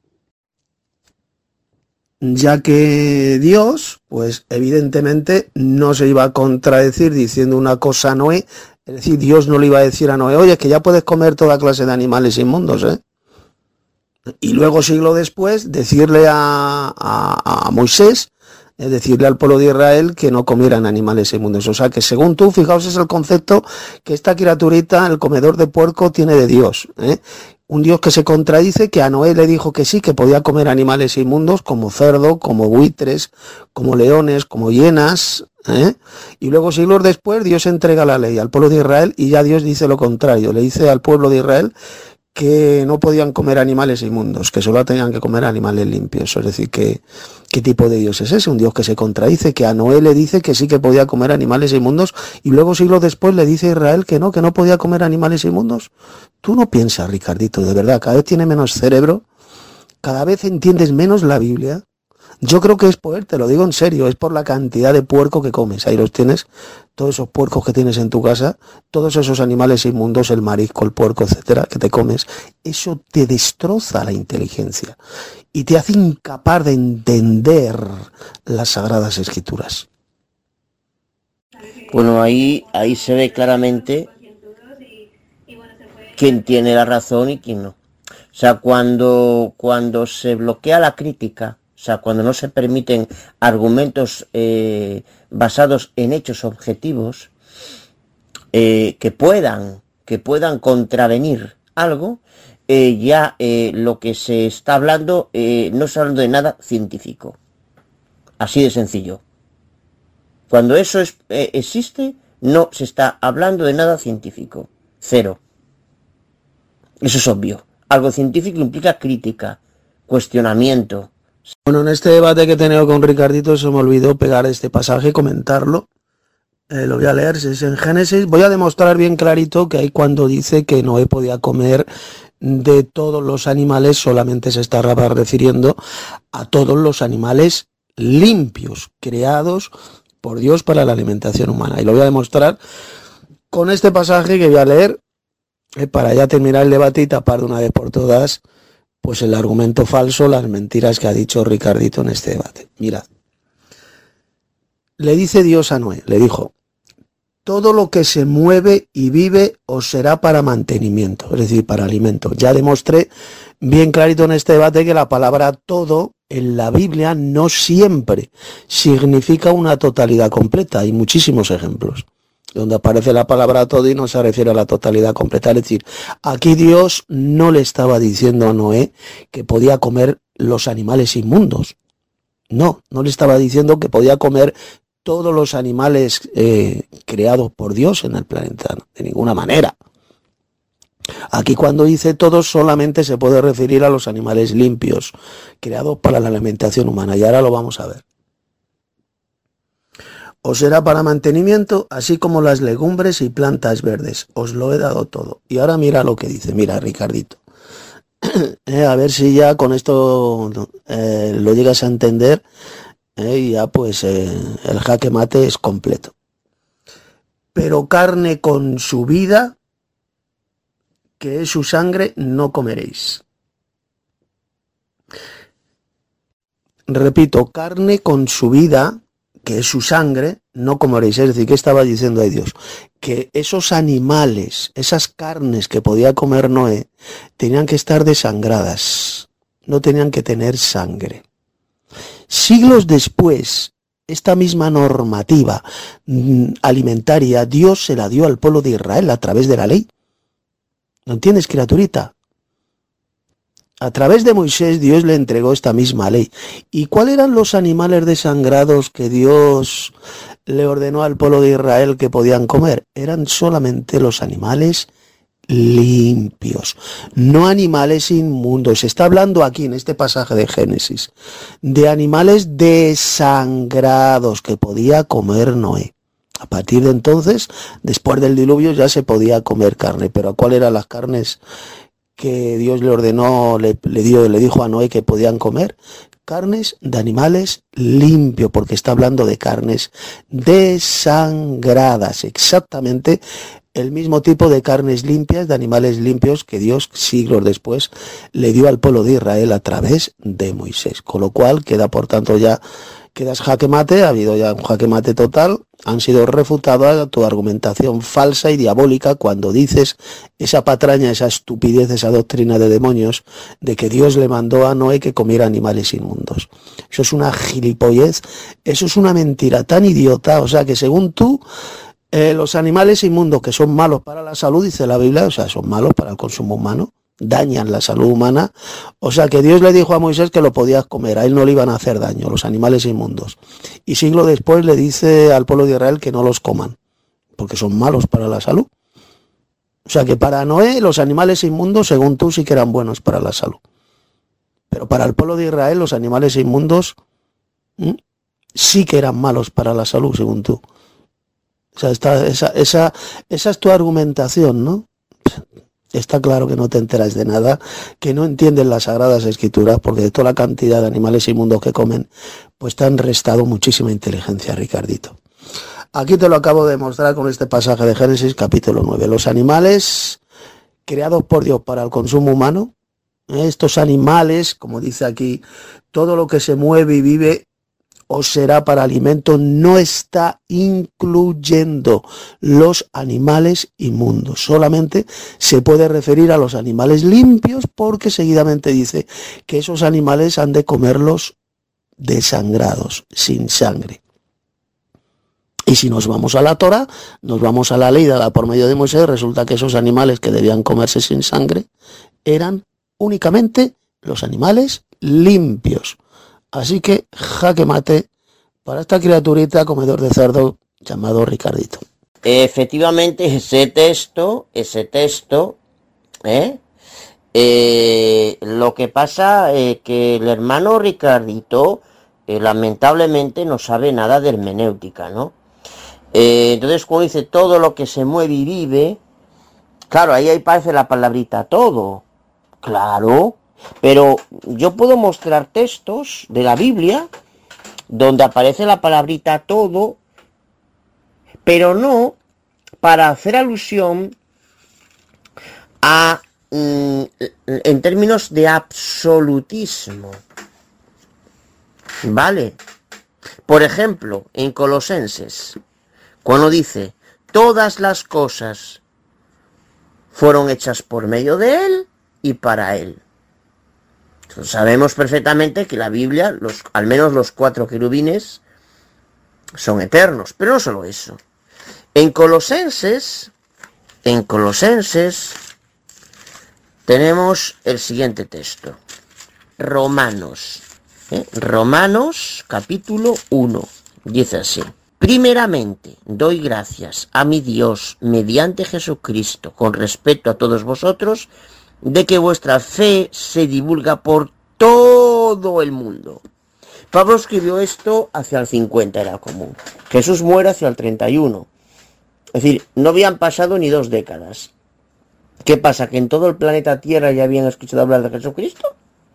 S1: Ya que Dios, pues evidentemente no se iba a contradecir diciendo una cosa a Noé, es decir, Dios no le iba a decir a Noé, oye, que ya puedes comer toda clase de animales inmundos, ¿eh? Y luego, siglo después, decirle a, a, a Moisés, es decirle al pueblo de Israel que no comieran animales inmundos. O sea que según tú, fijaos, es el concepto que esta criaturita, el comedor de puerco, tiene de Dios, ¿eh? Un Dios que se contradice, que a Noé le dijo que sí, que podía comer animales inmundos como cerdo, como buitres, como leones, como hienas, ¿eh? Y luego, siglos después, Dios entrega la ley al pueblo de Israel y ya Dios dice lo contrario. Le dice al pueblo de Israel que no podían comer animales inmundos, que solo tenían que comer animales limpios. Es decir, que ¿qué tipo de Dios es ese? Un Dios que se contradice, que a Noé le dice que sí que podía comer animales inmundos y luego siglos después le dice a Israel que no, que no podía comer animales inmundos. Tú no piensas, Ricardito, de verdad, cada vez tiene menos cerebro, cada vez entiendes menos la Biblia. Yo creo que es por, te lo digo en serio, es por la cantidad de puerco que comes. Ahí los tienes, todos esos puercos que tienes en tu casa, todos esos animales inmundos, el marisco, el puerco, etcétera, que te comes. Eso te destroza la inteligencia y te hace incapaz de entender las Sagradas Escrituras.
S5: Bueno, ahí, ahí se ve claramente quién tiene la razón y quién no. O sea, cuando, cuando se bloquea la crítica, o sea, cuando no se permiten argumentos eh, basados en hechos objetivos eh, que puedan, que puedan contravenir algo, eh, ya eh, lo que se está hablando eh, no está hablando de nada científico. Así de sencillo. Cuando eso es, eh, existe, no se está hablando de nada científico. Cero. Eso es obvio. Algo científico implica crítica, cuestionamiento.
S1: Bueno, en este debate que he tenido con Ricardito se me olvidó pegar este pasaje y comentarlo. Eh, lo voy a leer, es en Génesis. Voy a demostrar bien clarito que ahí cuando dice que Noé podía comer de todos los animales, solamente se está refiriendo a todos los animales limpios, creados por Dios para la alimentación humana. Y lo voy a demostrar con este pasaje que voy a leer, eh, para ya terminar el debate y tapar de una vez por todas pues el argumento falso, las mentiras que ha dicho Ricardito en este debate. Mirad. Le dice Dios a Noé, le dijo, todo lo que se mueve y vive os será para mantenimiento, es decir, para alimento. Ya demostré bien clarito en este debate que la palabra todo en la Biblia no siempre significa una totalidad completa. Hay muchísimos ejemplos donde aparece la palabra todo y no se refiere a la totalidad completa. Es decir, aquí Dios no le estaba diciendo a Noé que podía comer los animales inmundos. No, no le estaba diciendo que podía comer todos los animales eh, creados por Dios en el planeta, de ninguna manera. Aquí cuando dice todos solamente se puede referir a los animales limpios, creados para la alimentación humana, y ahora lo vamos a ver. Os será para mantenimiento, así como las legumbres y plantas verdes. Os lo he dado todo. Y ahora mira lo que dice, mira Ricardito. eh, a ver si ya con esto eh, lo llegas a entender eh, y ya pues eh, el jaque mate es completo. Pero carne con su vida, que es su sangre, no comeréis. Repito, carne con su vida, que es su sangre, no comeréis. Es decir, ¿qué estaba diciendo ahí Dios? Que esos animales, esas carnes que podía comer Noé, tenían que estar desangradas, no tenían que tener sangre. Siglos después, esta misma normativa mm, alimentaria, Dios se la dio al pueblo de Israel a través de la ley. ¿No entiendes, criaturita? A través de Moisés Dios le entregó esta misma ley. ¿Y cuáles eran los animales desangrados que Dios le ordenó al pueblo de Israel que podían comer? Eran solamente los animales limpios, no animales inmundos. Se está hablando aquí en este pasaje de Génesis de animales desangrados que podía comer Noé. A partir de entonces, después del diluvio, ya se podía comer carne. Pero ¿cuáles eran las carnes que Dios le ordenó, le, le dio, le dijo a Noé que podían comer? Carnes de animales limpios, porque está hablando de carnes desangradas, exactamente el mismo tipo de carnes limpias, de animales limpios que Dios siglos después le dio al pueblo de Israel a través de Moisés. Con lo cual queda, por tanto, ya quedas jaque mate, ha habido ya un jaque mate total, han sido refutadas tu argumentación falsa y diabólica cuando dices esa patraña, esa estupidez, esa doctrina de demonios de que Dios le mandó a Noé que comiera animales inmundos. Eso es una gilipollez, eso es una mentira tan idiota, o sea que según tú, eh, los animales inmundos que son malos para la salud, dice la Biblia, o sea, son malos para el consumo humano, dañan la salud humana, o sea que Dios le dijo a Moisés que lo podías comer, a él no le iban a hacer daño, los animales inmundos. Y siglo después le dice al pueblo de Israel que no los coman, porque son malos para la salud. O sea que para Noé los animales inmundos, según tú, sí que eran buenos para la salud. Pero para el pueblo de Israel los animales inmundos ¿m? sí que eran malos para la salud, según tú. O sea, esta, esa, esa, esa es tu argumentación, ¿no? Está claro que no te enteras de nada, que no entiendes las Sagradas Escrituras, porque de toda la cantidad de animales inmundos que comen, pues te han restado muchísima inteligencia, Ricardito. Aquí te lo acabo de mostrar con este pasaje de Génesis, capítulo nueve. Los animales creados por Dios para el consumo humano, estos animales, como dice aquí, todo lo que se mueve y vive os será para alimento, no está incluyendo los animales inmundos. Solamente se puede referir a los animales limpios, porque seguidamente dice que esos animales han de comerlos desangrados, sin sangre. Y si nos vamos a la Torá, nos vamos a la ley dada por medio de Moisés, resulta que esos animales que debían comerse sin sangre eran únicamente los animales limpios. Así que jaque mate para esta criaturita comedor de cerdo llamado Ricardito.
S5: Efectivamente, ese texto, ese texto, ¿eh? Eh, lo que pasa es eh, que el hermano Ricardito eh, lamentablemente no sabe nada de hermenéutica, ¿no? Eh, entonces, cuando dice todo lo que se mueve y vive, claro, ahí aparece la palabrita todo, claro. Pero yo puedo mostrar textos de la Biblia donde aparece la palabrita todo, pero no para hacer alusión a mm, en términos de absolutismo. ¿Vale? Por ejemplo, en Colosenses, cuando dice todas las cosas fueron hechas por medio de él y para él. Sabemos perfectamente que la Biblia, los, al menos los cuatro querubines, son eternos, pero no solo eso. En Colosenses, en Colosenses, tenemos el siguiente texto. Romanos, ¿eh? Romanos, capítulo uno, dice así. Primeramente, doy gracias a mi Dios, mediante Jesucristo, con respecto a todos vosotros, de que vuestra fe se divulga por todo el mundo. Pablo escribió esto hacia el cincuenta, era común. Jesús muere hacia el treinta y uno. Es decir, no habían pasado ni dos décadas. ¿Qué pasa? ¿Que en todo el planeta Tierra ya habían escuchado hablar de Jesucristo?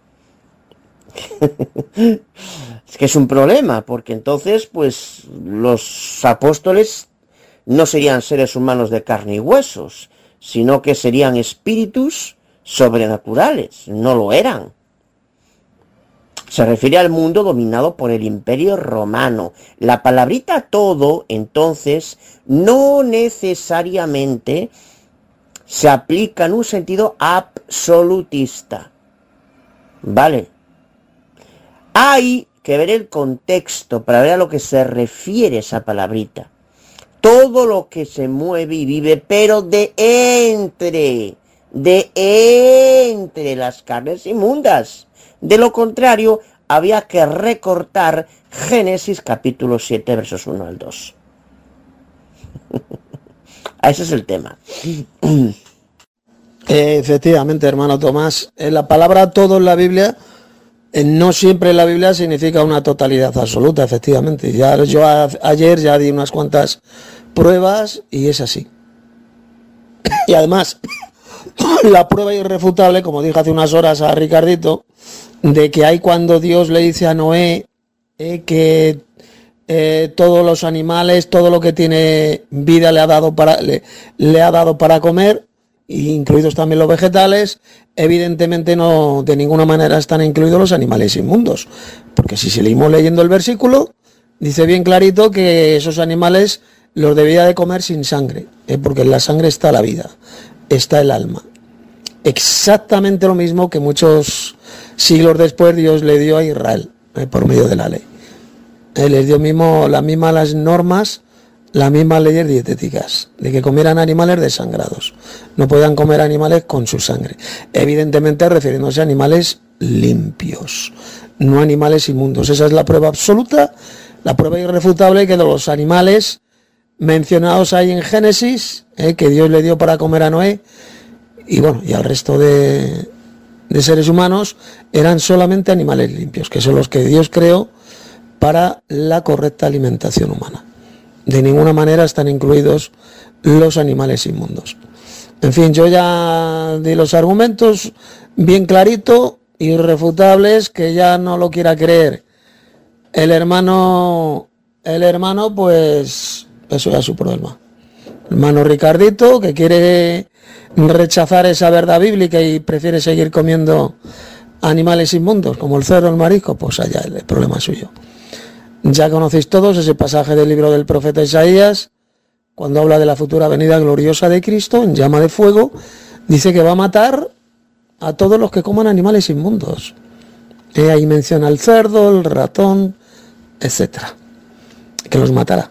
S5: Es que es un problema, porque entonces, pues, los apóstoles no serían seres humanos de carne y huesos, sino que serían espíritus sobrenaturales. No lo eran. Se refiere al mundo dominado por el Imperio Romano. La palabrita todo, entonces, no necesariamente se aplica en un sentido absolutista. ¿Vale? Hay que ver el contexto para ver a lo que se refiere esa palabrita. Todo lo que se mueve y vive, pero de entre, de entre las carnes inmundas. De lo contrario, había que recortar Génesis capítulo siete, versos uno al dos. Ese es el tema.
S1: Efectivamente, hermano Tomás, la palabra todo en la Biblia, no siempre en la Biblia significa una totalidad absoluta, efectivamente. Ya, yo a, ayer ya di unas cuantas pruebas y es así. Y además, la prueba irrefutable, como dije hace unas horas a Ricardito, de que hay cuando Dios le dice a Noé eh, que eh, todos los animales, todo lo que tiene vida le ha dado para, le, le ha dado para comer, incluidos también los vegetales. Evidentemente no, de ninguna manera están incluidos los animales inmundos, porque si seguimos leyendo el versículo, dice bien clarito que esos animales los debía de comer sin sangre, ¿eh? Porque en la sangre está la vida, está el alma. Exactamente lo mismo que muchos siglos después Dios le dio a Israel, ¿eh? Por medio de la ley. Eh, les dio mismo, las mismas las normas, las mismas leyes dietéticas, de que comieran animales desangrados, no podían comer animales con su sangre, evidentemente refiriéndose a animales limpios, no animales inmundos. Esa es la prueba absoluta, la prueba irrefutable que de los animales mencionados ahí en Génesis, eh, que Dios le dio para comer a Noé, y bueno, y al resto de, de seres humanos, eran solamente animales limpios, que son los que Dios creó para la correcta alimentación humana. De ninguna manera están incluidos los animales inmundos. En fin, yo ya di los argumentos bien clarito, irrefutables, que ya no lo quiera creer el hermano, el hermano, pues eso ya es su problema. El hermano Ricardito, que quiere rechazar esa verdad bíblica y prefiere seguir comiendo animales inmundos, como el cerdo, el marisco, pues allá el problema es suyo. Ya conocéis todos ese pasaje del libro del profeta Isaías, cuando habla de la futura venida gloriosa de Cristo en llama de fuego, dice que va a matar a todos los que coman animales inmundos. Eh, ahí menciona el cerdo, el ratón, etcétera, que los matará.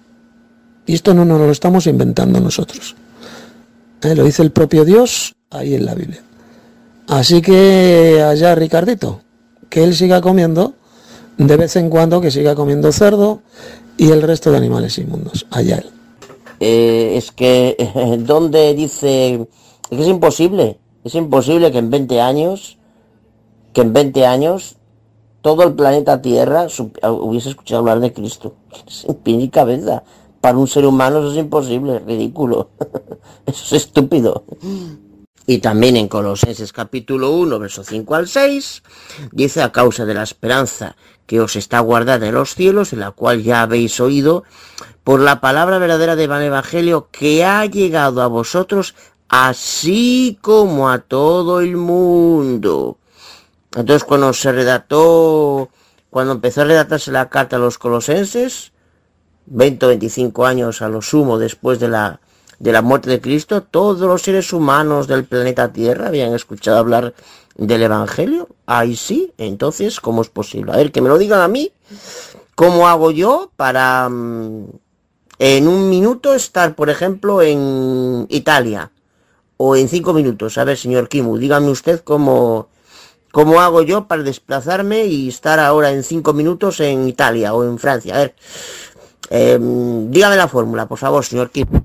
S1: Y esto no nos lo estamos inventando nosotros. Eh, lo dice el propio Dios ahí en la Biblia. Así que allá Ricardito, que él siga comiendo de vez en cuando, que siga comiendo cerdo y el resto de animales inmundos. Allá él.
S5: Eh, es que, eh, ¿dónde dice? Es que es imposible. Es imposible que en veinte años, que en veinte años, todo el planeta Tierra hubiese escuchado hablar de Cristo. Sin pie ni cabeza. Para un ser humano eso es imposible, es ridículo. Eso es estúpido. Y también en Colosenses capítulo uno, verso cinco al seis, dice: a causa de la esperanza que os está guardada en los cielos, en la cual ya habéis oído, por la palabra verdadera del evangelio, que ha llegado a vosotros, así como a todo el mundo. Entonces, cuando se redactó, cuando empezó a redactarse la carta a los colosenses, veinte o veinticinco años a lo sumo después de la de la muerte de Cristo, todos los seres humanos del planeta Tierra habían escuchado hablar del Evangelio. Ahí sí, entonces, ¿cómo es posible? A ver, que me lo digan a mí, ¿cómo hago yo para um, en un minuto estar, por ejemplo, en Italia? O en cinco minutos. A ver, señor Kimu, dígame usted cómo, cómo hago yo para desplazarme y estar ahora en cinco minutos en Italia o en Francia. A ver, eh, dígame la fórmula, por favor, señor Kimu.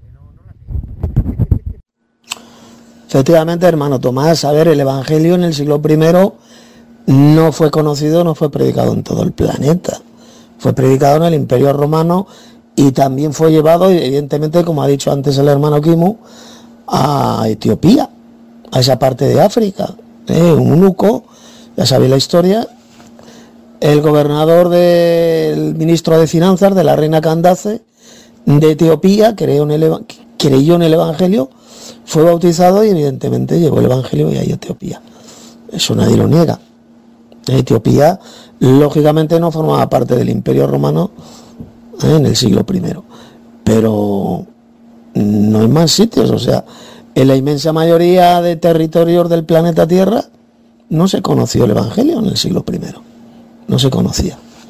S1: Efectivamente, hermano Tomás, a ver, el Evangelio en el siglo primero no fue conocido, no fue predicado en todo el planeta. Fue predicado en el Imperio Romano y también fue llevado, evidentemente, como ha dicho antes el hermano Kimu, a Etiopía, a esa parte de África. ¿eh? Un eunuco, ya sabéis la historia, el gobernador del ministro de Finanzas de la reina Candace de Etiopía creyó en el, creyó en el Evangelio, fue bautizado y evidentemente llegó el Evangelio y a Etiopía. Eso nadie lo niega. Etiopía, lógicamente, no formaba parte del Imperio Romano ¿eh? en el siglo primero. Pero no hay más sitios. O sea, en la inmensa mayoría de territorios del planeta Tierra no se conoció el Evangelio en el siglo primero. No se conocía.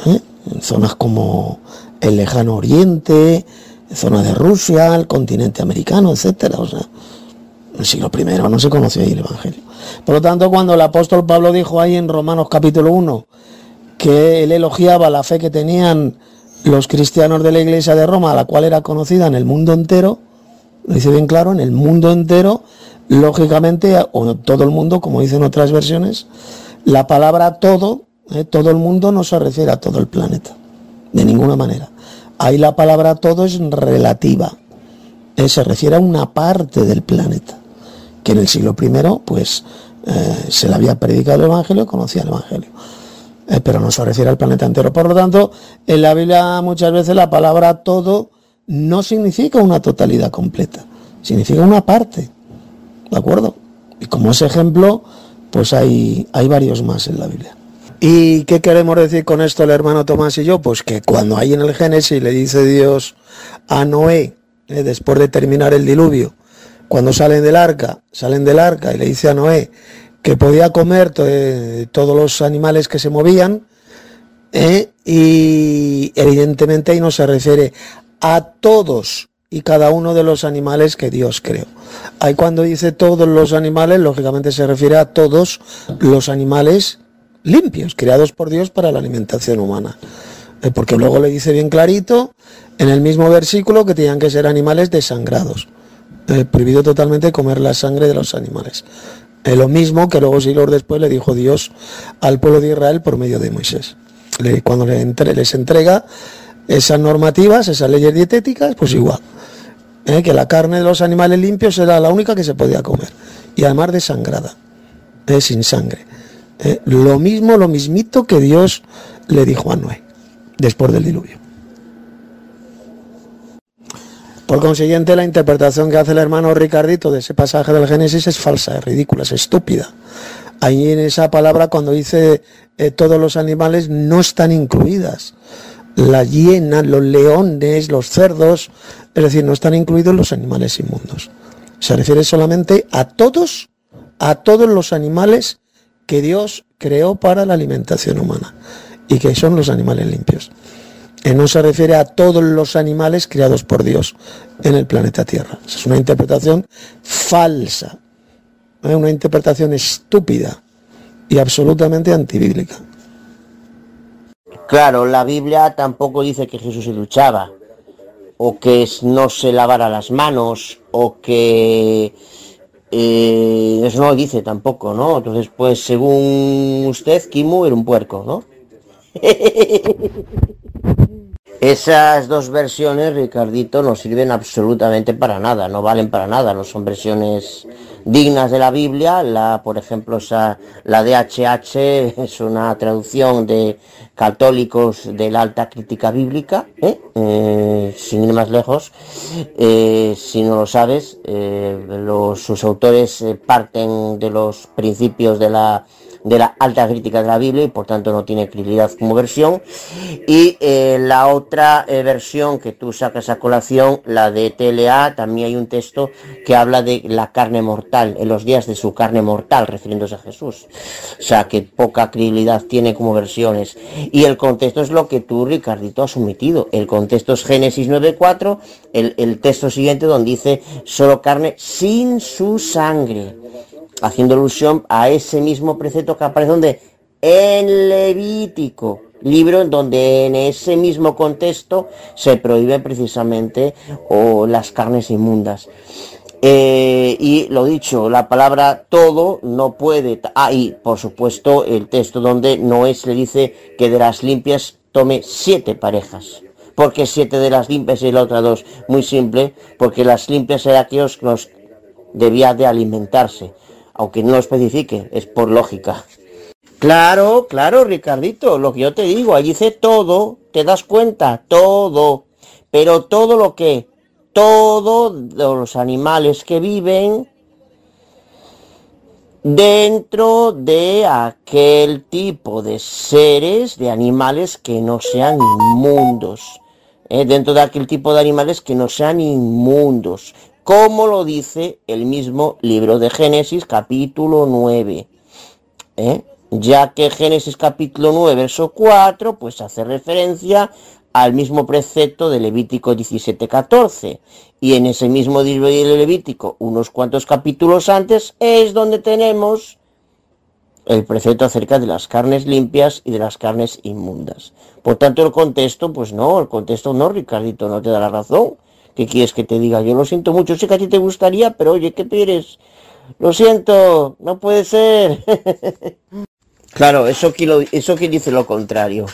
S1: ¿eh? En zonas como el lejano oriente, zona de Rusia, el continente americano, etcétera. O sea, en el siglo primero no se conoció ahí el Evangelio. Por lo tanto, cuando el apóstol Pablo dijo ahí en Romanos capítulo uno que él elogiaba la fe que tenían los cristianos de la iglesia de Roma, la cual era conocida en el mundo entero, lo dice bien claro, en el mundo entero, lógicamente, o todo el mundo, como dicen otras versiones, la palabra todo, eh, todo el mundo no se refiere a todo el planeta, de ninguna manera. Ahí la palabra todo es relativa, eh, se refiere a una parte del planeta, que en el siglo primero, pues, eh, se le había predicado el Evangelio, conocía el Evangelio. Eh, pero no se refiere al planeta entero. Por lo tanto, en la Biblia muchas veces la palabra todo no significa una totalidad completa, significa una parte, ¿de acuerdo? Y como ese ejemplo, pues hay, hay varios más en la Biblia. ¿Y qué queremos decir con esto el hermano Tomás y yo? Pues que cuando ahí en el Génesis le dice Dios a Noé, eh, después de terminar el diluvio, cuando salen del arca, salen del arca y le dice a Noé que podía comer eh, todos los animales que se movían, eh, y evidentemente ahí no se refiere a todos y cada uno de los animales que Dios creó. Ahí cuando dice todos los animales, lógicamente se refiere a todos los animales limpios, creados por Dios para la alimentación humana. Eh, porque luego le dice bien clarito, en el mismo versículo, que tenían que ser animales desangrados. Eh, prohibido totalmente comer la sangre de los animales. Eh, lo mismo que luego siglos después le dijo Dios al pueblo de Israel por medio de Moisés. Le, cuando le entre, les entrega esas normativas, esas leyes dietéticas, pues igual. Eh, que la carne de los animales limpios era la única que se podía comer. Y además desangrada, eh, sin sangre. Eh, lo mismo, lo mismito que Dios le dijo a Noé, después del diluvio. Por consiguiente, la interpretación que hace el hermano Ricardito de ese pasaje del Génesis es falsa, es ridícula, es estúpida. Ahí en esa palabra, cuando dice eh, todos los animales, no están incluidas. Las hienas, los leones, los cerdos, es decir, no están incluidos los animales inmundos. Se refiere solamente a todos, a todos los animales que Dios creó para la alimentación humana y que son los animales limpios. No se refiere a todos los animales creados por Dios en el planeta Tierra. Es una interpretación falsa, una interpretación estúpida y absolutamente antibíblica.
S5: Claro, la Biblia tampoco dice que Jesús se duchaba, o que no se lavara las manos, o que... Eh, eso no lo dice tampoco, ¿no? Entonces, pues, según usted, Kimu era un puerco, ¿no? Esas dos versiones, Ricardito, no sirven absolutamente para nada, no valen para nada, no son versiones dignas de la Biblia. La, por ejemplo, esa, la D H H es una traducción de católicos de la alta crítica bíblica, ¿eh? Eh, sin ir más lejos. Eh, si no lo sabes, eh, los, sus autores eh, parten de los principios de la de la alta crítica de la Biblia y por tanto no tiene credibilidad como versión. Y eh, la otra eh, versión que tú sacas a colación, la de T L A, también hay un texto que habla de la carne mortal, en los días de su carne mortal, refiriéndose a Jesús. O sea, que poca credibilidad tiene como versiones. Y el contexto es lo que tú, Ricardito, has omitido. El contexto es Génesis nueve cuatro, el, el texto siguiente donde dice solo carne sin su sangre, haciendo alusión a ese mismo precepto que aparece donde en Levítico, libro en donde en ese mismo contexto se prohíben precisamente o las carnes inmundas. Eh, y lo dicho, la palabra todo no puede... Ah, y por supuesto el texto donde Noé le dice que de las limpias tome siete parejas. ¿Por qué siete de las limpias y la otra dos? Muy simple, porque las limpias eran aquellos que los debía de alimentarse. Aunque no lo especifique, es por lógica. Claro, claro, Ricardito, lo que yo te digo, allí dice todo, te das cuenta, todo. Pero todo lo que, todos los animales que viven dentro de aquel tipo de seres, de animales que no sean inmundos. ¿eh? Dentro de aquel tipo de animales que no sean inmundos. Como lo dice el mismo libro de Génesis, capítulo nueve. ¿Eh? ya que Génesis capítulo nueve, verso cuatro, pues hace referencia al mismo precepto de Levítico diecisiete, catorce. Y en ese mismo libro de Levítico, unos cuantos capítulos antes, es donde tenemos el precepto acerca de las carnes limpias y de las carnes inmundas. Por tanto, el contexto, pues no, el contexto no, Ricardito, no te da la razón. ¿Qué quieres que te diga? Yo lo siento mucho, sé que a ti te gustaría, pero oye, ¿qué quieres? Lo siento, no puede ser. Claro, eso que, lo, eso que dice lo contrario.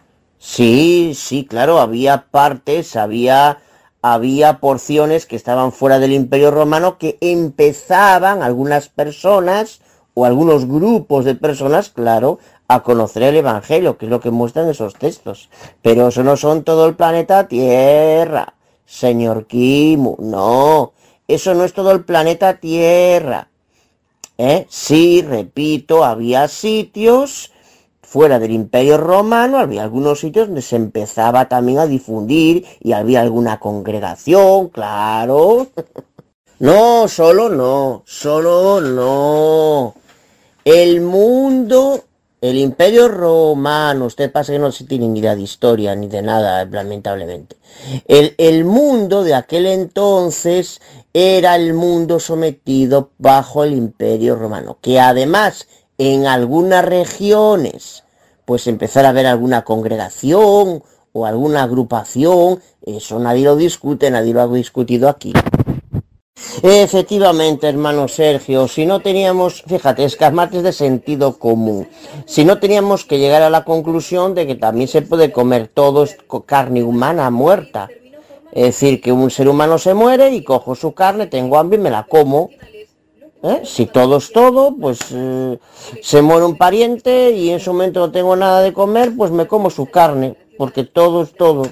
S5: Sí, sí, claro, había partes, había, había porciones que estaban fuera del Imperio Romano que empezaban algunas personas o algunos grupos de personas, claro, a conocer el Evangelio, que es lo que muestran esos textos. Pero eso no son todo el planeta Tierra, señor Kimu, no, eso no es todo el planeta Tierra. ¿Eh? Sí, repito, había sitios fuera del Imperio Romano, había algunos sitios donde se empezaba también a difundir y había alguna congregación, claro. No, solo no, solo no. El mundo, el Imperio Romano, usted pasa que no se tiene ni idea de historia ni de nada, lamentablemente. El, el mundo de aquel entonces era el mundo sometido bajo el Imperio Romano, que además en algunas regiones pues empezar a ver alguna congregación o alguna agrupación, eso nadie lo discute, nadie lo ha discutido aquí. Efectivamente, hermano Sergio, si no teníamos, fíjate, es que además es de sentido común, si no teníamos que llegar a la conclusión de que también se puede comer todo carne humana muerta. Es decir, que un ser humano se muere y cojo su carne, tengo hambre y me la como. ¿Eh? Si todo es todo, pues eh, se muere un pariente y en su momento no tengo nada de comer, pues me como su carne, porque todo es todo.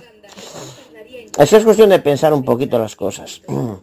S5: Eso es cuestión de pensar un poquito las cosas.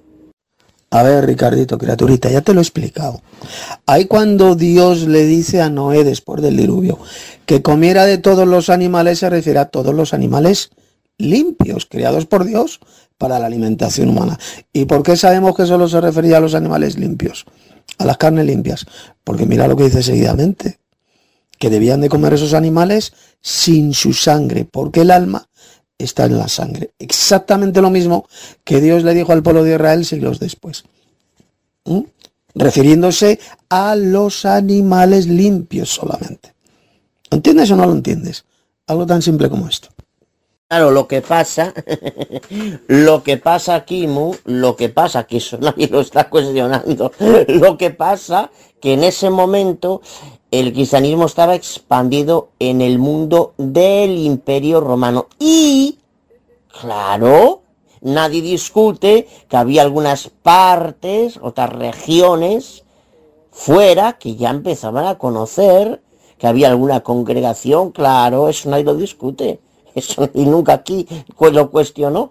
S1: A ver, Ricardito, criaturita, ya te lo he explicado. Ahí cuando Dios le dice a Noé después del diluvio que comiera de todos los animales, se refiere a todos los animales limpios, creados por Dios para la alimentación humana. ¿Y por qué sabemos que solo se refería a los animales limpios? A las carnes limpias. Porque mira lo que dice seguidamente, que debían de comer esos animales sin su sangre, porque el alma está en la sangre. Exactamente lo mismo que Dios le dijo al pueblo de Israel siglos después. ¿Mm? Refiriéndose a los animales limpios solamente. ¿Entiendes o no lo entiendes? Algo tan simple como esto.
S5: Claro, lo que pasa, lo que pasa, Kimu, lo que pasa, que eso nadie lo está cuestionando, lo que pasa que en ese momento el cristianismo estaba expandido en el mundo del Imperio Romano y, claro, nadie discute que había algunas partes, otras regiones fuera que ya empezaban a conocer, que había alguna congregación, claro, eso nadie lo discute. Eso, y nunca aquí pues lo cuestionó.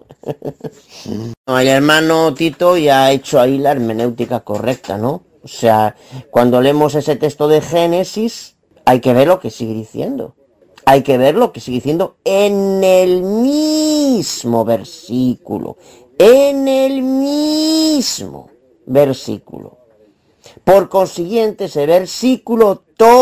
S5: No, el hermano Tito ya ha hecho ahí la hermenéutica correcta, ¿no? O sea, cuando leemos ese texto de Génesis, hay que ver lo que sigue diciendo. Hay que ver lo que sigue diciendo en el mismo versículo. En el mismo versículo. Por consiguiente, ese versículo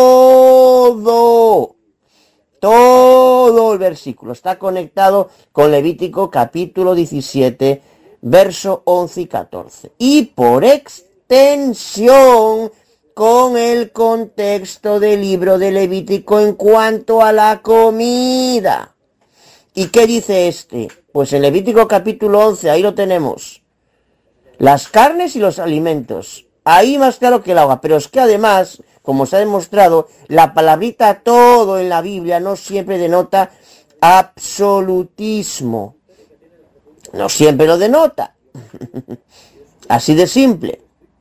S5: todo... Todo el versículo está conectado con Levítico capítulo diecisiete, verso once y catorce. Y por extensión con el contexto del libro de Levítico en cuanto a la comida. ¿Y qué dice este? Pues en Levítico capítulo once, ahí lo tenemos. Las carnes y los alimentos. Ahí más claro que el agua. Pero es que además, como se ha demostrado, la palabrita todo en la Biblia no siempre denota absolutismo. No siempre lo denota. Así de simple.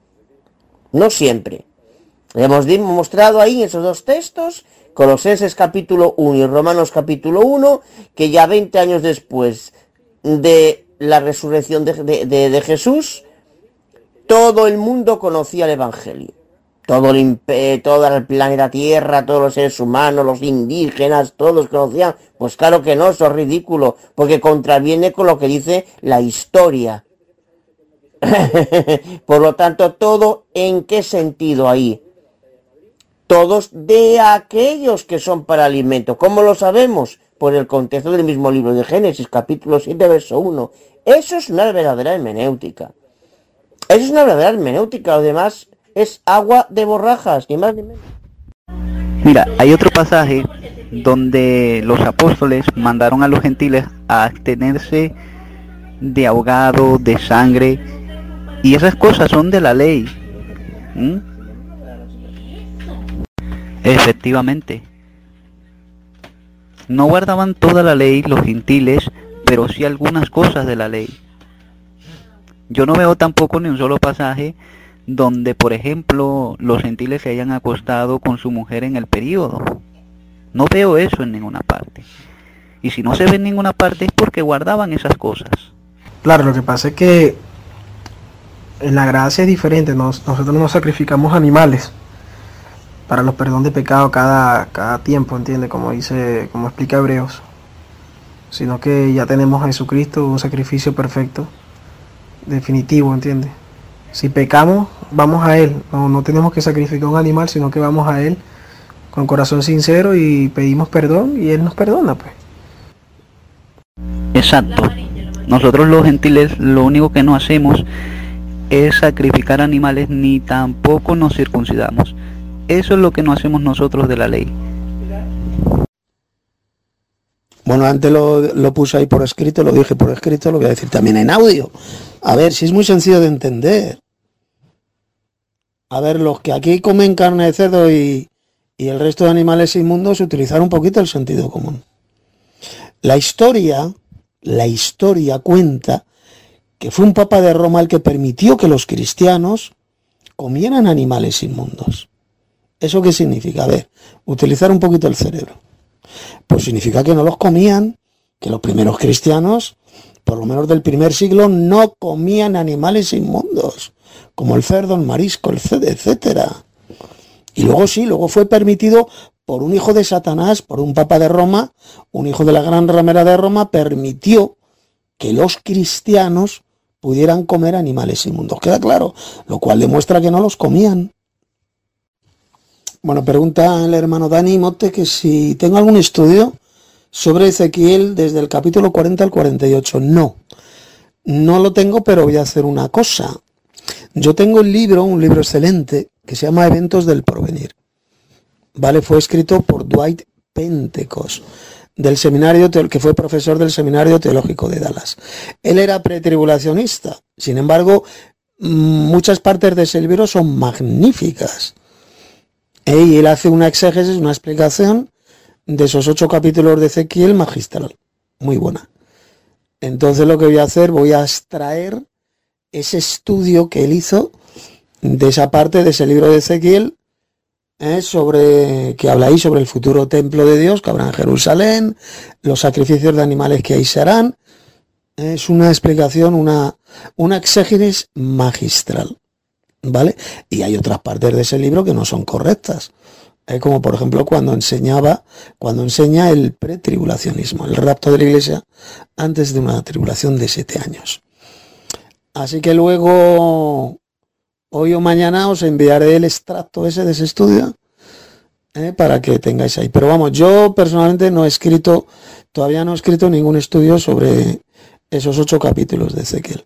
S5: No siempre. Hemos demostrado ahí en esos dos textos, Colosenses capítulo uno y Romanos capítulo uno, que ya veinte años después de la resurrección de, de, de, de Jesús, todo el mundo conocía el Evangelio. Todo el, todo el planeta Tierra, todos los seres humanos, los indígenas, todos conocían. Pues claro que no, eso es ridículo, porque contraviene con lo que dice la historia. Por lo tanto, ¿todo en qué sentido ahí? todos de aquellos que son para alimento. ¿Cómo lo sabemos? Por el contexto del mismo libro de Génesis, capítulo siete, verso uno. Eso es una verdadera hermenéutica. Eso es una verdadera hermenéutica. Lo demás es agua de borrajas, ni más ni menos.
S6: Mira, hay otro pasaje donde los apóstoles mandaron a los gentiles a abstenerse de ahogado, de sangre, y esas cosas son de la ley. ¿Mm? Efectivamente. No guardaban toda la ley los gentiles, pero sí algunas cosas de la ley. Yo no veo tampoco ni un solo pasaje donde, por ejemplo, los gentiles se hayan acostado con su mujer en el período. No veo eso en ninguna parte. Y si no se ve en ninguna parte es porque guardaban esas cosas.
S7: Claro, lo que pasa es que en la gracia es diferente. Nos, nosotros no sacrificamos animales para los perdón de pecado cada, cada tiempo, ¿entiende? Como dice, como explica Hebreos. Sino que ya tenemos a Jesucristo, un sacrificio perfecto, definitivo, ¿entiende? Si pecamos, vamos a Él. No, no tenemos que sacrificar un animal, sino que vamos a Él con corazón sincero y pedimos perdón y Él nos perdona, pues.
S6: Exacto. Nosotros los gentiles lo único que no hacemos es sacrificar animales, ni tampoco nos circuncidamos. Eso es lo que no hacemos nosotros de la ley.
S1: Bueno, antes lo, lo puse ahí por escrito, lo dije por escrito, lo voy a decir también en audio. A ver, si es muy sencillo de entender. A ver, los que aquí comen carne de cerdo y, y el resto de animales inmundos, utilizar un poquito el sentido común. La historia, la historia cuenta que fue un papa de Roma el que permitió que los cristianos comieran animales inmundos. ¿Eso qué significa? A ver, utilizar un poquito el cerebro. Pues significa que no los comían, que los primeros cristianos, por lo menos del primer siglo, no comían animales inmundos, como el cerdo, el marisco, el cerdo, etcétera. Y luego sí, luego fue permitido por un hijo de Satanás, por un papa de Roma, un hijo de la gran ramera de Roma, permitió que los cristianos pudieran comer animales inmundos. ¿Queda claro? Lo cual demuestra que no los comían. Bueno, pregunta el hermano Dani Mote que si tengo algún estudio sobre Ezequiel desde el capítulo cuarenta al cuarenta y ocho. No, no lo tengo, pero voy a hacer una cosa. Yo tengo el libro, un libro excelente, que se llama Eventos del Porvenir. Vale, fue escrito por Dwight Pentecost, del seminario, que fue profesor del Seminario Teológico de Dallas. Él era pretribulacionista, sin embargo, muchas partes de ese libro son magníficas. Y él hace una exégesis, una explicación de esos ocho capítulos de Ezequiel magistral, muy buena. Entonces lo que voy a hacer, voy a extraer ese estudio que él hizo de esa parte de ese libro de Ezequiel, eh, sobre que habla ahí sobre el futuro templo de Dios que habrá en Jerusalén, los sacrificios de animales que ahí se harán. Es una explicación, una, una exégesis magistral. ¿Vale? Y hay otras partes de ese libro que no son correctas, eh, como por ejemplo cuando enseñaba, cuando enseña el pretribulacionismo, el rapto de la iglesia antes de una tribulación de siete años. Así que luego, hoy o mañana, os enviaré el extracto ese de ese estudio, eh, para que tengáis ahí. Pero vamos, yo personalmente no he escrito, todavía no he escrito ningún estudio sobre esos ocho capítulos de Ezequiel.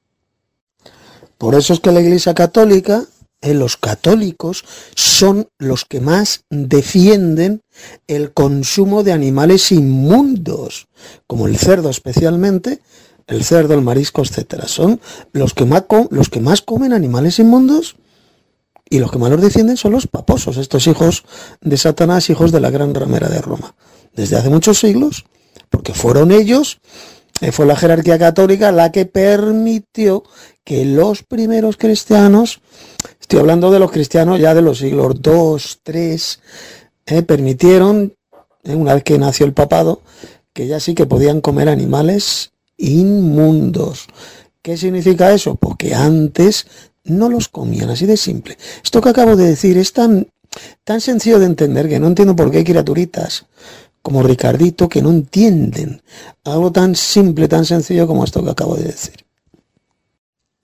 S1: Por eso es que la Iglesia Católica, eh, los católicos, son los que más defienden el consumo de animales inmundos, como el cerdo especialmente, el cerdo, el marisco, etcétera. Son los que más, los que más comen animales inmundos, y los que más los defienden son los paposos, estos hijos de Satanás, hijos de la gran ramera de Roma, desde hace muchos siglos, porque fueron ellos, eh, fue la jerarquía católica la que permitió que los primeros cristianos, estoy hablando de los cristianos ya de los siglos dos, tres, eh, permitieron, eh, una vez que nació el papado, que ya sí que podían comer animales inmundos. ¿Qué significa eso? Pues que antes no los comían, así de simple. Esto que acabo de decir es tan, tan sencillo de entender que no entiendo por qué hay criaturitas como Ricardito que no entienden algo tan simple, tan sencillo como esto que acabo de decir.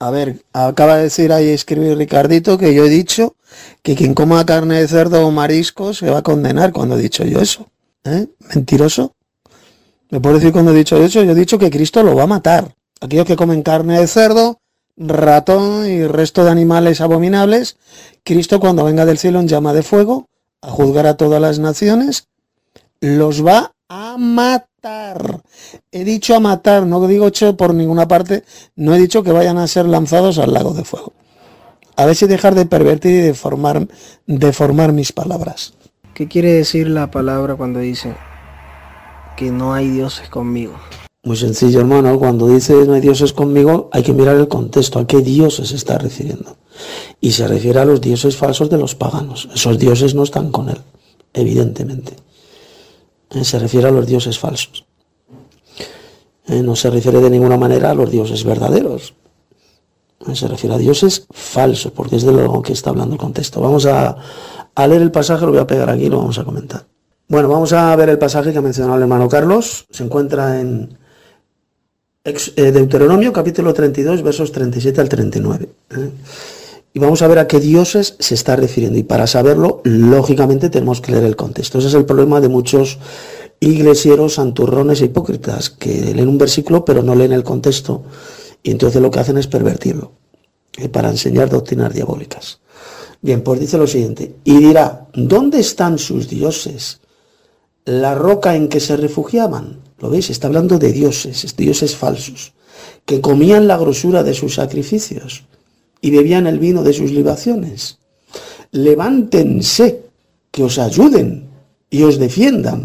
S1: A ver, acaba de decir ahí, escribir Ricardito, que yo he dicho que quien coma carne de cerdo o marisco se va a condenar. Cuando he dicho yo eso, ¿eh? Mentiroso. ¿Me puedo decir cuando he dicho eso? Yo he dicho que Cristo lo va a matar. Aquellos que comen carne de cerdo, ratón y resto de animales abominables, Cristo cuando venga del cielo en llama de fuego a juzgar a todas las naciones, los va a matar. He dicho a matar, no digo hecho por ninguna parte, no he dicho que vayan a ser lanzados al lago de fuego. A ver si dejar de pervertir y deformar, deformar mis palabras.
S7: ¿Qué quiere decir la palabra cuando dice que no hay dioses conmigo?
S1: Muy sencillo, hermano. Cuando dice no hay dioses conmigo, hay que mirar el contexto, a qué dioses se está refiriendo. Y se refiere a los dioses falsos de los paganos. Esos dioses no están con él, evidentemente. Eh, se refiere a los dioses falsos. Eh, no se refiere de ninguna manera a los dioses verdaderos. Eh, se refiere a dioses falsos, porque es de lo que está hablando el contexto. Vamos a, a leer el pasaje, lo voy a pegar aquí y lo vamos a comentar. Bueno, vamos a ver el pasaje que ha mencionado el hermano Carlos. Se encuentra en Deuteronomio capítulo treinta y dos, versos treinta y siete al treinta y nueve. ¿eh? Y vamos a ver a qué dioses se está refiriendo. Y para saberlo, lógicamente tenemos que leer el contexto. Ese es el problema de muchos iglesieros, santurrones e hipócritas, que leen un versículo pero no leen el contexto. Y entonces lo que hacen es pervertirlo, ¿eh? para enseñar doctrinas diabólicas. Bien, pues dice lo siguiente. Y dirá, ¿dónde están sus dioses? La roca en que se refugiaban. ¿Lo veis? Está hablando de dioses, dioses falsos, que comían la grosura de sus sacrificios y bebían el vino de sus libaciones. Levántense, que os ayuden y os defiendan.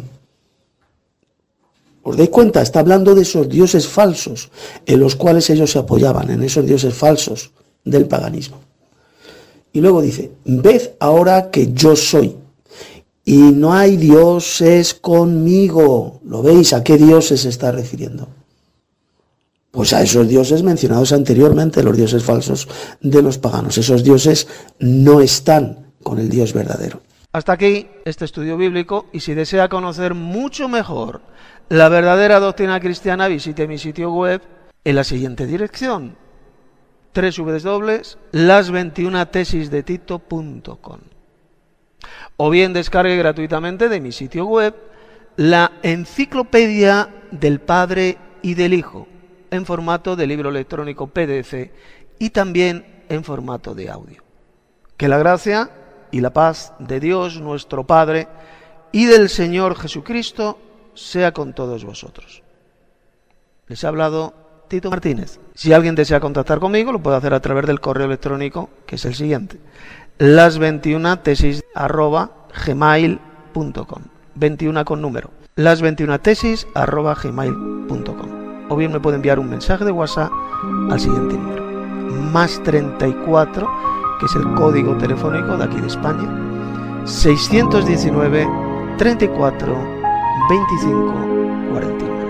S1: ¿Os dais cuenta? Está hablando de esos dioses falsos en los cuales ellos se apoyaban, en esos dioses falsos del paganismo. Y luego dice, ved ahora que yo soy. Y no hay dioses conmigo. ¿Lo veis? ¿A qué dioses se está refiriendo? Pues a esos dioses mencionados anteriormente, los dioses falsos de los paganos. Esos dioses no están con el Dios verdadero.
S8: Hasta aquí este estudio bíblico, y si desea conocer mucho mejor la verdadera doctrina cristiana, visite mi sitio web en la siguiente dirección: doble u doble u doble u punto las veintiuna tesis de tito punto com. O bien descargue gratuitamente de mi sitio web la Enciclopedia del Padre y del Hijo, en formato de libro electrónico P D F y también en formato de audio. Que la gracia y la paz de Dios nuestro Padre y del Señor Jesucristo sea con todos vosotros. Les ha hablado Tito Martínez. Si alguien desea contactar conmigo, lo puede hacer a través del correo electrónico, que es el siguiente: las veintiuna tesis arroba gmail punto com. veintiuna con número. las veintiuna tesis arroba gmail punto com. O bien me puede enviar un mensaje de WhatsApp al siguiente número: más treinta y cuatro, que es el código telefónico de aquí de España, seiscientos diecinueve, treinta y cuatro, veinticinco, cuarenta y uno.